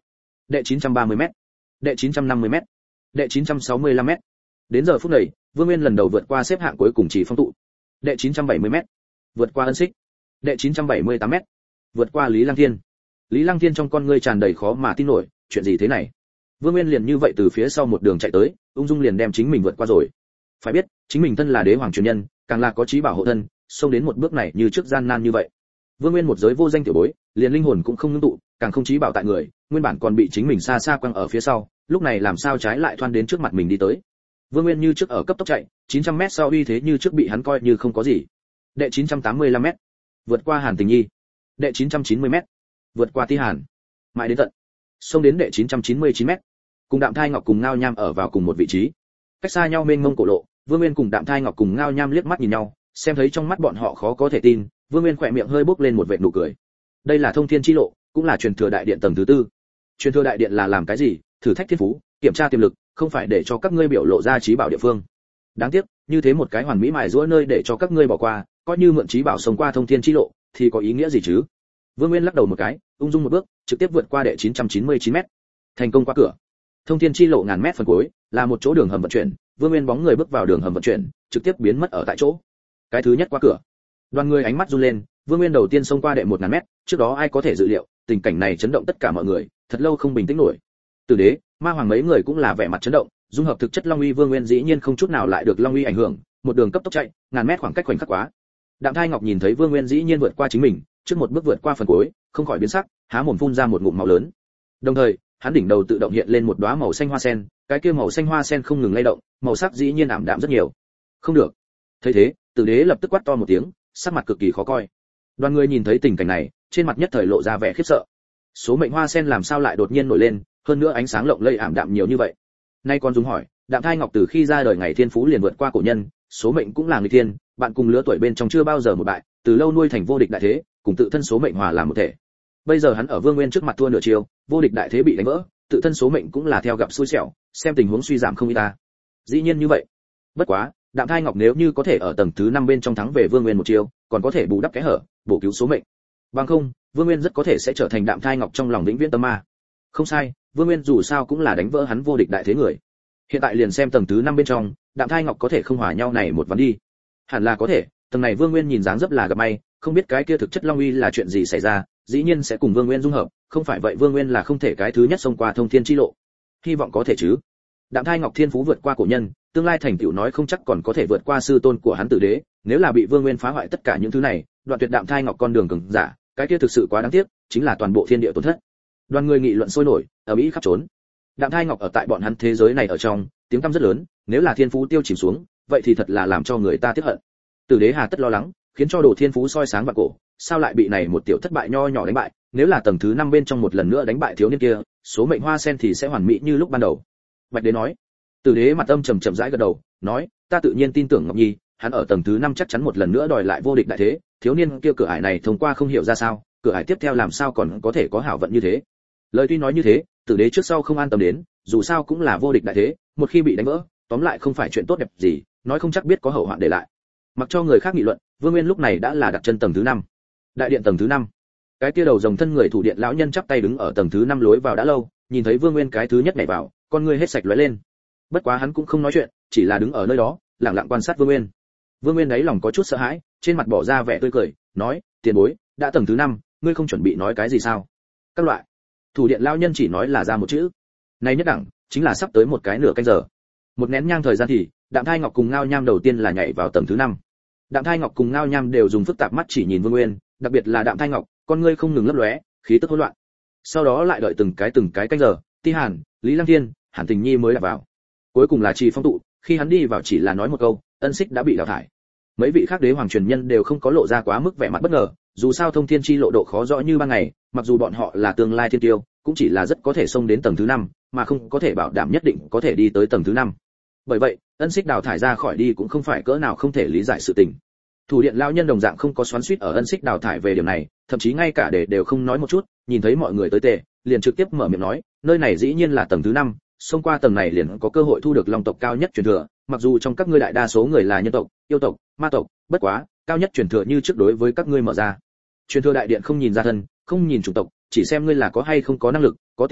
[SPEAKER 1] đệ 930m, đệ 950m, đệ 965m. Đến giờ phút này, Vương Nguyên lần đầu vượt qua xếp hạng cuối cùng Chỉ Phong tụ. Đệ 970m, vượt qua Ân Xích. Đệ 978m, vượt qua Lý Lăng Thiên. Lý Lăng Thiên trong con ngươi tràn đầy khó mà tin nổi, chuyện gì thế này? Vương Nguyên liền như vậy từ phía sau một đường chạy tới, ung dung liền đem chính mình vượt qua rồi. Phải biết, chính mình thân là đế hoàng truyền nhân, càng là có chí bảo hộ thân, xông đến một bước này như trước gian nan như vậy. Vương Nguyên một giới vô danh tiểu bối, liền linh hồn cũng không ngưng tụ, càng không chí bảo tại người, nguyên bản còn bị chính mình xa xa quăng ở phía sau, lúc này làm sao trái lại thoăn đến trước mặt mình đi tới. Vương Nguyên như trước ở cấp tốc chạy, 900m sau uy thế như trước bị hắn coi như không có gì. Đệ 985m, vượt qua Hàn Tình Nhi. Đệ 990m, vượt qua Ti Hàn. Mãi đến tận xông đến đệ 999m, cùng Đạm Thai Ngọc cùng Ngao Nham ở vào cùng một vị trí. Cách xa nhau mênh mông cổ lộ, Vương Nguyên cùng Đạm Thai Ngọc cùng Ngao Nham liếc mắt nhìn nhau, xem thấy trong mắt bọn họ khó có thể tin, Vương Nguyên khỏe miệng hơi bốc lên một vệt nụ cười. Đây là thông thiên chi lộ, cũng là truyền thừa đại điện tầng thứ tư. Truyền thừa đại điện là làm cái gì? Thử thách thiên phú, kiểm tra tiềm lực, không phải để cho các ngươi biểu lộ ra trí bảo địa phương. Đáng tiếc, như thế một cái hoàn mỹ mài giũa nơi để cho các ngươi bỏ qua, coi như mượn trí bảo sống qua thông thiên chi lộ, thì có ý nghĩa gì chứ? Vương Nguyên lắc đầu một cái, ung dung một bước, trực tiếp vượt qua đệ 999m. Thành công qua cửa. Thông thiên chi lộ ngàn mét phần cuối, là một chỗ đường hầm vận chuyển, Vương Nguyên bóng người bước vào đường hầm vận chuyển, trực tiếp biến mất ở tại chỗ. Cái thứ nhất qua cửa. Đoàn người ánh mắt run lên, Vương Nguyên đầu tiên xông qua đệ 1000m, trước đó ai có thể dự liệu, tình cảnh này chấn động tất cả mọi người, thật lâu không bình tĩnh nổi. Tử Đế, Ma Hoàng mấy người cũng là vẻ mặt chấn động, dung hợp thực chất Long Uy Vương Nguyên dĩ nhiên không chút nào lại được Long Uy ảnh hưởng, một đường cấp tốc chạy, ngàn mét khoảng cách khoảnh khắc quá. Đạm Thai Ngọc nhìn thấy Vương Nguyên dĩ nhiên vượt qua chính mình, trước một bước vượt qua phần cuối, không khỏi biến sắc, há mồm phun ra một ngụm máu lớn. Đồng thời, hắn đỉnh đầu tự động hiện lên một đóa màu xanh hoa sen, cái kia màu xanh hoa sen không ngừng lay động, màu sắc dĩ nhiên ảm đạm rất nhiều. Không được. Thấy thế, Tử Đế lập tức quát to một tiếng, sắc mặt cực kỳ khó coi. Đoàn người nhìn thấy tình cảnh này, trên mặt nhất thời lộ ra vẻ khiếp sợ. Số mệnh hoa sen làm sao lại đột nhiên nổi lên, hơn nữa ánh sáng lộng lẫy ảm đạm nhiều như vậy. Nay còn dùng hỏi, Đạm Thai Ngọc từ khi ra đời ngày thiên phú liền vượt qua cổ nhân, số mệnh cũng là người thiên, bạn cùng lứa tuổi bên trong chưa bao giờ một bại, từ lâu nuôi thành vô địch đại thế, cùng tự thân số mệnh hòa làm một thể. Bây giờ hắn ở Vương Nguyên trước mặt thua nửa chiều, vô địch đại thế bị đánh vỡ, tự thân số mệnh cũng là theo gặp xui xẻo, xem tình huống suy giảm không ít ta. Dĩ nhiên như vậy. Bất quá, Đạm Thai Ngọc nếu như có thể ở tầng thứ 5 bên trong thắng về Vương Nguyên một chiều, còn có thể bù đắp cái hở, bổ cứu số mệnh. Bằng không, Vương Nguyên rất có thể sẽ trở thành Đạm Thai Ngọc trong lòng vĩnh viễn tâm ma. Không sai, Vương Nguyên dù sao cũng là đánh vỡ hắn vô địch đại thế người. Hiện tại liền xem tầng thứ 5 bên trong, Đạm Thai Ngọc có thể không hòa nhau này một ván đi. Hẳn là có thể, tầng này Vương Nguyên nhìn dáng dấp là gặp may, không biết cái kia thực chất Long Uy là chuyện gì xảy ra, dĩ nhiên sẽ cùng Vương Nguyên dung hợp, không phải vậy Vương Nguyên là không thể cái thứ nhất xông qua thông thiên chi lộ. Hy vọng có thể chứ. Đạm Thai Ngọc thiên phú vượt qua cổ nhân, tương lai thành tựu nói không chắc còn có thể vượt qua sư tôn của hắn Tử Đế, nếu là bị Vương Nguyên phá hoại tất cả những thứ này, đoạn tuyệt Đạm Thai Ngọc con đường cường giả, cái kia thực sự quá đáng tiếc, chính là toàn bộ thiên địa tổn thất. Đoàn người nghị luận sôi nổi, ở mỹ khắp trốn. Đạm Thai Ngọc ở tại bọn hắn thế giới này ở trong, tiếng tăm rất lớn, nếu là thiên phú tiêu chìm xuống, vậy thì thật là làm cho người ta tiếc hận. Tử Đế hà tất lo lắng, khiến cho Đồ Thiên Phú soi sáng vạn cổ, sao lại bị này một tiểu thất bại nho nhỏ đánh bại, nếu là tầng thứ 5 bên trong một lần nữa đánh bại thiếu niên kia, số mệnh hoa sen thì sẽ hoàn mỹ như lúc ban đầu. Bạch Đế nói. Tử Đế mặt âm trầm trầm rãi gật đầu, nói, ta tự nhiên tin tưởng Ngọc Nhi, hắn ở tầng thứ 5 chắc chắn một lần nữa đòi lại vô địch đại thế, thiếu niên kia cửa ải này thông qua không hiểu ra sao, cửa ải tiếp theo làm sao còn có thể có hảo vận như thế. Lời tuy nói như thế, Tử Đế trước sau không an tâm đến, dù sao cũng là vô địch đại thế, một khi bị đánh vỡ, tóm lại không phải chuyện tốt đẹp gì, nói không chắc biết có hậu hoạn để lại. Mặc cho người khác nghị luận, Vương Nguyên lúc này đã là đặt chân tầng thứ 5. Đại điện tầng thứ 5. Cái kia đầu rồng thân người thủ điện lão nhân chắp tay đứng ở tầng thứ 5 lối vào đã lâu, nhìn thấy Vương Nguyên cái thứ nhất nhảy vào, con người hết sạch lóe lên. Bất quá hắn cũng không nói chuyện, chỉ là đứng ở nơi đó, lặng lặng quan sát Vương Nguyên. Vương Nguyên đấy lòng có chút sợ hãi, trên mặt bỏ ra vẻ tươi cười, nói, tiền bối, đã tầng thứ 5, ngươi không chuẩn bị nói cái gì sao? Các loại. Thủ điện lão nhân chỉ nói là ra một chữ. Này nhất đẳng, chính là sắp tới một cái nửa canh giờ. Một nén nhang thời gian thì, Đạm Thai Ngọc cùng Ngao Nham đầu tiên là nhảy vào tầng thứ 5. Đạm Thai Ngọc cùng Ngao Nham đều dùng phức tạp mắt chỉ nhìn Vương Nguyên, đặc biệt là Đạm Thai Ngọc, con ngươi không ngừng lấp lóe, khí tức hỗn loạn. Sau đó lại đợi từng cái canh giờ, Ti Hàn, Lý Lăng Thiên, Hàn Tình Nhi mới đặt vào. Cuối cùng là Trì Phong tụ, khi hắn đi vào chỉ là nói một câu, Ân Xích đã bị đào thải. Mấy vị khác đế hoàng truyền nhân đều không có lộ ra quá mức vẻ mặt bất ngờ, dù sao thông thiên chi lộ độ khó rõ như ban ngày, mặc dù bọn họ là tương lai thiên tiêu, cũng chỉ là rất có thể xông đến tầng thứ 5, mà không có thể bảo đảm nhất định có thể đi tới tầng thứ 5. Bởi vậy, Ân Xích đào thải ra khỏi đi cũng không phải cỡ nào không thể lý giải sự tình. Thủ điện lão nhân đồng dạng không có xoắn xuýt ở Ân Xích đào thải về điểm này, thậm chí ngay cả để đều không nói một chút, nhìn thấy mọi người tới tề, liền trực tiếp mở miệng nói, nơi này dĩ nhiên là tầng thứ 5, xông qua tầng này liền có cơ hội thu được long tộc cao nhất truyền thừa, mặc dù trong các ngươi đại đa số người là nhân tộc, yêu tộc, ma tộc, bất quá, cao nhất truyền thừa như trước đối với các ngươi mở ra. Truyền thừa đại điện không nhìn ra thân, không nhìn chủng tộc, chỉ xem ngươi là có hay không có năng lực, có tiềm chất,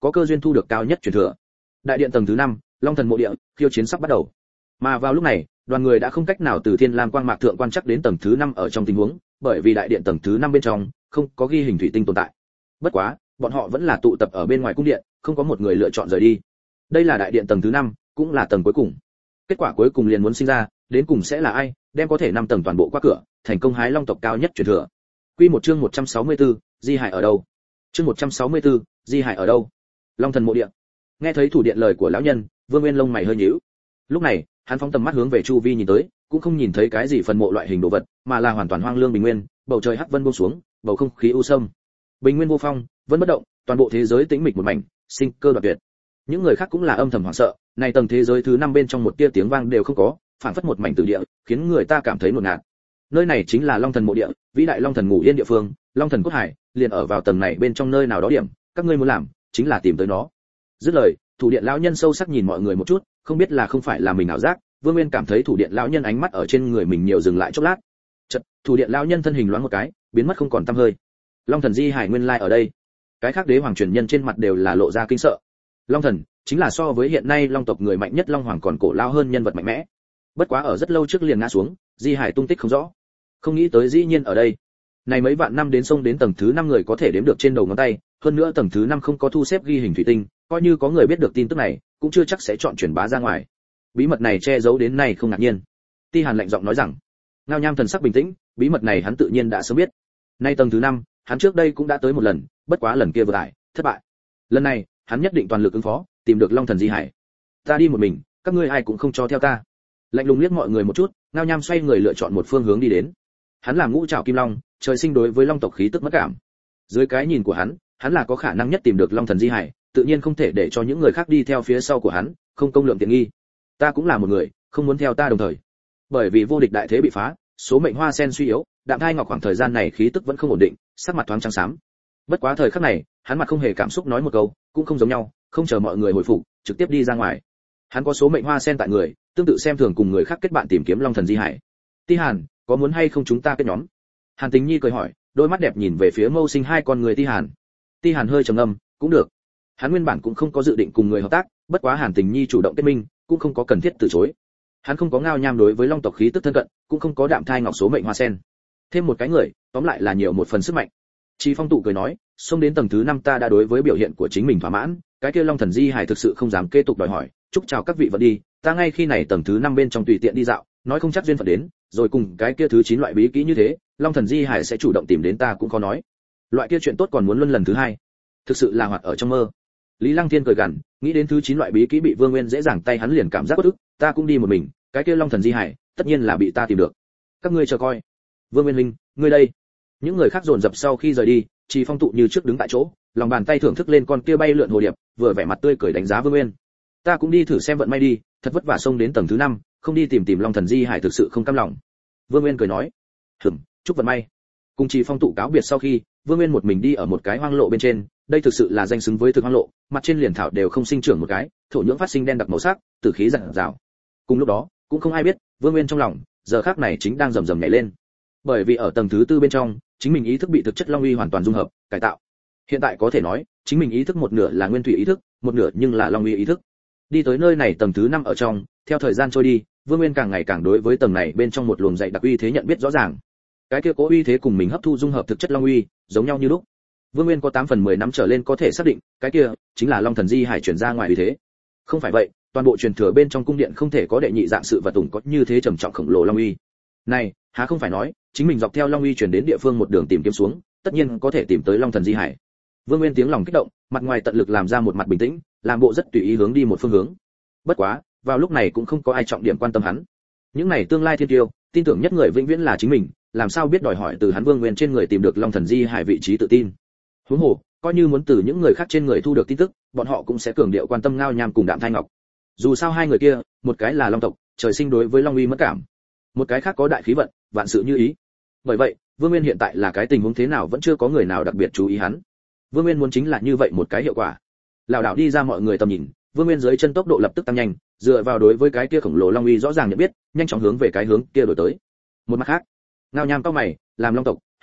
[SPEAKER 1] có cơ duyên thu được cao nhất truyền thừa. Đại điện tầng thứ 5, Long Thần mộ địa, khiêu chiến sắp bắt đầu. Mà vào lúc này, đoàn người đã không cách nào từ Thiên Lam Quang Mạc thượng quan chắc đến tầng thứ 5 ở trong tình huống, bởi vì đại điện tầng thứ 5 bên trong không có ghi hình thủy tinh tồn tại. Bất quá, bọn họ vẫn là tụ tập ở bên ngoài cung điện, không có một người lựa chọn rời đi. Đây là đại điện tầng thứ 5, cũng là tầng cuối cùng. Kết quả cuối cùng liền muốn sinh ra, đến cùng sẽ là ai, đem có thể 5 tầng toàn bộ qua cửa, thành công hái long tộc cao nhất truyền thừa. Quy một chương 164, Di Hải ở đâu? Chương 164, Di Hải ở đâu? Long Thần mộ địa. Nghe thấy thủ điện lời của lão nhân, Vương Nguyên lông mày hơi nhíu. Lúc này, hắn phóng tầm mắt hướng về chu vi nhìn tới, cũng không nhìn thấy cái gì phần mộ loại hình đồ vật, mà là hoàn toàn hoang lương bình nguyên, bầu trời hắc vân buông xuống, bầu không khí u sâm. Bình nguyên vô phong, vẫn bất động, toàn bộ thế giới tĩnh mịch một mảnh, sinh cơ đoạt tuyệt. Những người khác cũng là âm thầm hoảng sợ, này tầng thế giới thứ 5 bên trong một tia tiếng vang đều không có, phản phất một mảnh tử địa, khiến người ta cảm thấy nuốt ngạt. Nơi này chính là Long Thần mộ địa, vĩ đại Long Thần ngủ yên địa phương, Long Thần cốt hải, liền ở vào tầng này bên trong nơi nào đó điểm, các ngươi muốn làm, chính là tìm tới nó. Dứt lời, thủ điện lão nhân sâu sắc nhìn mọi người một chút, không biết là không phải là mình ảo giác, Vương Nguyên cảm thấy thủ điện lão nhân ánh mắt ở trên người mình nhiều dừng lại chốc lát. Chợt, thủ điện lão nhân thân hình loáng một cái, biến mất không còn tăm hơi. Long Thần Di Hải nguyên lai ở đây. Cái khác đế hoàng truyền nhân trên mặt đều là lộ ra kinh sợ. Long Thần chính là so với hiện nay long tộc người mạnh nhất long hoàng còn cổ lao hơn nhân vật mạnh mẽ. Bất quá ở rất lâu trước liền ngã xuống, Di Hải tung tích không rõ. Không nghĩ tới dĩ nhiên ở đây. Này mấy vạn năm đến sông đến tầng thứ 5 người có thể đếm được trên đầu ngón tay, hơn nữa tầng thứ 5 không có thu xếp ghi hình thủy tinh, coi như có người biết được tin tức này, cũng chưa chắc sẽ chọn truyền bá ra ngoài. Bí mật này che giấu đến nay không ngạc nhiên. Ti Hàn lạnh giọng nói rằng, Ngao Nham thần sắc bình tĩnh, bí mật này hắn tự nhiên đã sớm biết. Nay tầng thứ 5, hắn trước đây cũng đã tới một lần, bất quá lần kia vừa lại, thất bại. Lần này, hắn nhất định toàn lực ứng phó, tìm được Long Thần Di Hải. Ta đi một mình, các ngươi ai cũng không cho theo ta. Lạnh lùng liếc mọi người một chút, Ngao Nham xoay người lựa chọn một phương hướng đi đến. Hắn là Ngũ Trảo Kim Long, trời sinh đối với long tộc khí tức mất cảm. Dưới cái nhìn của hắn là có khả năng nhất tìm được Long Thần Di Hải, tự nhiên không thể để cho những người khác đi theo phía sau của hắn, không công lượng tiện nghi. Ta cũng là một người, không muốn theo ta đồng thời. Bởi vì vô địch đại thế bị phá, số mệnh hoa sen suy yếu, Đạm Thai Ngọc khoảng thời gian này khí tức vẫn không ổn định, sắc mặt thoáng trắng xám. Bất quá thời khắc này, hắn mặt không hề cảm xúc nói một câu, cũng không giống nhau, không chờ mọi người hồi phục, trực tiếp đi ra ngoài. Hắn có số mệnh hoa sen tại người, tương tự xem thường cùng người khác kết bạn tìm kiếm Long Thần Di Hải. Ti Hàn, có muốn hay không chúng ta kết nhóm? Hàn Tình Nhi cười hỏi, đôi mắt đẹp nhìn về phía Mâu Sinh hai con người Ti Hàn. Ti Hàn hơi trầm ngâm, cũng được. Hắn nguyên bản cũng không có dự định cùng người hợp tác, bất quá Hàn Tình Nhi chủ động kết minh, cũng không có cần thiết từ chối. Hắn không có Ngao Nham đối với long tộc khí tức thân cận, cũng không có Đạm Thai Ngọc số mệnh hoa sen. Thêm một cái người, tóm lại là nhiều một phần sức mạnh. Chi Phong tụ cười nói, xông đến tầng thứ 5 ta đã đối với biểu hiện của chính mình thỏa mãn, cái kia Long Thần Di Hải thực sự không dám kế tục đòi hỏi, chúc chào các vị vẫn đi, ta ngay khi này tầng thứ 5 bên trong tùy tiện đi dạo, nói không chắc duyên phận đến, rồi cùng cái kia thứ 9 loại bí kỹ như thế, Long Thần Di Hải sẽ chủ động tìm đến ta cũng khó nói. Loại kia chuyện tốt còn muốn luân lần thứ 2, thực sự là hoạt ở trong mơ. Lý Lăng Thiên cười gằn, nghĩ đến thứ 9 loại bí kỹ bị Vương Nguyên dễ dàng tay hắn liền cảm giác bất ức, ta cũng đi một mình, cái kia Long Thần Di Hải, tất nhiên là bị ta tìm được. Các ngươi chờ coi. Vương Nguyên Linh, ngươi đây. Những người khác dồn dập sau khi rời đi, Trì Phong tụ như trước đứng tại chỗ, lòng bàn tay thưởng thức lên con kia bay lượn hồ điệp, vừa vẻ mặt tươi cười đánh giá Vương Nguyên. Ta cũng đi thử xem vận may đi, thật vất vả xông đến tầng thứ 5, không đi tìm Long Thần Di Hải thực sự không cam lòng. Vương Nguyên cười nói, chúc vận may. Cùng Trì Phong tụ cáo biệt sau khi, Vương Nguyên một mình đi ở một cái hoang lộ bên trên, đây thực sự là danh xứng với thực hoang lộ, mặt trên liền thảo đều không sinh trưởng một cái, thổ nhưỡng phát sinh đen đặc màu sắc, tử khí rạng rào. Cùng lúc đó, cũng không ai biết, Vương Nguyên trong lòng, giờ khắc này chính đang rầm rầm nhảy lên. Bởi vì ở tầng thứ 4 bên trong, chính mình ý thức bị thực chất long uy hoàn toàn dung hợp, cải tạo. Hiện tại có thể nói, chính mình ý thức một nửa là nguyên thủy ý thức, một nửa nhưng là long uy ý thức. Đi tới nơi này tầng thứ 5 ở trong, theo thời gian trôi đi, Vương Nguyên càng ngày càng đối với tầng này bên trong một luồng dạy đặc uy thế nhận biết rõ ràng. Cái kia cố uy thế cùng mình hấp thu dung hợp thực chất long uy, giống nhau như lúc. Vương Nguyên có 8 phần 10 năm trở lên có thể xác định, cái kia chính là Long Thần Di Hải chuyển ra ngoài uy thế. Không phải vậy, toàn bộ truyền thừa bên trong cung điện không thể có đệ nhị dạng sự vật tùng có như thế trầm trọng khổng lồ long uy. Này, há không phải nói, chính mình dọc theo long uy truyền đến địa phương một đường tìm kiếm xuống, tất nhiên có thể tìm tới Long Thần Di Hải. Vương Nguyên tiếng lòng kích động, mặt ngoài tận lực làm ra một mặt bình tĩnh, làm bộ rất tùy ý hướng đi một phương hướng. Bất quá, vào lúc này cũng không có ai trọng điểm quan tâm hắn. Những này tương lai thiên tiêu, tin tưởng nhất người vĩnh viễn là chính mình, làm sao biết đòi hỏi từ hắn Vương Nguyên trên người tìm được Long Thần Di Hải vị trí tự tin. Huống hồ, coi như muốn từ những người khác trên người thu được tin tức, bọn họ cũng sẽ cường điệu quan tâm Ngao Nham cùng Đạm Thai Ngọc. Dù sao hai người kia, một cái là long tộc, trời sinh đối với long uy mất cảm, một cái khác có đại khí vận, vạn sự như ý. Bởi vậy, Vương Nguyên hiện tại là cái tình huống thế nào vẫn chưa có người nào đặc biệt chú ý hắn. Vương Nguyên muốn chính là như vậy một cái hiệu quả. Lão đảo đi ra mọi người tầm nhìn, Vương Nguyên dưới chân tốc độ lập tức tăng nhanh, dựa vào đối với cái kia khổng lồ long uy rõ ràng nhận biết, nhanh chóng hướng về cái hướng kia đổi tới. Một mặt khác, Ngao Nham cao mày, làm long tộc,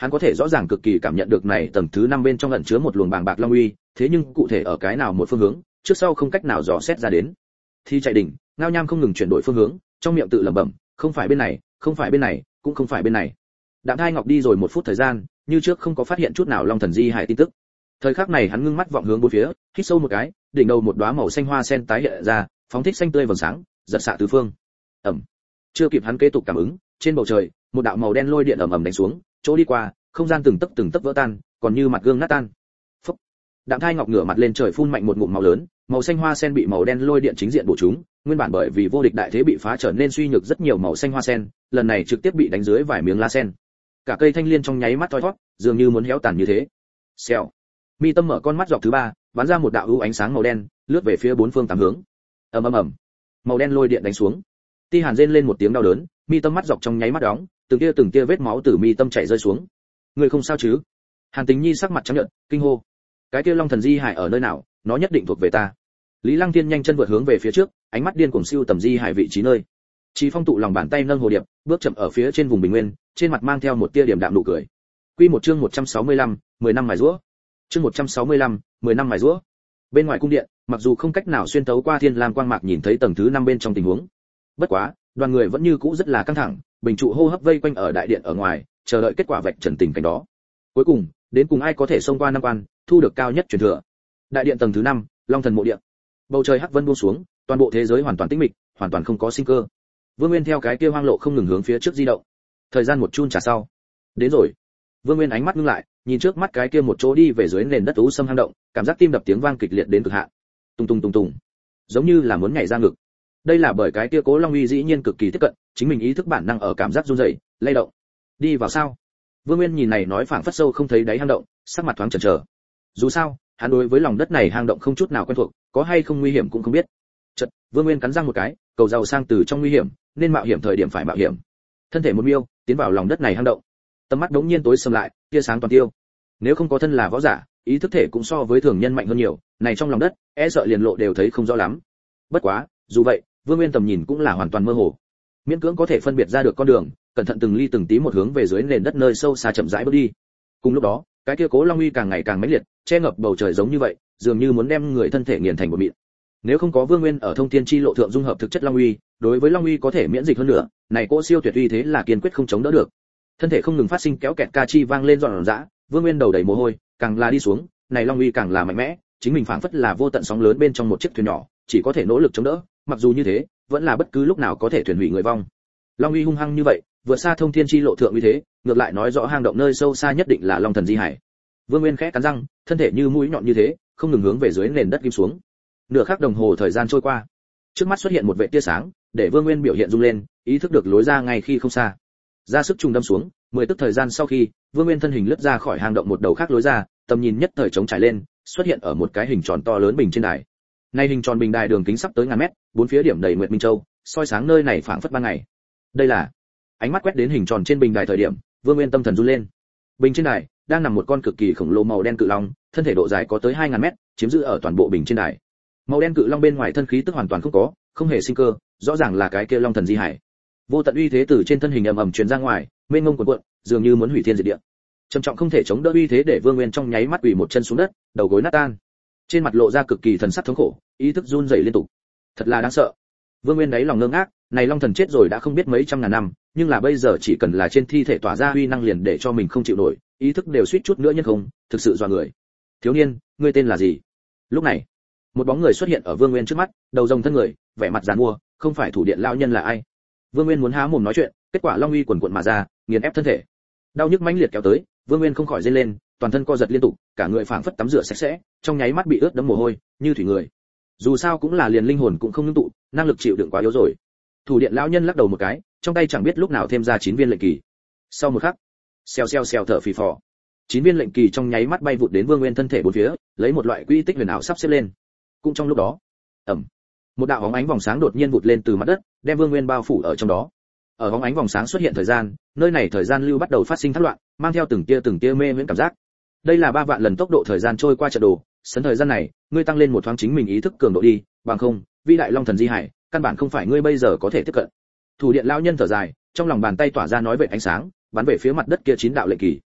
[SPEAKER 1] hắn có thể rõ ràng cực kỳ cảm nhận được này tầng thứ 5 bên trong ẩn chứa một luồng bàng bạc long uy, thế nhưng cụ thể ở cái nào một phương hướng, trước sau không cách nào dò xét ra đến. Thi chạy đỉnh, Ngao Nham không ngừng chuyển đổi phương hướng, trong miệng tự lẩm bẩm, không phải bên này, không phải bên này, cũng không phải bên này. Đạm Thai Ngọc đi rồi 1 phút thời gian, như trước không có phát hiện chút nào Long Thần Di Hải tin tức. Thời khắc này hắn ngưng mắt vọng hướng bốn phía, hít sâu một cái, đỉnh đầu một đóa màu xanh hoa sen tái hiện ra, phóng thích xanh tươi vầng sáng, giật xạ tứ phương. Ầm. Chưa kịp hắn kế tục cảm ứng, trên bầu trời, một đạo màu đen lôi điện ầm ầm đánh xuống, chỗ đi qua, không gian từng tấc vỡ tan, còn như mặt gương nát tan. Phốc. Đạm Thai Ngọc ngửa mặt lên trời phun mạnh một ngụm máu lớn, màu xanh hoa sen bị màu đen lôi điện chính diện bổ trúng, nguyên bản bởi vì vô địch đại thế bị phá trở nên suy nhược rất nhiều màu xanh hoa sen, lần này trực tiếp bị đánh dưới vài miếng lá sen. Cả cây thanh liên trong nháy mắt thoi thoát, dường như muốn héo tàn như thế. Xèo. Mi Tâm mở con mắt dọc thứ 3, bắn ra một đạo ưu ánh sáng màu đen, lướt về phía bốn phương tám hướng. Ầm ầm ầm. Màu đen lôi điện đánh xuống. Ti Hàn rên lên một tiếng đau đớn, Mi Tâm mắt dọc trong nháy mắt đóng, từng tia vết máu từ Mi Tâm chảy rơi xuống. Người không sao chứ? Hàn Tình Nhi sắc mặt trắng nhợt, kinh hô. Cái kia Long Thần Di Hải ở nơi nào, nó nhất định thuộc về ta. Lý Lăng Thiên nhanh chân vượt hướng về phía trước, ánh mắt điên cuồng siêu tầm Di Hải vị trí nơi. Chí Phong tụ lòng bàn tay nâng hồ điệp, bước chậm ở phía trên vùng bình nguyên, trên mặt mang theo một tia điểm đạm nụ cười. Quy một chương 165, 10 năm mài giũa. Chương 165, 10 năm mài giũa. Bên ngoài cung điện, mặc dù không cách nào xuyên tấu qua thiên lam quang mạc nhìn thấy tầng thứ 5 bên trong tình huống. Bất quá, đoàn người vẫn như cũ rất là căng thẳng, bình trụ hô hấp vây quanh ở đại điện ở ngoài, chờ đợi kết quả vạch trần tình cảnh đó. Cuối cùng, đến cùng ai có thể xông qua năm quan, thu được cao nhất truyền thừa. Đại điện tầng thứ 5, Long Thần mộ điện. Bầu trời hắc vân buông xuống, toàn bộ thế giới hoàn toàn tĩnh mịch, hoàn toàn không có sinh cơ. Vương Nguyên theo cái kia hoang lộ không ngừng hướng phía trước di động. Thời gian một chun trà sau, đến rồi. Vương Nguyên ánh mắt ngưng lại, nhìn trước mắt cái kia một chỗ đi về dưới nền đất u sâm hang động, cảm giác tim đập tiếng vang kịch liệt đến cực hạn. Tung tung tung tung, giống như là muốn nhảy ra ngực. Đây là bởi cái kia Cố Long Uy dĩ nhiên cực kỳ tiếp cận, chính mình ý thức bản năng ở cảm giác run rẩy, lay động. Đi vào sao? Vương Nguyên nhìn này nói phảng phất sâu không thấy đáy hang động, sắc mặt thoáng chần chờ. Dù sao, hắn đối với lòng đất này hang động không chút nào quen thuộc, có hay không nguy hiểm cũng không biết. Chợt, Vương Nguyên cắn răng một cái, cầu giàu sang từ trong nguy hiểm, nên mạo hiểm thời điểm phải mạo hiểm. Thân thể một miêu, tiến vào lòng đất này hang động. Tầm mắt đống nhiên tối sầm lại, tia sáng toàn tiêu. Nếu không có thân là võ giả, ý thức thể cũng so với thường nhân mạnh hơn nhiều, này trong lòng đất, e sợ liền lộ đều thấy không rõ lắm. Bất quá, dù vậy, Vương Nguyên tầm nhìn cũng là hoàn toàn mơ hồ. Miễn cưỡng có thể phân biệt ra được con đường, cẩn thận từng ly từng tí một hướng về dưới nền đất nơi sâu xa chậm rãi bước đi. Cùng lúc đó, cái kia Cố Long Uy càng ngày càng mãnh liệt, che ngập bầu trời giống như vậy, dường như muốn đem người thân thể nghiền thành một mịn. Nếu không có Vương Nguyên ở thông thiên chi lộ thượng dung hợp thực chất Long Uy, đối với Long Uy có thể miễn dịch hơn nữa, này cỗ siêu tuyệt uy thế là kiên quyết không chống đỡ được. Thân thể không ngừng phát sinh kéo kẹt ca chi vang lên ròn rã, Vương Nguyên đầu đầy mồ hôi, càng là đi xuống, này Long Uy càng là mạnh mẽ, chính mình phảng phất là vô tận sóng lớn bên trong một chiếc thuyền nhỏ, chỉ có thể nỗ lực chống đỡ, mặc dù như thế, vẫn là bất cứ lúc nào có thể thuyền hủy người vong. Long Uy hung hăng như vậy, vượt xa thông thiên chi lộ thượng uy thế, ngược lại nói rõ hang động nơi sâu xa nhất định là Long Thần Di Hải. Vương Nguyên khẽ cắn răng, thân thể như mũi nhọn như thế, không ngừng hướng về dưới nền đất kim xuống. Nửa khắc đồng hồ thời gian trôi qua, trước mắt xuất hiện một vệt tia sáng, để Vương Nguyên biểu hiện rung lên, ý thức được lối ra ngay khi không xa. Ra sức trùng đâm xuống, 10 tức thời gian sau khi, Vương Nguyên thân hình lướt ra khỏi hang động một đầu khác lối ra, tầm nhìn nhất thời trống trải lên, xuất hiện ở một cái hình tròn to lớn bình trên đài. Này hình tròn bình đài đường kính sắp tới ngàn mét, bốn phía điểm đầy nguyệt minh châu, soi sáng nơi này phảng phất ban ngày. Đây là, ánh mắt quét đến hình tròn trên bình đài thời điểm, Vương Nguyên tâm thần run lên. Bình trên đài đang nằm một con cực kỳ khổng lồ màu đen cự long, thân thể độ dài có tới 2000 mét, chiếm giữ ở toàn bộ bình trên đài. Màu đen cự long bên ngoài thân khí tức hoàn toàn không có, không hề sinh cơ, rõ ràng là cái kia Long Thần Di Hải. Vô tận uy thế từ trên thân hình ầm ầm truyền ra ngoài, mênh mông cuồn cuộn, dường như muốn hủy thiên diệt địa. Trầm trọng không thể chống đỡ uy thế để Vương Nguyên trong nháy mắt quỳ một chân xuống đất, đầu gối nát tan. Trên mặt lộ ra cực kỳ thần sắc thống khổ, ý thức run rẩy liên tục. Thật là đáng sợ. Vương Nguyên đáy lòng ngơ ngác, này Long Thần chết rồi đã không biết mấy trăm ngàn năm, nhưng là bây giờ chỉ cần là trên thi thể tỏa ra uy năng liền để cho mình không chịu nổi, ý thức đều suýt chút nữa nhân không, thực sự dọa người. Thiếu niên, ngươi tên là gì? Lúc này, một bóng người xuất hiện ở Vương Nguyên trước mắt, đầu rồng thân người, vẻ mặt giàn mua, không phải thủ điện lão nhân là ai? Vương Nguyên muốn há mồm nói chuyện, kết quả Long Uy quần quần mà ra, nghiền ép thân thể. Đau nhức mãnh liệt kéo tới, Vương Nguyên không khỏi rên lên, toàn thân co giật liên tục, cả người phảng phất tắm rửa sạch sẽ, trong nháy mắt bị ướt đẫm mồ hôi, như thủy người. Dù sao cũng là liền linh hồn cũng không ngưng tụ, năng lực chịu đựng quá yếu rồi. Thủ điện lão nhân lắc đầu một cái, trong tay chẳng biết lúc nào thêm ra 9 viên lệnh kỳ. Sau một khắc, xèo xèo xèo thở phì phò. 9 viên lệnh kỳ trong nháy mắt bay vụt đến Vương Nguyên thân thể bốn phía, lấy một loại quy tích huyền ảo sắp xếp lên. Cũng trong lúc đó, một đạo bóng ánh vòng sáng đột nhiên vụt lên từ mặt đất, đem Vương Nguyên bao phủ ở trong đó. Ở bóng ánh vòng sáng xuất hiện thời gian, nơi này thời gian lưu bắt đầu phát sinh thất loạn, mang theo từng tia mê miễn cảm giác. Đây là 3 vạn lần tốc độ thời gian trôi qua trận đồ, sấn thời gian này, ngươi tăng lên một thoáng chính mình ý thức cường độ đi, bằng không, vi đại Long Thần Di Hải, căn bản không phải ngươi bây giờ có thể tiếp cận. Thủ điện lão nhân thở dài, trong lòng bàn tay tỏa ra nói vệt ánh sáng, bắn về phía mặt đất kia 9 đạo lệnh kỳ.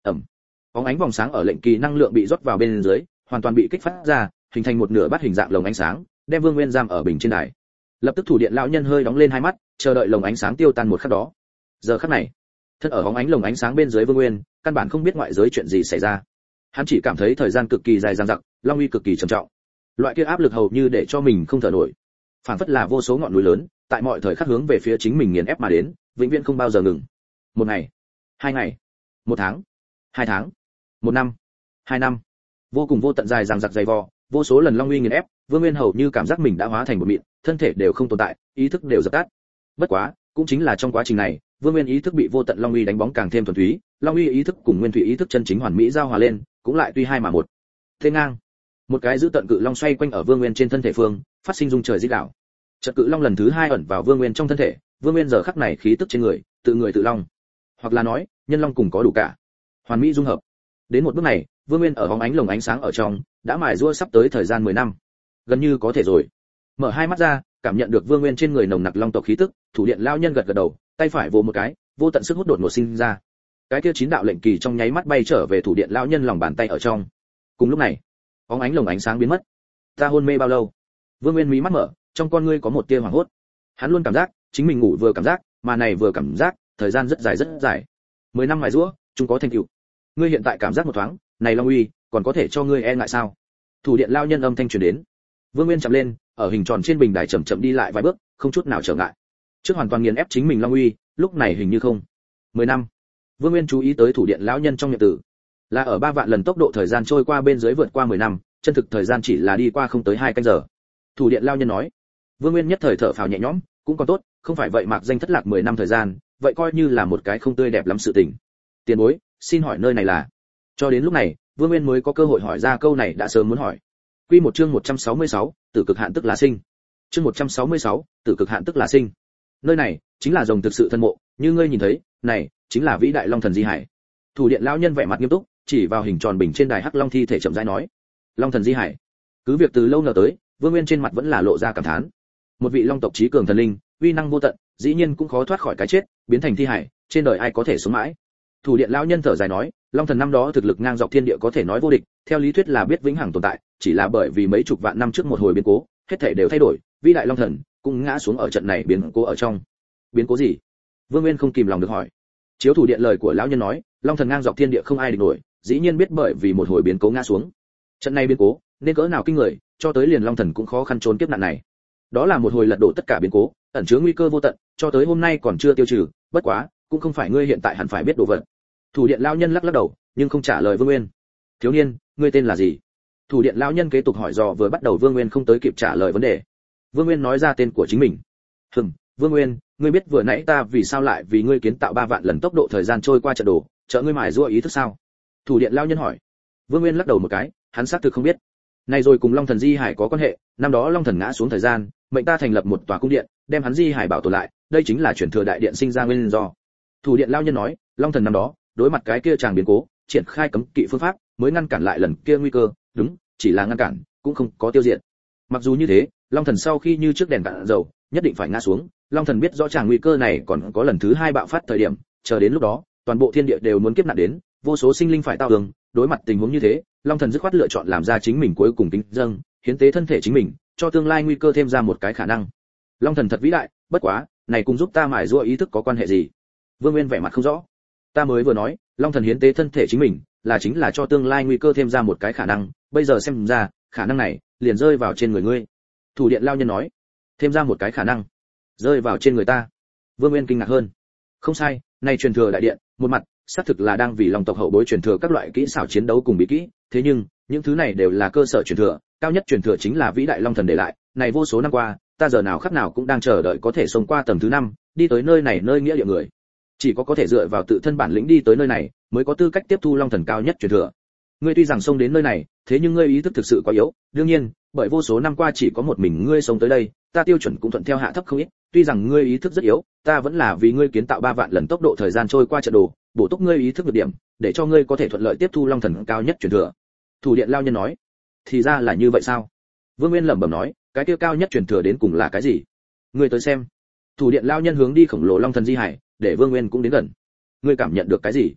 [SPEAKER 1] ẩm. Bóng ánh vòng sáng ở lệnh kỳ năng lượng bị rót vào bên dưới, hoàn toàn bị kích phát ra, hình thành một nửa bát hình dạng lồng ánh sáng, đem Vương Nguyên giam ở bình trên đài. Lập tức thủ điện lão nhân hơi đóng lên hai mắt, chờ đợi lồng ánh sáng tiêu tan một khắc đó. Giờ khắc này, thân ở bóng ánh lồng ánh sáng bên dưới Vương Nguyên, căn bản không biết ngoại giới chuyện gì xảy ra. Hắn chỉ cảm thấy thời gian cực kỳ dài dằng dặc, long uy cực kỳ trầm trọng. Loại kia áp lực hầu như để cho mình không thở nổi. Phản phất là vô số ngọn núi lớn, tại mọi thời khắc hướng về phía chính mình nghiền ép mà đến, vĩnh viễn không bao giờ ngừng. Một ngày, hai ngày, một tháng, hai tháng, một năm, hai năm, vô cùng vô tận dài dằng dặc dày vò, vô số lần long uy nghiền ép, Vương Nguyên hầu như cảm giác mình đã hóa thành một mịn, thân thể đều không tồn tại, ý thức đều dập tắt. Bất quá, cũng chính là trong quá trình này, Vương Nguyên ý thức bị vô tận long uy đánh bóng càng thêm thuần túy, long uy ý thức cùng nguyên thủy ý thức chân chính hoàn mỹ giao hòa lên, cũng lại tuy hai mà một. Thế ngang, một cái giữ tận cự long xoay quanh ở Vương Nguyên trên thân thể phương, phát sinh rung trời rít đảo. Chợt cự long lần thứ hai ẩn vào Vương Nguyên trong thân thể, Vương Nguyên giờ khắc này khí tức trên người tự long, hoặc là nói, nhân long cùng có đủ cả, hoàn mỹ dung hợp. Đến một bước này, Vương Nguyên ở bóng ánh lồng ánh sáng ở trong, đã mài giũa sắp tới thời gian 10 năm. Gần như có thể rồi. Mở hai mắt ra, cảm nhận được Vương Nguyên trên người nồng nặc long tộc khí tức, thủ điện lão nhân gật gật đầu, tay phải vồ một cái, vô tận sức hút đột ngột sinh ra. Cái kia 9 đạo lệnh kỳ trong nháy mắt bay trở về thủ điện lão nhân lòng bàn tay ở trong. Cùng lúc này, bóng ánh lồng ánh sáng biến mất. Ta hôn mê bao lâu? Vương Nguyên mí mắt mở, trong con ngươi có một tia hoảng hốt. Hắn luôn cảm giác, chính mình ngủ vừa cảm giác, mà này vừa cảm giác, thời gian rất dài. 10 năm mài giũa, chúng có thành tựu. Ngươi hiện tại cảm giác một thoáng, này long uy, còn có thể cho ngươi e ngại sao? Thủ điện lão nhân âm thanh truyền đến. Vương Nguyên chậm lên, ở hình tròn trên bình đài chậm chậm đi lại vài bước, không chút nào trở ngại. Trước hoàn toàn nghiền ép chính mình long uy, lúc này hình như không. 10 năm. Vương Nguyên chú ý tới thủ điện lão nhân trong nhật tử, là ở 3 vạn lần tốc độ thời gian trôi qua bên dưới vượt qua 10 năm, chân thực thời gian chỉ là đi qua không tới 2 canh giờ. Thủ điện lão nhân nói. Vương Nguyên nhất thời thở phào nhẹ nhõm, cũng còn tốt, không phải vậy mạc danh thất lạc 10 năm thời gian, vậy coi như là một cái không tươi đẹp lắm sự tình. Tiền bối, xin hỏi nơi này là? Cho đến lúc này, Vương Nguyên mới có cơ hội hỏi ra câu này đã sớm muốn hỏi. Quy một chương 166, tử cực hạn tức là sinh. Chương 166, tử cực hạn tức là sinh. Nơi này chính là rồng thực sự thân mộ, như ngươi nhìn thấy, này chính là vĩ đại long thần di hải. Thủ điện lão nhân vẻ mặt nghiêm túc, chỉ vào hình tròn bình trên đài hắc long thi thể chậm rãi nói: Long thần di hải. Cứ việc từ lâu ngờ tới, Vương Nguyên trên mặt vẫn là lộ ra cảm thán. Một vị long tộc trí cường thần linh, uy năng vô tận, dĩ nhiên cũng khó thoát khỏi cái chết, biến thành thi hải, trên đời ai có thể sống mãi. Thủ điện lão nhân thở dài nói, long thần năm đó thực lực ngang dọc thiên địa có thể nói vô địch, theo lý thuyết là biết vĩnh hằng tồn tại, chỉ là bởi vì mấy chục vạn năm trước một hồi biến cố, hết thảy đều thay đổi, vĩ đại long thần cũng ngã xuống ở trận này biến cố ở trong. Biến cố gì? Vương Nguyên không kìm lòng được hỏi. Chiếu thủ điện lời của lão nhân nói, long thần ngang dọc thiên địa không ai địch nổi, dĩ nhiên biết bởi vì một hồi biến cố ngã xuống. Trận này biến cố, nên cỡ nào kinh người, cho tới liền long thần cũng khó khăn trốn kiếp nạn này. Đó là một hồi lật đổ tất cả biến cố, ẩn chứa nguy cơ vô tận, cho tới hôm nay còn chưa tiêu trừ, bất quá, cũng không phải ngươi hiện tại hẳn phải biết đồ vật. Thủ điện lão nhân lắc lắc đầu, nhưng không trả lời Vương Nguyên. Thiếu niên, ngươi tên là gì? Thủ điện lão nhân kế tục hỏi dò, vừa bắt đầu Vương Nguyên không tới kịp trả lời vấn đề. Vương Nguyên nói ra tên của chính mình. Vương Nguyên, ngươi biết vừa nãy ta vì sao lại vì ngươi kiến tạo 3 vạn lần tốc độ thời gian trôi qua trận đồ, trợ ngươi mài giũa ý thức sao? Thủ điện lão nhân hỏi. Vương Nguyên lắc đầu một cái, hắn xác thực không biết. Này rồi cùng Long thần di hải có quan hệ, năm đó Long thần ngã xuống thời gian, mệnh ta thành lập một tòa cung điện, đem hắn di hải bảo tồn lại, đây chính là truyền thừa đại điện sinh ra nguyên do. Thủ điện lão nhân nói, Long thần năm đó, đối mặt cái kia chàng biến cố, triển khai cấm kỵ phương pháp, mới ngăn cản lại lần kia nguy cơ, đúng, chỉ là ngăn cản, cũng không có tiêu diệt. Mặc dù như thế, Long thần sau khi như trước đèn cạn dầu, nhất định phải ngã xuống, Long thần biết rõ chàng nguy cơ này còn có lần thứ 2 bạo phát thời điểm, chờ đến lúc đó, toàn bộ thiên địa đều muốn kiếp nạn đến, vô số sinh linh phải tao tường, đối mặt tình huống như thế, Long thần dứt khoát lựa chọn làm ra chính mình cuối cùng kính dâng, hiến tế thân thể chính mình, cho tương lai nguy cơ thêm ra một cái khả năng. Long thần thật vĩ đại, bất quá, này cùng giúp ta mài giũa ý thức có quan hệ gì? Vương Nguyên vẻ mặt không rõ. Ta mới vừa nói, Long thần hiến tế thân thể chính mình, chính là cho tương lai nguy cơ thêm ra một cái khả năng, bây giờ xem ra, khả năng này liền rơi vào trên người ngươi. Thủ điện lão nhân nói, thêm ra một cái khả năng, rơi vào trên người ta. Vương Nguyên kinh ngạc hơn. Không sai, này truyền thừa đại điện, một mặt, xác thực là đang vì Long tộc hậu bối truyền thừa các loại kỹ xảo chiến đấu cùng bí kỹ, thế nhưng, những thứ này đều là cơ sở truyền thừa, cao nhất truyền thừa chính là vĩ đại Long thần để lại, này vô số năm qua, ta giờ nào khắc nào cũng đang chờ đợi có thể xông qua tầng thứ 5, đi tới nơi này nơi nghĩa địa người. Chỉ có thể dựa vào tự thân bản lĩnh đi tới nơi này, mới có tư cách tiếp thu Long thần cao nhất truyền thừa. Ngươi tuy rằng xông đến nơi này, thế nhưng ngươi ý thức thực sự quá yếu, đương nhiên, bởi vô số năm qua chỉ có một mình ngươi sống tới đây, ta tiêu chuẩn cũng thuận theo hạ thấp không ít, tuy rằng ngươi ý thức rất yếu, ta vẫn là vì ngươi kiến tạo 3 vạn lần tốc độ thời gian trôi qua trận đồ, bổ túc ngươi ý thức được điểm, để cho ngươi có thể thuận lợi tiếp thu Long thần cao nhất truyền thừa. Thủ điện lão nhân nói, thì ra là như vậy sao? Vương Nguyên lẩm bẩm nói, cái kia cao nhất truyền thừa đến cùng là cái gì? Ngươi tới xem. Thủ điện lão nhân hướng đi khổng lồ Long thần di hải, để Vương Nguyên cũng đến gần. Ngươi cảm nhận được cái gì?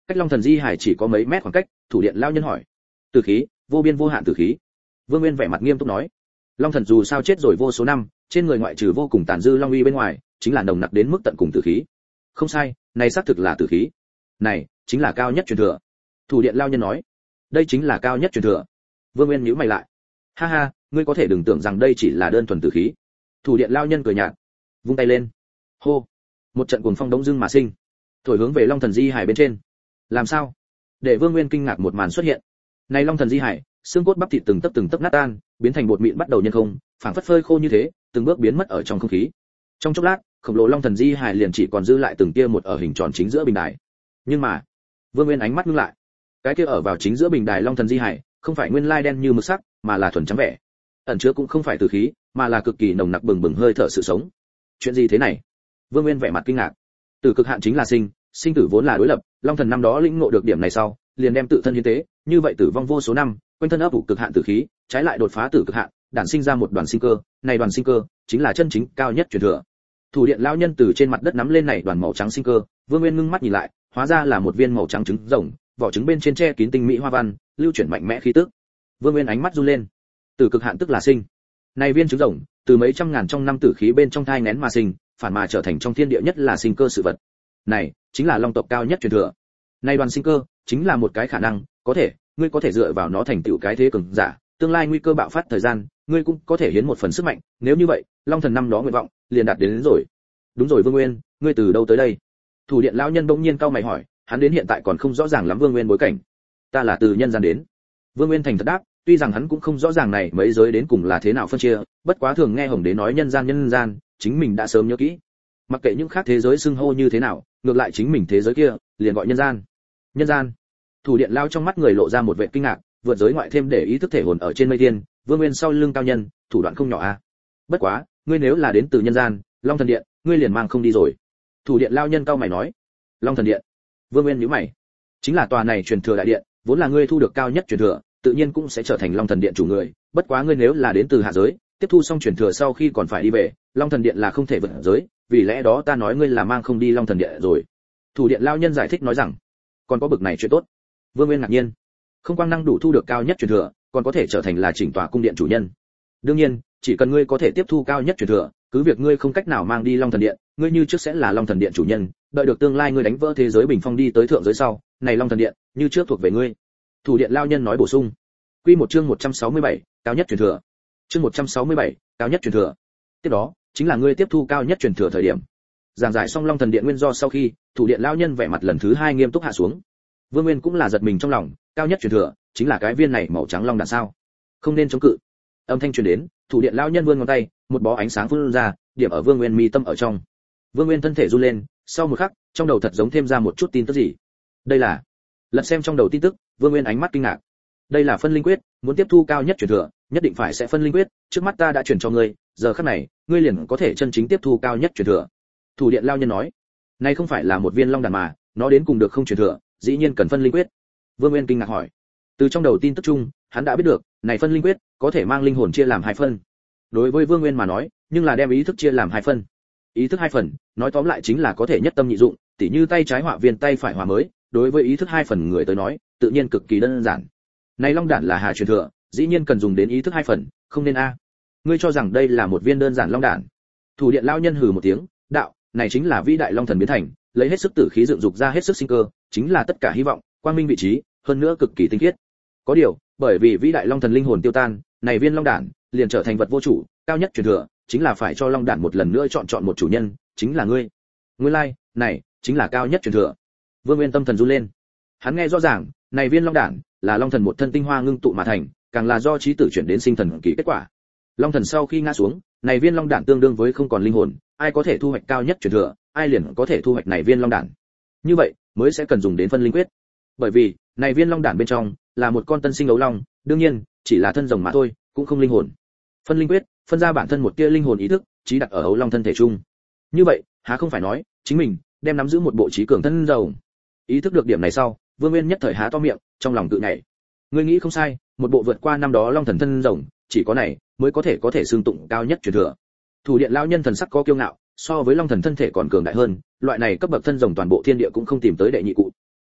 [SPEAKER 1] Cách Long Thần Di Hải chỉ có mấy mét khoảng cách, thủ điện lao nhân hỏi. Tử khí, vô biên vô hạn tử khí. Vương Nguyên vẻ mặt nghiêm túc nói. Long Thần dù sao chết rồi vô số năm, trên người ngoại trừ vô cùng tàn dư long uy bên ngoài, chính là nồng nặc đến mức tận cùng tử khí. Không sai, này xác thực là tử khí. Này, chính là cao nhất truyền thừa. Thủ điện lao nhân nói. Đây chính là cao nhất truyền thừa. Vương Nguyên nhíu mày lại. Ha ha, ngươi có thể đừng tưởng rằng đây chỉ là đơn thuần tử khí. Thủ điện lao nhân cười nhạt, vung tay lên. Hô, một trận cuồng phong đống dưng mà sinh, thổi hướng về Long Thần Di Hải bên trên. Làm sao? Để Vương Nguyên kinh ngạc một màn xuất hiện. Này Long Thần Di Hải, xương cốt bắp thịt từng tấc nát tan, biến thành bột mịn bắt đầu nhân không, phảng phất phơi khô như thế, từng bước biến mất ở trong không khí. Trong chốc lát, khổng lồ Long Thần Di Hải liền chỉ còn dư lại từng tia một ở hình tròn chính giữa bình đài. Nhưng mà, Vương Nguyên ánh mắt ngưng lại. Cái kia ở vào chính giữa bình đài Long Thần Di Hải, không phải nguyên lai đen như mực sắc, mà là thuần trắng vẻ. Ẩn chứa cũng không phải tử khí, mà là cực kỳ nồng nặc bừng bừng hơi thở sự sống. Chuyện gì thế này? Vương Nguyên vẻ mặt kinh ngạc. Tử cực hạn chính là sinh, sinh tử vốn là đối lập, Long Thần năm đó lĩnh ngộ được điểm này sau, liền đem tự thân hiến tế, như vậy tử vong vô số năm, quanh thân ấp ủ cực hạn tử khí, trái lại đột phá tử cực hạn, đản sinh ra một đoàn sinh cơ, này đoàn sinh cơ chính là chân chính cao nhất truyền thừa. Thủ điện lão nhân từ trên mặt đất nắm lên này đoàn màu trắng sinh cơ, Vương Nguyên ngưng mắt nhìn lại, hóa ra là một viên màu trắng trứng rồng, vỏ trứng bên trên che kín tinh mỹ hoa văn, lưu chuyển mạnh mẽ khí tức. Vương Nguyên ánh mắt run lên. Tử cực hạn tức là sinh. Này viên trứng rồng, từ mấy trăm ngàn trong năm tử khí bên trong thai nén mà sinh, phản mà trở thành trong thiên địa nhất là sinh cơ sự vật. Này, chính là long tộc cao nhất truyền thừa. Này đoàn sinh cơ, chính là một cái khả năng, có thể, ngươi có thể dựa vào nó thành tựu cái thế cường giả, tương lai nguy cơ bạo phát thời gian, ngươi cũng có thể hiến một phần sức mạnh, nếu như vậy, Long Thần năm đó nguyện vọng liền đạt đến rồi. Đúng rồi Vương Nguyên, ngươi từ đâu tới đây? Thủ điện lão nhân bỗng nhiên cau mày hỏi, hắn đến hiện tại còn không rõ ràng lắm Vương Nguyên bối cảnh. Ta là từ nhân gian đến. Vương Nguyên thành thật đáp, tuy rằng hắn cũng không rõ ràng này mấy giới đến cùng là thế nào phân chia, bất quá thường nghe Hồng Đế nói nhân gian, chính mình đã sớm nhớ kỹ. Mặc kệ những khác thế giới xưng hô như thế nào, ngược lại chính mình thế giới kia liền gọi nhân gian. Nhân gian. Thủ điện lao trong mắt người lộ ra một vẻ kinh ngạc, vượt giới ngoại thêm để ý thức thể hồn ở trên mây thiên, Vương Nguyên sau lưng cao nhân, thủ đoạn không nhỏ a. Bất quá, ngươi nếu là đến từ nhân gian, Long Thần Điện, ngươi liền mang không đi rồi. Thủ điện lao nhân cao mày nói. Long Thần Điện. Vương Nguyên nhíu mày. Chính là tòa này truyền thừa đại điện, vốn là ngươi thu được cao nhất truyền thừa, tự nhiên cũng sẽ trở thành Long Thần Điện chủ người, bất quá ngươi nếu là đến từ hạ giới, tiếp thu xong truyền thừa sau khi còn phải đi về, Long Thần Điện là không thể vượt giới, vì lẽ đó ta nói ngươi là mang không đi Long Thần Điện rồi. Thủ điện lao nhân giải thích nói rằng, còn có bực này chuyện tốt. Vương Nguyên ngạc nhiên, không quang năng đủ thu được cao nhất truyền thừa, còn có thể trở thành là chỉnh tòa cung điện chủ nhân. Đương nhiên, chỉ cần ngươi có thể tiếp thu cao nhất truyền thừa, cứ việc ngươi không cách nào mang đi Long Thần Điện, ngươi như trước sẽ là Long Thần Điện chủ nhân, đợi được tương lai ngươi đánh vỡ thế giới bình phong đi tới thượng giới sau, này Long Thần Điện, như trước thuộc về ngươi. Thủ điện lao nhân nói bổ sung. Quy một chương 167, cao nhất truyền thừa. Chương 167, cao nhất truyền thừa. Tiếp đó, chính là ngươi tiếp thu cao nhất truyền thừa thời điểm. Giảng giải xong Long Thần Điện nguyên do sau khi, thủ điện lao nhân vẻ mặt lần thứ hai nghiêm túc hạ xuống. Vương Nguyên cũng là giật mình trong lòng, cao nhất truyền thừa chính là cái viên này màu trắng long đạn sao? Không nên chống cự. Âm thanh truyền đến, thủ điện lao nhân vươn ngón tay, một bó ánh sáng phun ra, điểm ở Vương Nguyên mi tâm ở trong. Vương Nguyên thân thể run lên, sau một khắc, trong đầu thật giống thêm ra một chút tin tức gì. Đây là. Lật xem trong đầu tin tức, Vương Nguyên ánh mắt kinh ngạc. Đây là phân linh quyết, muốn tiếp thu cao nhất truyền thừa, nhất định phải sẽ phân linh quyết, trước mắt ta đã truyền cho ngươi, giờ khắc này, ngươi liền có thể chân chính tiếp thu cao nhất truyền thừa. Thủ điện lao nhân nói, này không phải là một viên long đàn mà, nó đến cùng được không truyền thừa, dĩ nhiên cần phân linh quyết. Vương Nguyên kinh ngạc hỏi, từ trong đầu tin tức chung, hắn đã biết được, này phân linh quyết có thể mang linh hồn chia làm hai phân. Đối với Vương Nguyên mà nói, nhưng là đem ý thức chia làm hai phân. Ý thức hai phần, nói tóm lại chính là có thể nhất tâm nhị dụng, tỉ như tay trái họa viên tay phải họa mới, đối với ý thức hai phần người tới nói, tự nhiên cực kỳ đơn giản. Này long đản là hà truyền thừa, dĩ nhiên cần dùng đến ý thức hai phần, không nên a. Ngươi cho rằng đây là một viên đơn giản long đản? Thủ điện lao nhân hừ một tiếng, đạo, này chính là vĩ đại long thần biến thành, lấy hết sức tử khí dựng dục ra hết sức sinh cơ, chính là tất cả hy vọng, quang minh vị trí, hơn nữa cực kỳ tinh khiết. Có điều, bởi vì vĩ đại long thần linh hồn tiêu tan, này viên long đản liền trở thành vật vô chủ, cao nhất truyền thừa, chính là phải cho long đản một lần nữa chọn một chủ nhân, chính là ngươi. Nguyên lai, này chính là cao nhất truyền thừa. Vương Nguyên tâm thần run lên. Hắn nghe rõ ràng, này viên long đản là long thần một thân tinh hoa ngưng tụ mà thành, càng là do trí tử chuyển đến sinh thần kỳ kết quả. Long thần sau khi ngã xuống, này viên long đản tương đương với không còn linh hồn, ai có thể thu hoạch cao nhất truyền thừa, ai liền có thể thu hoạch này viên long đản. Như vậy, mới sẽ cần dùng đến phân linh quyết. Bởi vì, này viên long đản bên trong là một con tân sinh ấu long, đương nhiên, chỉ là thân rồng mà thôi, cũng không linh hồn. Phân linh quyết, phân ra bản thân một tia linh hồn ý thức, trí đặt ở ấu long thân thể chung. Như vậy, há không phải nói, chính mình đem nắm giữ một bộ trí cường thân rồng. Ý thức được điểm này sau, Vương Nguyên nhất thời há to miệng, trong lòng tự nhảy. Ngươi nghĩ không sai, một bộ vượt qua năm đó long thần thân rồng, chỉ có này mới có thể xương tụng cao nhất truyền thừa. Thủ điện lão nhân thần sắc có kiêu ngạo, so với long thần thân thể còn cường đại hơn, loại này cấp bậc thân rồng toàn bộ thiên địa cũng không tìm tới đệ nhị cụ.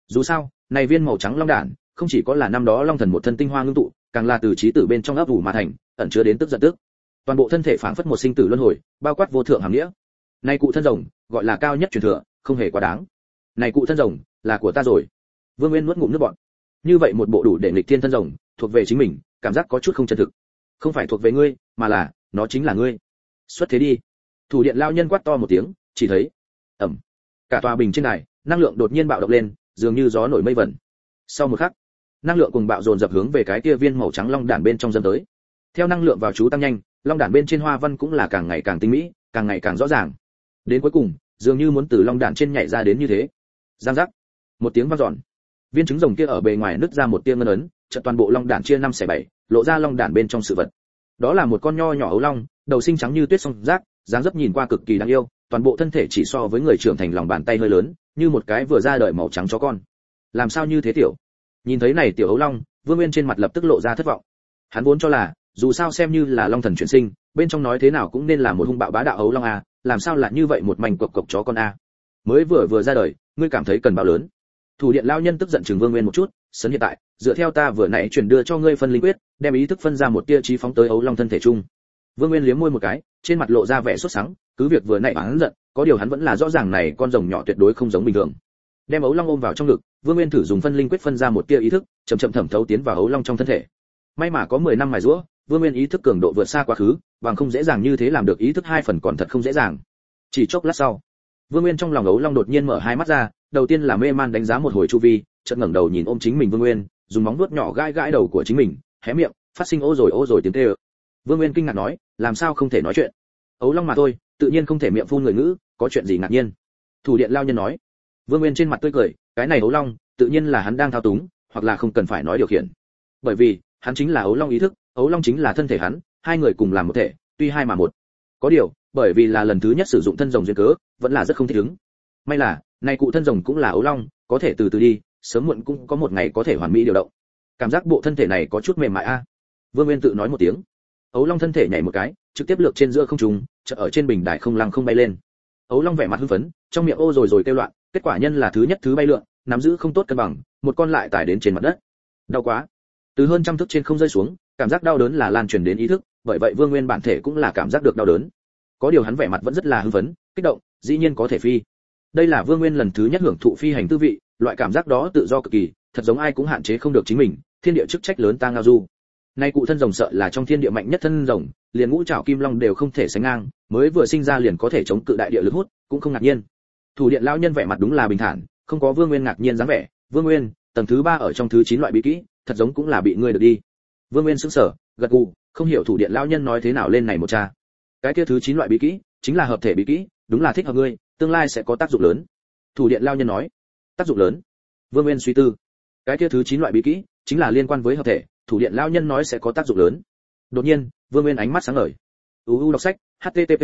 [SPEAKER 1] Dù sao, này viên màu trắng long đản, không chỉ có là năm đó long thần một thân tinh hoa ngưng tụ, càng là từ trí tử bên trong ấp ủ mà thành, ẩn chứa đến tức giận tức. Toàn bộ thân thể phảng phất một sinh tử luân hồi, bao quát vô thượng hàm nghĩa. Này cụ thân rồng, gọi là cao nhất truyền thừa, không hề quá đáng. Này cụ thân rồng, là của ta rồi. Vương Nguyên nuốt ngụm nước bọt. Như vậy một bộ đủ để nghịch thiên thân rồng, thuộc về chính mình, cảm giác có chút không chân thực. Không phải thuộc về ngươi, mà là, nó chính là ngươi. Xuất thế đi. Thủ điện lao nhân quát to một tiếng, chỉ thấy, ầm, cả tòa bình trên đài, năng lượng đột nhiên bạo động lên, dường như gió nổi mây vẩn. Sau một khắc, năng lượng cùng bạo dồn dập hướng về cái kia viên màu trắng long đản bên trong dâng tới. Theo năng lượng vào chú tăng nhanh, long đản bên trên hoa văn cũng là càng ngày càng tinh mỹ, càng ngày càng rõ ràng. Đến cuối cùng, dường như muốn từ long đản trên nhảy ra đến như thế. Giang giác, một tiếng vang dọn. Viên trứng rồng kia ở bề ngoài nứt ra một tia ngân ấn, chợt toàn bộ long đản chia 5/7, lộ ra long đản bên trong sự vật. Đó là một con nho nhỏ ấu long, đầu xinh trắng như tuyết song giác, dáng dấp nhìn qua cực kỳ đáng yêu, toàn bộ thân thể chỉ so với người trưởng thành lòng bàn tay hơi lớn, như một cái vừa ra đời màu trắng chó con. Làm sao như thế tiểu? Nhìn thấy này tiểu ấu long, Vương Nguyên trên mặt lập tức lộ ra thất vọng. Hắn vốn cho là, dù sao xem như là long thần chuyển sinh, bên trong nói thế nào cũng nên là một hung bạo bá đạo ấu long a, làm sao lại như vậy một mảnh cộc cộc chó con a? Mới vừa ra đời, ngươi cảm thấy cần bạo lớn? Thủ điện lao nhân tức giận chừng Vương Nguyên một chút, sấn hiện tại, dựa theo ta vừa nãy truyền đưa cho ngươi phân linh quyết, đem ý thức phân ra một tia chí phóng tới ấu long thân thể chung. Vương Nguyên liếm môi một cái, trên mặt lộ ra vẻ sốt sắng, cứ việc vừa nãy hắn giận, có điều hắn vẫn là rõ ràng này con rồng nhỏ tuyệt đối không giống bình thường. Đem ấu long ôm vào trong ngực, Vương Nguyên thử dùng phân linh quyết phân ra một tia ý thức, chậm chậm thẩm thấu tiến vào ấu long trong thân thể. May mà có 10 năm mài giũa, Vương Nguyên ý thức cường độ vượt xa quá khứ, bằng không dễ dàng như thế làm được ý thức 2 phần còn thật không dễ dàng. Chỉ chốc lát sau, Vương Nguyên trong lòng ấu long đột nhiên mở hai mắt ra, đầu tiên là mê man đánh giá một hồi chu vi, chợt ngẩng đầu nhìn ôm chính mình Vương Nguyên, dùng móng vuốt nhỏ gãi gãi đầu của chính mình, hé miệng, phát sinh ô rồi tiếng kêu. Vương Nguyên kinh ngạc nói, làm sao không thể nói chuyện? Ấu long mà thôi, tự nhiên không thể miệng phun người ngữ, có chuyện gì ngạc nhiên? Thủ điện lao nhân nói. Vương Nguyên trên mặt tươi cười, cái này ấu long, tự nhiên là hắn đang thao túng, hoặc là không cần phải nói điều khiển. Bởi vì, hắn chính là ấu long ý thức, ấu long chính là thân thể hắn, hai người cùng làm một thể, tuy hai mà một. Có điều, bởi vì là lần thứ nhất sử dụng thân rồng duyên cớ, vẫn là rất không thích ứng. May là, này cụ thân rồng cũng là ấu long, có thể từ từ đi, sớm muộn cũng có một ngày có thể hoàn mỹ điều động. Cảm giác bộ thân thể này có chút mềm mại a. Vương Nguyên tự nói một tiếng. Ấu long thân thể nhảy một cái, trực tiếp lược trên giữa không trung, chợt ở trên bình đài không lăng không bay lên. Ấu long vẻ mặt hưng phấn, trong miệng ô rồi kêu loạn, kết quả nhân là thứ nhất thứ bay lượn, nắm giữ không tốt cân bằng, một con lại tải đến trên mặt đất. Đau quá. Từ hơn trăm thước trên không rơi xuống, cảm giác đau đớn là lan truyền đến ý thức, bởi vậy Vương Nguyên bản thể cũng là cảm giác được đau đớn. Có điều hắn vẻ mặt vẫn rất là hưng phấn, kích động, dĩ nhiên có thể phi. Đây là Vương Nguyên lần thứ nhất hưởng thụ phi hành tư vị, loại cảm giác đó tự do cực kỳ, thật giống ai cũng hạn chế không được chính mình, thiên địa chức trách lớn ta ngao du. Nay cụ thân rồng sợ là trong thiên địa mạnh nhất thân rồng, liền ngũ trảo kim long đều không thể sánh ngang, mới vừa sinh ra liền có thể chống cự đại địa lực hút, cũng không ngạc nhiên. Thủ điện lão nhân vẻ mặt đúng là bình thản, không có Vương Nguyên ngạc nhiên dáng vẻ. Vương Nguyên, tầng thứ 3 ở trong thứ 9 loại bí kỹ, thật giống cũng là bị ngươi được đi. Vương Nguyên sững sờ, gật gù, không hiểu thủ điện lão nhân nói thế nào lên này một cha. Cái kia thứ 9 loại bí kỹ, chính là hợp thể bí kỹ, đúng là thích hợp ngươi, tương lai sẽ có tác dụng lớn. Thủ điện lão nhân nói. Tác dụng lớn? Vương Nguyên suy tư. Cái kia thứ 9 loại bí kỹ, chính là liên quan với hợp thể, thủ điện lão nhân nói sẽ có tác dụng lớn. Đột nhiên, Vương Nguyên ánh mắt sáng ngời. Đọc sách, http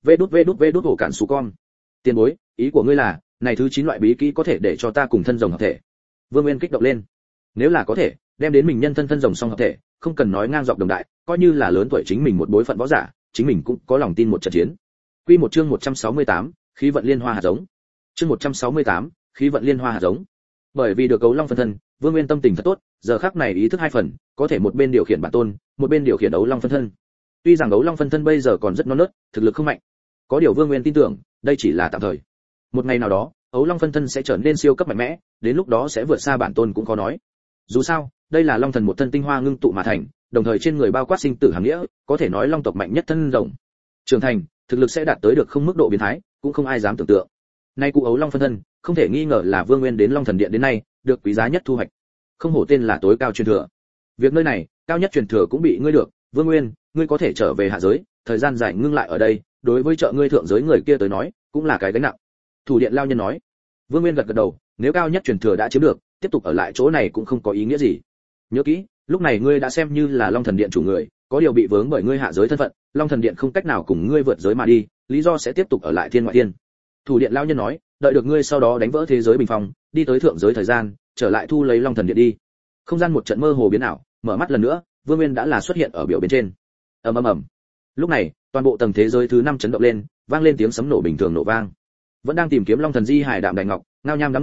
[SPEAKER 1] v.v.v.com. Tiền bối, ý của ngươi là, này thứ 9 loại bí kỹ có thể để cho ta cùng thân rồng hợp thể. Vương Nguyên kích động lên. Nếu là có thể, đem đến mình nhân thân rồng song hợp thể, không cần nói ngang dọc đồng đại, coi như là lớn tuổi chính mình một bối phận võ giả, chính mình cũng có lòng tin một trận chiến. Quy một chương 168, khí vận liên hoa hạt giống. Chương 168, khí vận liên hoa hạt giống. Bởi vì được cấu long phân thân, Vương Nguyên tâm tình thật tốt, giờ khắc này ý thức 2 phần, có thể một bên điều khiển bản tôn, một bên điều khiển ấu long phân thân. Tuy rằng ấu long phân thân bây giờ còn rất non nớt, thực lực không mạnh, có điều Vương Nguyên tin tưởng, đây chỉ là tạm thời. Một ngày nào đó, ấu long phân thân sẽ trở nên siêu cấp mạnh mẽ, đến lúc đó sẽ vượt xa bản tôn cũng khó nói. Dù sao, đây là long thần một thân tinh hoa ngưng tụ mà thành, đồng thời trên người bao quát sinh tử hàm nghĩa, có thể nói long tộc mạnh nhất thân rồng. Trưởng thành, thực lực sẽ đạt tới được không mức độ biến thái, cũng không ai dám tưởng tượng. Nay cụ ấu long phân thân, không thể nghi ngờ là Vương Nguyên đến Long Thần Điện đến nay, được quý giá nhất thu hoạch. Không hổ tên là tối cao truyền thừa. Việc nơi này, cao nhất truyền thừa cũng bị ngươi được, Vương Nguyên, ngươi có thể trở về hạ giới, thời gian dài ngưng lại ở đây, đối với trợ ngươi thượng giới người kia tới nói, cũng là cái gánh nặng. Thủ điện lao nhân nói. Vương Nguyên gật gật đầu, nếu cao nhất truyền thừa đã chiếm được, tiếp tục ở lại chỗ này cũng không có ý nghĩa gì. Nhớ kỹ, lúc này ngươi đã xem như là Long Thần Điện chủ người, có điều bị vướng bởi ngươi hạ giới thân phận, Long Thần Điện không cách nào cùng ngươi vượt giới mà đi, lý do sẽ tiếp tục ở lại thiên ngoại thiên. Thủ điện lao nhân nói, đợi được ngươi sau đó đánh vỡ thế giới bình phong, đi tới thượng giới thời gian, trở lại thu lấy Long Thần Điện đi. Không gian một trận mơ hồ biến ảo, mở mắt lần nữa, Vương Nguyên đã là xuất hiện ở biểu bên trên. Ầm ầm ầm. Lúc này, toàn bộ tầng thế giới thứ 5 chấn động lên, vang lên tiếng sấm nổ bình thường nổ vang. Vẫn đang tìm kiếm Long Thần Di Hải Đạm Đại Ngọc, ngao nham đám người,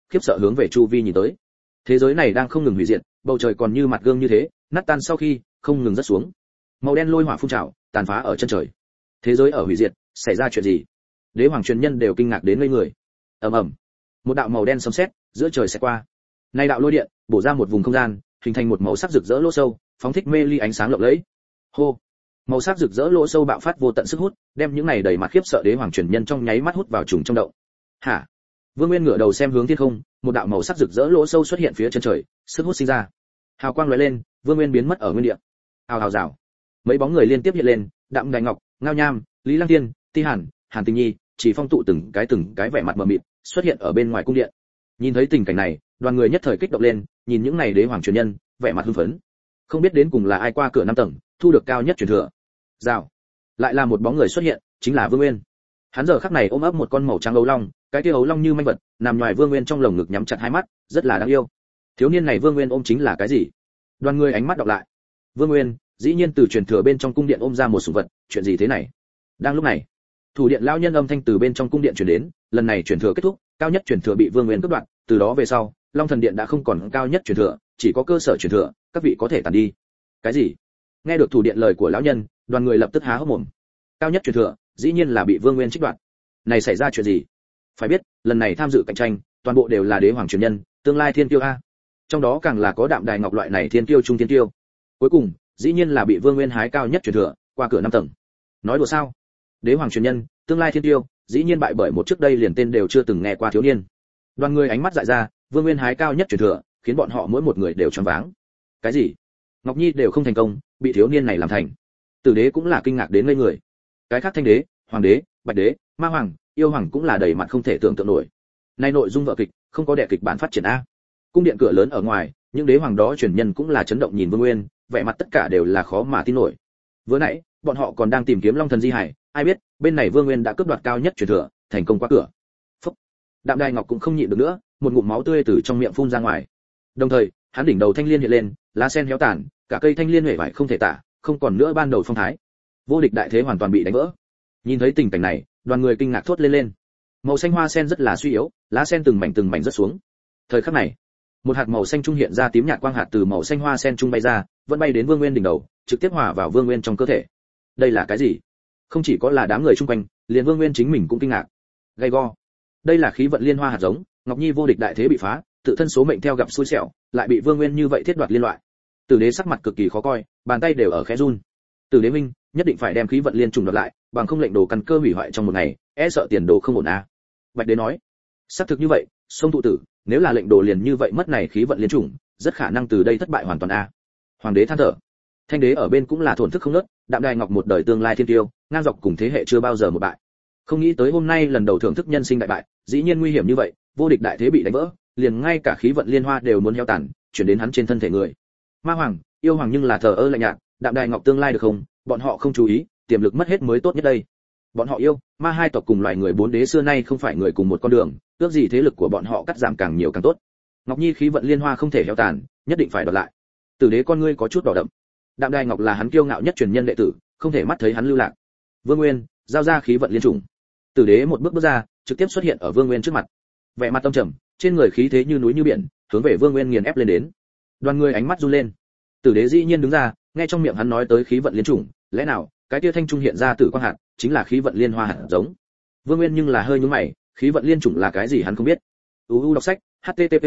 [SPEAKER 1] khiếp sợ hướng về chu vi nhìn tới. Thế giới này đang không ngừng hủy diệt, bầu trời còn như mặt gương như thế, nát tan sau khi không ngừng rớt xuống. Màu đen lôi hỏa phun trào, tàn phá ở chân trời. Thế giới ở hủy diệt, xảy ra chuyện gì? Đế hoàng truyền nhân đều kinh ngạc đến ngây người. Ầm ầm, một đạo màu đen sấm sét giữa trời sẽ qua. Nay đạo lôi điện bổ ra một vùng không gian, hình thành một màu sắc rực rỡ lỗ sâu, phóng thích mê ly ánh sáng lộng lẫy. Hô, màu sắc rực rỡ lỗ sâu bạo phát vô tận sức hút, đem những này đầy mặt khiếp sợ đế hoàng truyền nhân trong nháy mắt hút vào trùng trong động. Hả? Vương Nguyên ngửa đầu xem hướng thiên không, một đạo màu sắc rực rỡ lỗ sâu xuất hiện phía chân trời, sức hút sinh ra. Hào quang lóe lên, Vương Nguyên biến mất ở nguyên địa. Hào hào rào. Mấy bóng người liên tiếp hiện lên, Đạm Đài Ngọc, Ngao Nham, Lý Lăng Tiên, Ti Hàn, Hàn Tình Nhi, Chỉ Phong tụ từng cái vẻ mặt mờ mịt, xuất hiện ở bên ngoài cung điện. Nhìn thấy tình cảnh này, đoàn người nhất thời kích động lên, nhìn những này đế hoàng truyền nhân, vẻ mặt hưng phấn. Không biết đến cùng là ai qua cửa 5 tầng, thu được cao nhất truyền thừa. Rào. Lại là một bóng người xuất hiện, chính là Vương Nguyên. Hắn giờ khắc này ôm ấp một con màu trắng ấu long, cái kia ấu long như manh vật, nằm ngoài Vương Nguyên trong lồng ngực nhắm chặt hai mắt, rất là đáng yêu. Thiếu niên này Vương Nguyên ôm chính là cái gì? Đoàn người ánh mắt đọc lại. Vương Nguyên, dĩ nhiên từ truyền thừa bên trong cung điện ôm ra một sủng vật, chuyện gì thế này? Đang lúc này, thủ điện lão nhân âm thanh từ bên trong cung điện truyền đến, lần này truyền thừa kết thúc, cao nhất truyền thừa bị Vương Nguyên cướp đoạt, từ đó về sau, Long Thần Điện đã không còn cao nhất truyền thừa, chỉ có cơ sở truyền thừa, các vị có thể tản đi. Cái gì? Nghe được thủ điện lời của lão nhân, đoàn người lập tức há hốc mồm. Cao nhất truyền thừa, dĩ nhiên là bị Vương Nguyên trích đoạt. Này xảy ra chuyện gì? Phải biết, lần này tham dự cạnh tranh, toàn bộ đều là đế hoàng truyền nhân, tương lai thiên tiêu a. Trong đó càng là có Đạm Đài Ngọc loại này thiên tiêu trung thiên tiêu. Cuối cùng, dĩ nhiên là bị Vương Nguyên hái cao nhất truyền thừa, qua cửa 5 tầng. Nói đùa sao? Đế hoàng truyền nhân, tương lai thiên tiêu, dĩ nhiên bại bởi một trước đây liền tên đều chưa từng nghe qua thiếu niên. Đoàn người ánh mắt dại ra, Vương Nguyên hái cao nhất truyền thừa, khiến bọn họ mỗi một người đều choáng váng. Cái gì? Ngọc Nhi đều không thành công, bị thiếu niên này làm thành. Tử đế cũng là kinh ngạc đến ngây người. Cái khác Thanh đế, Hoàng đế, Bạch đế, Ma hoàng, Yêu hoàng cũng là đầy mặt không thể tưởng tượng nổi. Nay nội dung vở kịch, không có đẻ kịch bản phát triển a. Cung điện cửa lớn ở ngoài, những đế hoàng đó truyền nhân cũng là chấn động nhìn Vương Nguyên, vẻ mặt tất cả đều là khó mà tin nổi. Vừa nãy, bọn họ còn đang tìm kiếm Long thần di hải, ai biết, bên này Vương Nguyên đã cướp đoạt cao nhất truyền thừa, thành công qua cửa. Phúc. Đạm Đài Ngọc cũng không nhịn được nữa, một ngụm máu tươi từ trong miệng phun ra ngoài. Đồng thời, hắn đỉnh đầu thanh liên hiện lên, lá sen héo tàn, cả cây thanh liên huệ vải không thể tả, không còn nữa ban đầu phong thái. Vô địch đại thế hoàn toàn bị đánh vỡ. Nhìn thấy tình cảnh này, đoàn người kinh ngạc thốt lên. Màu xanh hoa sen rất là suy yếu, lá sen từng mảnh rớt xuống. Thời khắc này, một hạt màu xanh trung hiện ra tím nhạt quang hạt từ màu xanh hoa sen trung bay ra, vẫn bay đến Vương Nguyên đỉnh đầu, trực tiếp hòa vào Vương Nguyên trong cơ thể. Đây là cái gì? Không chỉ có là đám người xung quanh, liền Vương Nguyên chính mình cũng kinh ngạc. Gay go. Đây là khí vận liên hoa hạt giống, Ngọc Nhi vô địch đại thế bị phá, tự thân số mệnh theo gặp xui xẻo, lại bị Vương Nguyên như vậy thiết đoạt liên loại. Tử đế sắc mặt cực kỳ khó coi, bàn tay đều ở khẽ run. Tử đế minh, nhất định phải đem khí vận liên trùng đoạt lại, bằng không lệnh đồ căn cơ hủy hoại trong một ngày, e sợ tiền đồ không ổn a. Bạch đế nói, xác thực như vậy, sông thụ tử, nếu là lệnh đồ liền như vậy mất này khí vận liên trùng, rất khả năng từ đây thất bại hoàn toàn a. Hoàng đế than thở. Thanh đế ở bên cũng là thổn thức không nớt, Đạm Đài Ngọc một đời tương lai thiên tiêu, ngang dọc cùng thế hệ chưa bao giờ một bại. Không nghĩ tới hôm nay lần đầu thưởng thức nhân sinh đại bại, dĩ nhiên nguy hiểm như vậy, vô địch đại thế bị đánh vỡ, liền ngay cả khí vận liên hoa đều muốn heo tàn, chuyển đến hắn trên thân thể người. Ma hoàng, Yêu hoàng nhưng là thờ ơ lạnh nhạt, Đạm Đài Ngọc tương lai được không, bọn họ không chú ý, tiềm lực mất hết mới tốt nhất đây. Bọn họ yêu, ma hai tộc cùng loài người 4 đế xưa nay không phải người cùng một con đường, ước gì thế lực của bọn họ cắt giảm càng nhiều càng tốt. Ngọc Nhi khí vận liên hoa không thể heo tàn, nhất định phải đoạt lại. Tử đế con ngươi có chút đỏ đậm. Đạm Đài Ngọc là hắn kiêu ngạo nhất truyền nhân đệ tử, không thể mắt thấy hắn lưu lạc. Vương Nguyên, giao ra khí vận liên trùng. Tử đế một bước ra, trực tiếp xuất hiện ở Vương Nguyên trước mặt. Vẻ mặt tâm trầm, trên người khí thế như núi như biển, hướng về Vương Nguyên nghiền ép lên đến. Đoàn người ánh mắt run lên. Tử đế dĩ nhiên đứng ra, nghe trong miệng hắn nói tới khí vận liên trùng, lẽ nào cái tia thanh trung hiện ra tử quang hạt, chính là khí vận liên hoa hạt giống? Vương Nguyên nhưng là hơi nhướng mày, khí vận liên trùng là cái gì hắn không biết. UU đọc sách, http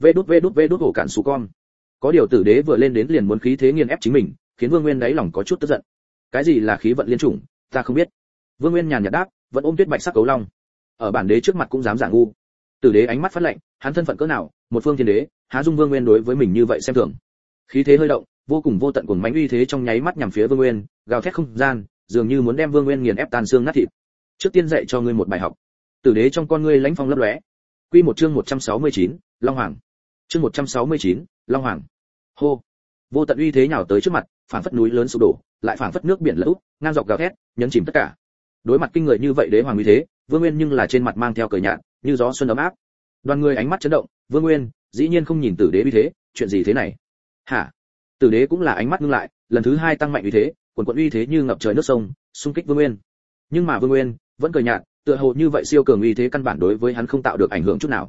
[SPEAKER 1] v.v.v.com. Có điều Tử đế vừa lên đến liền muốn khí thế nghiền ép chính mình, khiến Vương Nguyên đáy lòng có chút tức giận. Cái gì là khí vận liên trùng, ta không biết. Vương Nguyên nhàn nhạt đáp, vẫn ôm tuyết bạch sắc cấu long. Ở bản đế trước mặt cũng dám giả ngu. Tử đế ánh mắt phát lạnh, hắn thân phận cỡ nào, một phương thiên đế, há dung Vương Nguyên đối với mình như vậy xem thường. Khí thế hơi động, vô cùng vô tận cuồng mãnh uy thế trong nháy mắt nhằm phía Vương Nguyên, gào thét không gian, dường như muốn đem Vương Nguyên nghiền ép tan xương nát thịt. Trước tiên dạy cho ngươi một bài học. Tử đế trong con ngươi lãnh phong lấp lóe. Quy một chương 169, Long Hoàng. Chương 169, Long Hoàng. Hô. Vô tận uy thế nhào tới trước mặt, phảng phất núi lớn sụp đổ, lại phảng phất nước biển lũ, ngang dọc gào thét, nhấn chìm tất cả. Đối mặt kinh người như vậy đế hoàng uy thế, Vương Nguyên nhưng là trên mặt mang theo cười nhạt, như gió xuân ấm áp. Đoàn người ánh mắt chấn động, Vương Nguyên, dĩ nhiên không nhìn Tử đế uy thế, chuyện gì thế này? Hả? Tử đế cũng là ánh mắt ngưng lại, lần thứ 2 tăng mạnh uy thế, quần quần uy thế như ngập trời nước sông, xung kích Vương Nguyên. Nhưng mà Vương Nguyên vẫn cười nhạt, tựa hồ như vậy siêu cường uy thế căn bản đối với hắn không tạo được ảnh hưởng chút nào.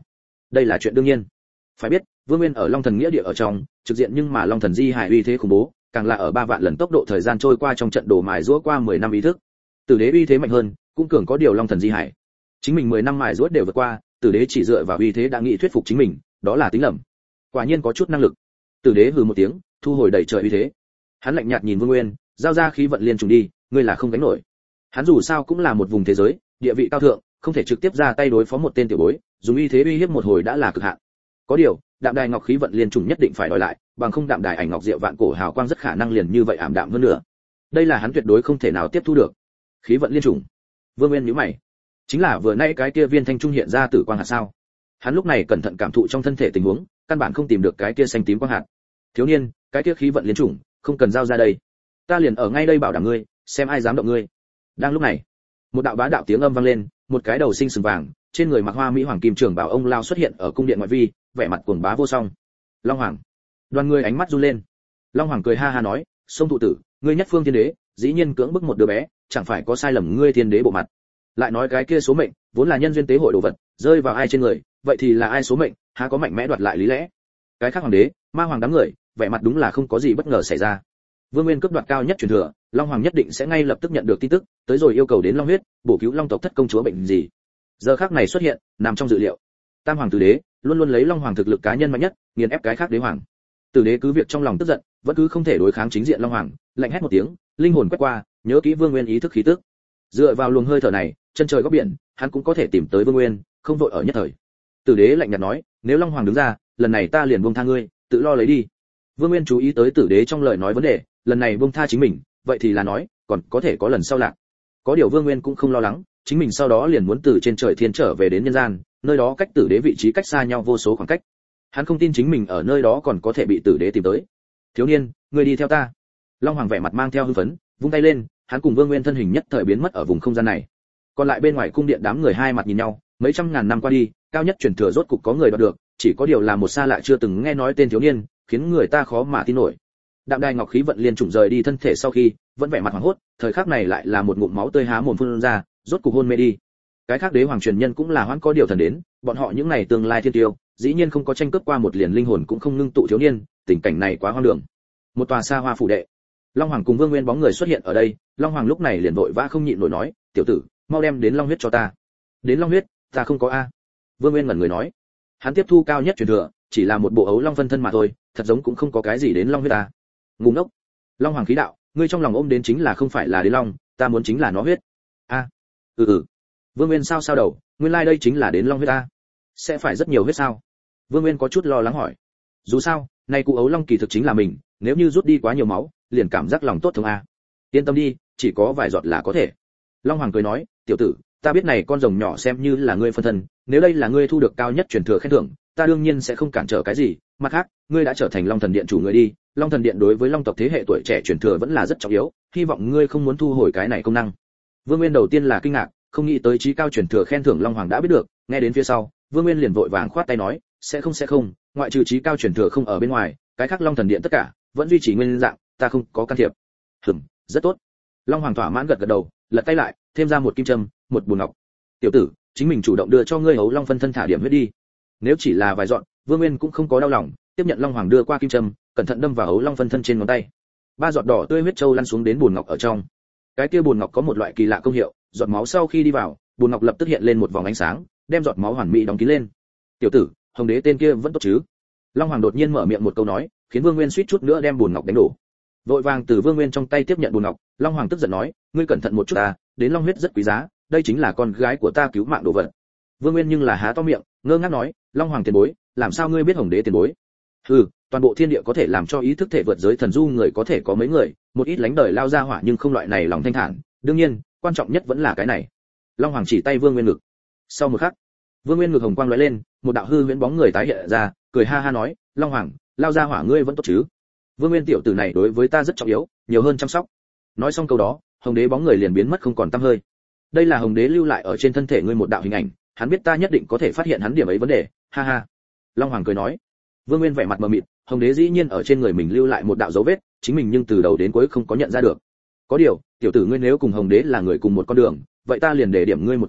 [SPEAKER 1] đây là chuyện đương nhiên. Phải biết, Vương Nguyên ở Long Thần nghĩa địa ở trong, trực diện nhưng mà Long Thần di hải uy thế khủng bố, càng là ở 3 vạn lần tốc độ thời gian trôi qua trong trận đổ mài giũa qua 10 năm ý thức. Tử đế uy thế mạnh hơn, cũng cường có điều Long Thần di hải. Chính mình 10 năm mài giũa đều vượt qua, Tử đế chỉ dựa vào uy thế đã nghĩ thuyết phục chính mình, đó là tính lầm. Quả nhiên có chút năng lực. Tử đế hừ một tiếng, thu hồi đầy trời uy thế. Hắn lạnh nhạt nhìn Vương Nguyên, giao ra khí vận liên trùng đi, ngươi là không gánh nổi. Hắn dù sao cũng là một vùng thế giới, địa vị cao thượng, không thể trực tiếp ra tay đối phó một tên tiểu bối, dùng uy thế uy hiếp một hồi đã là cực hạn. Có điều, đạm đài ngọc khí vận liên trùng nhất định phải đòi lại, bằng không đạm đài ảnh ngọc diệu vạn cổ hào quang rất khả năng liền như vậy ảm đạm hơn nữa. Đây là hắn tuyệt đối không thể nào tiếp thu được. Khí vận liên trùng. Vương Nguyên nhíu mày. Chính là vừa nãy cái kia viên thanh trung hiện ra tử quang hạt sao? Hắn lúc này cẩn thận cảm thụ trong thân thể tình huống, căn bản không tìm được cái kia xanh tím quang hạt. Thiếu niên, cái kia khí vận liên trùng, không cần giao ra đây. Ta liền ở ngay đây bảo đảm ngươi, xem ai dám động ngươi. Đang lúc này, một đạo bá đạo tiếng âm vang lên, một cái đầu sinh sừng vàng, trên người mặc hoa mỹ hoàng kim trường bảo ông lao xuất hiện ở cung điện ngoại vi, vẻ mặt cuồng bá vô song. Long Hoàng. Đoàn người ánh mắt run lên. Long Hoàng cười ha ha nói, "Sông thụ tử, ngươi nhất phương thiên đế, dĩ nhiên cưỡng bức một đứa bé, chẳng phải có sai lầm ngươi thiên đế bộ mặt." Lại nói cái kia số mệnh, vốn là nhân duyên tế hội đồ vật, rơi vào ai trên người, vậy thì là ai số mệnh, há có mạnh mẽ đoạt lại lý lẽ. Cái khác hoàng đế, ma hoàng đám người, vẻ mặt đúng là không có gì bất ngờ xảy ra. Vương Nguyên cướp đoạt cao nhất truyền thừa, Long Hoàng nhất định sẽ ngay lập tức nhận được tin tức, tới rồi yêu cầu đến Long huyết, bổ cứu Long tộc thất công chúa bệnh gì. Giờ khắc này xuất hiện, nằm trong dự liệu. Tam hoàng tử đế, luôn luôn lấy Long Hoàng thực lực cá nhân mạnh nhất, nghiền ép cái khác đế hoàng. Tử đế cứ việc trong lòng tức giận, vẫn cứ không thể đối kháng chính diện Long Hoàng, lạnh hét một tiếng, linh hồn quét qua, nhớ kỹ Vương Nguyên ý thức khí tức. Dựa vào luồng hơi thở này, chân trời góc biển, hắn cũng có thể tìm tới Vương Nguyên, không vội ở nhất thời. Tử đế lạnh nhạt nói, nếu Long Hoàng đứng ra, lần này ta liền buông tha ngươi, tự lo lấy đi. Vương Nguyên chú ý tới Tử đế trong lời nói vấn đề, lần này buông tha chính mình, vậy thì là nói, còn có thể có lần sau lạc. Có điều Vương Nguyên cũng không lo lắng, chính mình sau đó liền muốn từ trên trời thiên trở về đến nhân gian, nơi đó cách Tử đế vị trí cách xa nhau vô số khoảng cách. Hắn không tin chính mình ở nơi đó còn có thể bị Tử đế tìm tới. Thiếu niên, ngươi đi theo ta. Long Hoàng vẻ mặt mang theo hưng phấn, vung tay lên, hắn cùng Vương Nguyên thân hình nhất thời biến mất ở vùng không gian này. Còn lại bên ngoài cung điện đám người hai mặt nhìn nhau, mấy trăm ngàn năm qua đi, cao nhất truyền thừa rốt cục có người đoạt được, chỉ có điều là một xa lạ chưa từng nghe nói tên thiếu niên, khiến người ta khó mà tin nổi. Đạm đài ngọc khí vận liên trùng rời đi thân thể sau khi, vẫn vẻ mặt hoảng hốt, thời khắc này lại là một ngụm máu tươi há mồm phun ra, rốt cục hôn mê đi. Cái khác đế hoàng truyền nhân cũng là hoãn có điều thần đến, bọn họ những này tương lai thiên tiêu, dĩ nhiên không có tranh cướp qua một liền linh hồn cũng không ngưng tụ thiếu niên, tình cảnh này quá hoang đường. Một tòa xa hoa phủ đệ, Long Hoàng cùng Vương Nguyên bóng người xuất hiện ở đây, Long Hoàng lúc này liền vội vã không nhịn nổi nói, "Tiểu tử, mau đem đến Long huyết cho ta." "Đến Long huyết, ta không có a." Vương Nguyên ngẩn người nói. Hắn tiếp thu cao nhất truyền thừa, chỉ là một bộ ấu long phân thân mà thôi, thật giống cũng không có cái gì đến Long huyết ta. Ngu ngốc. Long Hoàng khí đạo, ngươi trong lòng ôm đến chính là không phải là đến Long, ta muốn chính là nó huyết. A. Vương Nguyên sao đầu, nguyên lai đây chính là đến Long huyết ta. Sẽ phải rất nhiều huyết sao? Vương Nguyên có chút lo lắng hỏi. Dù sao, nay cụ ấu long kỳ thực chính là mình, nếu như rút đi quá nhiều máu, liền cảm giác lòng tốt thông a. Yên tâm đi, chỉ có vài giọt là có thể. Long Hoàng cười nói, tiểu tử, ta biết này con rồng nhỏ xem như là ngươi phân thân, nếu đây là ngươi thu được cao nhất truyền thừa khen thưởng, ta đương nhiên sẽ không cản trở cái gì, mặt khác, ngươi đã trở thành Long Thần Điện chủ người đi, Long Thần Điện đối với Long tộc thế hệ tuổi trẻ truyền thừa vẫn là rất trọng yếu, hy vọng ngươi không muốn thu hồi cái này công năng. Vương Nguyên đầu tiên là kinh ngạc, không nghĩ tới chí cao truyền thừa khen thưởng Long Hoàng đã biết được, nghe đến phía sau, Vương Nguyên liền vội vàng khoát tay nói, sẽ không, ngoại trừ chí cao truyền thừa không ở bên ngoài, cái khác Long Thần Điện tất cả vẫn duy trì nguyên dạng, ta không có can thiệp. Rất tốt. Long Hoàng thỏa mãn gật đầu, lật tay lại, thêm ra một kim châm, một bùn ngọc. Tiểu tử, chính mình chủ động đưa cho ngươi ấu long phân thân thả điểm huyết đi. Nếu chỉ là vài dọn, Vương Nguyên cũng không có đau lòng, tiếp nhận Long Hoàng đưa qua kim châm, cẩn thận đâm vào ấu long phân thân trên ngón tay. 3 giọt đỏ tươi huyết châu lăn xuống đến bùn ngọc ở trong. Cái kia bùn ngọc có một loại kỳ lạ công hiệu, giọt máu sau khi đi vào, bùn ngọc lập tức hiện lên một vòng ánh sáng, đem giọt máu hoàn mỹ đóng kín lên. Tiểu tử, Hồng Đế tên kia vẫn tốt chứ? Long Hoàng đột nhiên mở miệng một câu nói, khiến Vương Nguyên suýt chút nữa đem bùn ngọc đánh đổ. Vội vàng từ Vương Nguyên trong tay tiếp nhận bùn ngọc, Long Hoàng tức giận nói, ngươi cẩn thận một chút ta, đến long huyết rất quý giá, đây chính là con gái của ta cứu mạng đồ vật. Vương Nguyên nhưng là há to miệng, ngơ ngác nói, Long Hoàng tiền bối, làm sao ngươi biết Hồng Đế tiền bối? Toàn bộ thiên địa có thể làm cho ý thức thể vượt giới thần du người có thể có mấy người, một ít lánh đời lao ra hỏa nhưng không loại này lòng thanh thản, đương nhiên, quan trọng nhất vẫn là cái này. Long Hoàng chỉ tay Vương Nguyên ngực. Sau một khắc, Vương Nguyên ngực hồng quang lóe lên, một đạo hư huyễn bóng người tái hiện ra, cười ha ha nói, Long Hoàng, lao ra hỏa ngươi vẫn tốt chứ? Vương Nguyên tiểu tử này đối với ta rất trọng yếu, nhiều hơn chăm sóc. Nói xong câu đó, Hồng Đế bóng người liền biến mất không còn tăm hơi. Đây là Hồng Đế lưu lại ở trên thân thể ngươi một đạo hình ảnh, hắn biết ta nhất định có thể phát hiện hắn điểm ấy vấn đề, ha ha. Long Hoàng cười nói. Vương Nguyên vẻ mặt mờ mịt, Hồng Đế dĩ nhiên ở trên người mình lưu lại một đạo dấu vết, chính mình nhưng từ đầu đến cuối không có nhận ra được. Có điều, tiểu tử ngươi nếu cùng Hồng Đế là người cùng một con đường, vậy ta liền để điểm ngươi một câu,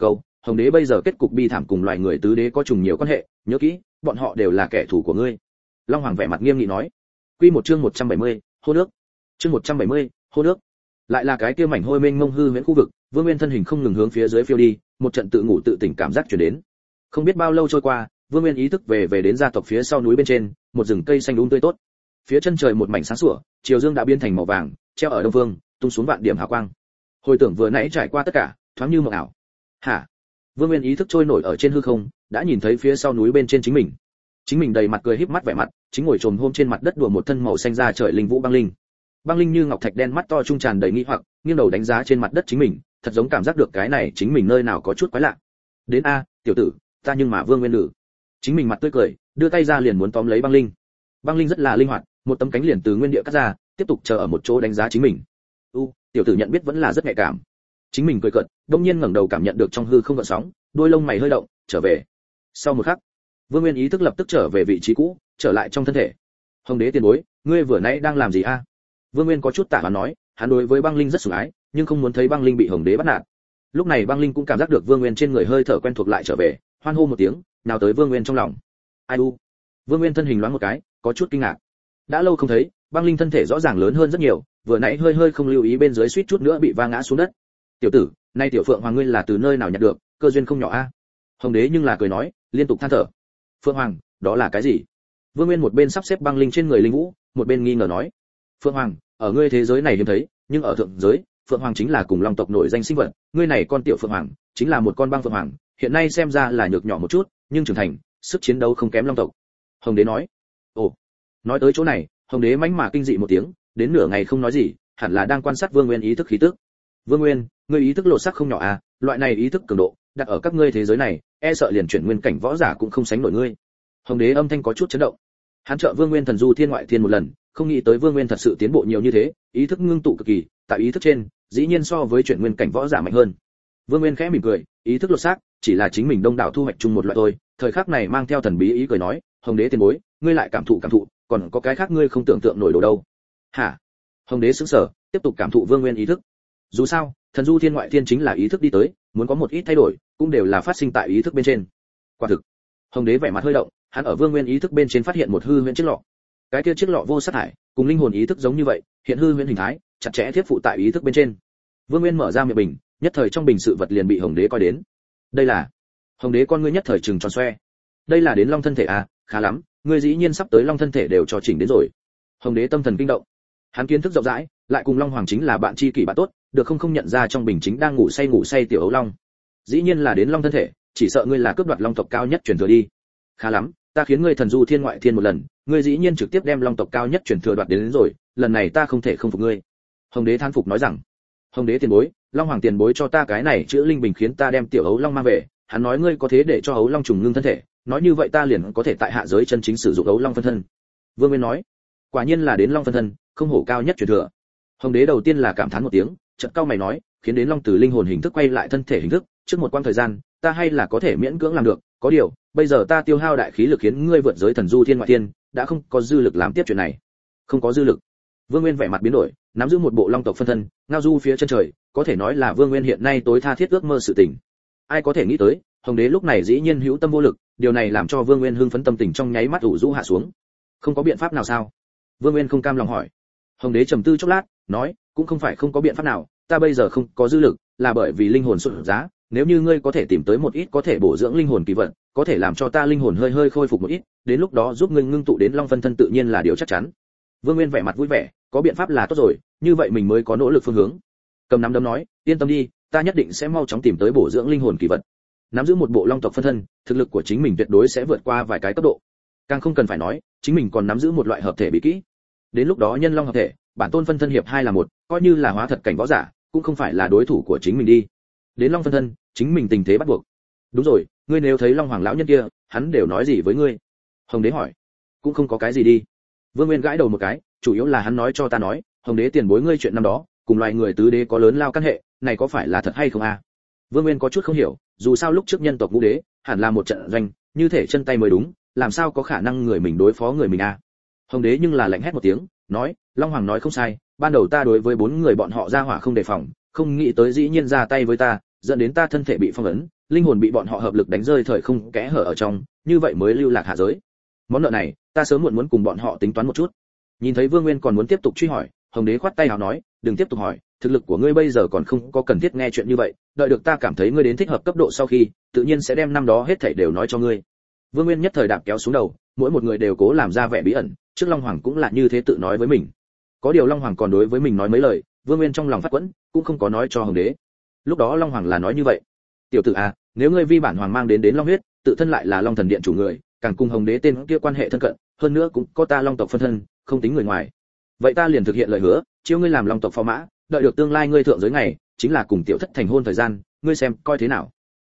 [SPEAKER 1] hồng đế bây giờ kết cục bi thảm cùng loài người tứ đế có trùng nhiều quan hệ, nhớ kỹ, bọn họ đều là kẻ thù của ngươi. Long Hoàng vẻ mặt nghiêm nghị nói. Quy một chương 170, hô nước. Chương 170, hô nước. Lại là cái kia mảnh hôi mênh mông hư huyễn khu vực, Vương Nguyên thân hình không ngừng hướng phía dưới phiêu đi, một trận tự ngủ tự tỉnh cảm giác truyền đến. Không biết bao lâu trôi qua, Vương Nguyên ý thức về đến gia tộc phía sau núi bên trên, một rừng cây xanh tươi tốt. Phía chân trời một mảnh sáng sủa, chiều dương đã biến thành màu vàng, treo ở đông phương, tung xuống vạn điểm hào quang. Hồi tưởng vừa nãy trải qua tất cả, thoáng như mộng ảo. Hả? Vương Nguyên ý thức trôi nổi ở trên hư không, đã nhìn thấy phía sau núi bên trên chính mình. Chính mình đầy mặt cười híp mắt vẻ mặt, chính ngồi trồm hôm trên mặt đất đùa một thân màu xanh da trời linh vũ băng linh. Băng linh như ngọc thạch đen mắt to trung tràn đầy nghi hoặc, nghiêng đầu đánh giá trên mặt đất chính mình, thật giống cảm giác được cái này chính mình nơi nào có chút quái lạ. Đến a, tiểu tử, ta nhưng mà Vương Nguyên nữ. Chính mình mặt tươi cười, đưa tay ra liền muốn tóm lấy băng linh. Băng linh rất là linh hoạt, một tấm cánh liền từ nguyên địa cắt ra, tiếp tục chờ ở một chỗ đánh giá chính mình. Tiểu tử nhận biết vẫn là rất nhạy cảm. Chính mình cười cợt, đột nhiên ngẩng đầu cảm nhận được trong hư không gợn sóng, đôi lông mày hơi động, trở về. Sau một khắc, Vương Nguyên ý thức lập tức trở về vị trí cũ, trở lại trong thân thể. Hồng đế tiền bối, ngươi vừa nãy đang làm gì a? Vương Nguyên có chút tả hoán nói, hắn đối với băng linh rất sủng ái, nhưng không muốn thấy băng linh bị hồng đế bắt nạt. Lúc này băng linh cũng cảm giác được Vương Nguyên trên người hơi thở quen thuộc lại trở về, hoan hô một tiếng, nào tới Vương Nguyên trong lòng. Ai u? Vương Nguyên thân hình loáng một cái, có chút kinh ngạc. Đã lâu không thấy, băng linh thân thể rõ ràng lớn hơn rất nhiều, vừa nãy hơi không lưu ý bên dưới suýt chút nữa bị va ngã xuống đất. Tiểu tử, nay tiểu phượng hoàng ngươi là từ nơi nào nhặt được, cơ duyên không nhỏ a. Hồng đế nhưng là cười nói, liên tục than thở. Phượng hoàng, đó là cái gì? Vương Nguyên một bên sắp xếp băng linh trên người linh vũ, một bên nghi ngờ nói. Phượng hoàng, ở ngươi thế giới này hiếm thấy, nhưng ở thượng giới, phượng hoàng chính là cùng long tộc nổi danh sinh vật, ngươi này con tiểu phượng hoàng, chính là một con băng phượng hoàng, hiện nay xem ra là nhược nhỏ một chút, nhưng trưởng thành, sức chiến đấu không kém long tộc. Hồng đế nói. Ồ. Nói tới chỗ này, Hồng đế mãnh mà kinh dị một tiếng, đến nửa ngày không nói gì, hẳn là đang quan sát Vương Nguyên ý thức khí tức. Vương Nguyên, ngươi ý thức lộ sắc không nhỏ à, loại này ý thức cường độ, đặt ở các ngươi thế giới này, e sợ liền chuyển nguyên cảnh võ giả cũng không sánh nổi ngươi. Hồng đế âm thanh có chút chấn động. Hắn trợ Vương Nguyên thần du thiên ngoại thiên một lần, không nghĩ tới Vương Nguyên thật sự tiến bộ nhiều như thế, ý thức ngưng tụ cực kỳ, tại ý thức trên, dĩ nhiên so với chuyển nguyên cảnh võ giả mạnh hơn. Vương Nguyên khẽ mỉm cười, ý thức lột xác, chỉ là chính mình đông đảo thu hoạch chung một loại thôi. Thời khắc này mang theo thần bí ý cười nói, Hồng đế tiền bối, ngươi lại cảm thụ, còn có cái khác ngươi không tưởng tượng nổi đồ đâu. Hả? Hồng đế sững sờ, tiếp tục cảm thụ Vương Nguyên ý thức. Dù sao, thần du thiên ngoại thiên chính là ý thức đi tới, muốn có một ít thay đổi, cũng đều là phát sinh tại ý thức bên trên. Quả thực. Hồng đế vẻ mặt hơi động, hắn ở Vương Nguyên ý thức bên trên phát hiện một hư huyễn chiếc lọ. Cái kia chiếc lọ vô sát thải, cùng linh hồn ý thức giống như vậy, hiện hư huyễn hình thái, chặt chẽ tiếp phụ tại ý thức bên trên. Vương Nguyên mở ra miệng bình, nhất thời trong bình sự vật liền bị Hồng đế coi đến. Đây là. Hồng đế con ngươi nhất thời trừng tròn xoe. Đây là đến long thân thể à, khá lắm, ngươi dĩ nhiên sắp tới long thân thể đều cho chỉnh đến rồi. Hồng đế tâm thần kinh động. Hắn kiến thức rộng rãi, lại cùng long hoàng chính là bạn tri kỷ bạn tốt, được không nhận ra trong bình chính đang ngủ say tiểu ấu long. Dĩ nhiên là đến long thân thể, chỉ sợ ngươi là cướp đoạt long tộc cao nhất truyền thừa đi. Khá lắm, ta khiến ngươi thần du thiên ngoại thiên một lần, ngươi dĩ nhiên trực tiếp đem long tộc cao nhất truyền thừa đoạt đến rồi, lần này ta không thể không phục ngươi. Hồng đế than phục nói rằng, Hồng đế tiền bối, long hoàng tiền bối cho ta cái này chữa linh bình khiến ta đem tiểu ấu long mang về, hắn nói ngươi có thế để cho ấu long trùng ngưng thân thể, nói như vậy ta liền có thể tại hạ giới chân chính sử dụng ấu long phân thân. Vương Nguyên nói, quả nhiên là đến long phân thân, không hổ cao nhất truyền thừa. Hồng đế đầu tiên là cảm thán một tiếng, chợt cau mày nói, khiến đến long từ linh hồn hình thức quay lại thân thể hình thức, trước một quãng thời gian, ta hay là có thể miễn cưỡng làm được, có điều, bây giờ ta tiêu hao đại khí lực khiến ngươi vượt giới thần du thiên ngoại thiên, đã không có dư lực làm tiếp chuyện này. Không có dư lực. Vương Nguyên vẻ mặt biến đổi, nắm giữ một bộ long tộc phân thân, ngao du phía chân trời, có thể nói là Vương Nguyên hiện nay tối tha thiết ước mơ sự tình. Ai có thể nghĩ tới, Hồng đế lúc này dĩ nhiên hữu tâm vô lực, điều này làm cho Vương Nguyên hưng phấn tâm tình trong nháy mắt ủ rũ hạ xuống. Không có biện pháp nào sao? Vương Nguyên không cam lòng hỏi. Hồng đế trầm tư chốc lát, nói, cũng không phải không có biện pháp nào, ta bây giờ không có dư lực, là bởi vì linh hồn sụt giá, nếu như ngươi có thể tìm tới một ít có thể bổ dưỡng linh hồn kỳ vật, có thể làm cho ta linh hồn hơi khôi phục một ít, đến lúc đó giúp ngươi ngưng tụ đến long phân thân tự nhiên là điều chắc chắn. Vương Nguyên vẻ mặt vui vẻ, có biện pháp là tốt rồi, như vậy mình mới có nỗ lực phương hướng. Cầm nắm đấm nói, yên tâm đi, ta nhất định sẽ mau chóng tìm tới bổ dưỡng linh hồn kỳ vật. Nắm giữ một bộ long tộc phân thân, thực lực của chính mình tuyệt đối sẽ vượt qua vài cái cấp độ. Càng không cần phải nói, chính mình còn nắm giữ một loại hợp thể bí kỹ. Đến lúc đó nhân long hợp thể, bản tôn phân thân hiệp hai là một, coi như là hóa thật cảnh võ giả, cũng không phải là đối thủ của chính mình đi. Đến long phân thân, chính mình tình thế bắt buộc. Đúng rồi, ngươi nếu thấy long hoàng lão nhân kia, hắn đều nói gì với ngươi? Hồng đế hỏi. Cũng không có cái gì đi. Vương Nguyên gãi đầu một cái, chủ yếu là hắn nói cho ta nói, Hồng đế tiền bối ngươi chuyện năm đó, cùng loài người tứ đế có lớn lao căn hệ, này có phải là thật hay không a? Vương Nguyên có chút không hiểu, dù sao lúc trước nhân tộc ngũ đế, hẳn là một trận doanh, như thể chân tay mới đúng, làm sao có khả năng người mình đối phó người mình a? Hồng đế nhưng là lạnh hét một tiếng, nói, Long Hoàng nói không sai, ban đầu ta đối với bốn người bọn họ ra hỏa không đề phòng, không nghĩ tới dĩ nhiên ra tay với ta, dẫn đến ta thân thể bị phong ấn, linh hồn bị bọn họ hợp lực đánh rơi thời không kẽ hở ở trong, như vậy mới lưu lạc hạ giới. Món nợ này, ta sớm muộn muốn cùng bọn họ tính toán một chút. Nhìn thấy Vương Nguyên còn muốn tiếp tục truy hỏi, Hồng Đế khoát tay áo nói, đừng tiếp tục hỏi, thực lực của ngươi bây giờ còn không có cần thiết nghe chuyện như vậy, đợi được ta cảm thấy ngươi đến thích hợp cấp độ sau khi, tự nhiên sẽ đem năm đó hết thảy đều nói cho ngươi. Vương Nguyên nhất thời đạp kéo xuống đầu, mỗi một người đều cố làm ra vẻ bí ẩn, trước Long Hoàng cũng là như thế tự nói với mình. Có điều Long Hoàng còn đối với mình nói mấy lời, Vương Nguyên trong lòng phát quẫn, cũng không có nói cho Hồng Đế. Lúc đó Long Hoàng là nói như vậy: "Tiểu tử à, nếu ngươi vi bản hoàng mang đến Long huyết, tự thân lại là Long thần điện chủ người, càng cùng Hồng Đế tên kia quan hệ thân cận, hơn nữa cũng có ta Long tộc phân thân, không tính người ngoài. Vậy ta liền thực hiện lời hứa, chiêu ngươi làm Long tộc phò mã, đợi được tương lai ngươi thượng giới ngày, chính là cùng tiểu thất thành hôn thời gian, ngươi xem coi thế nào?"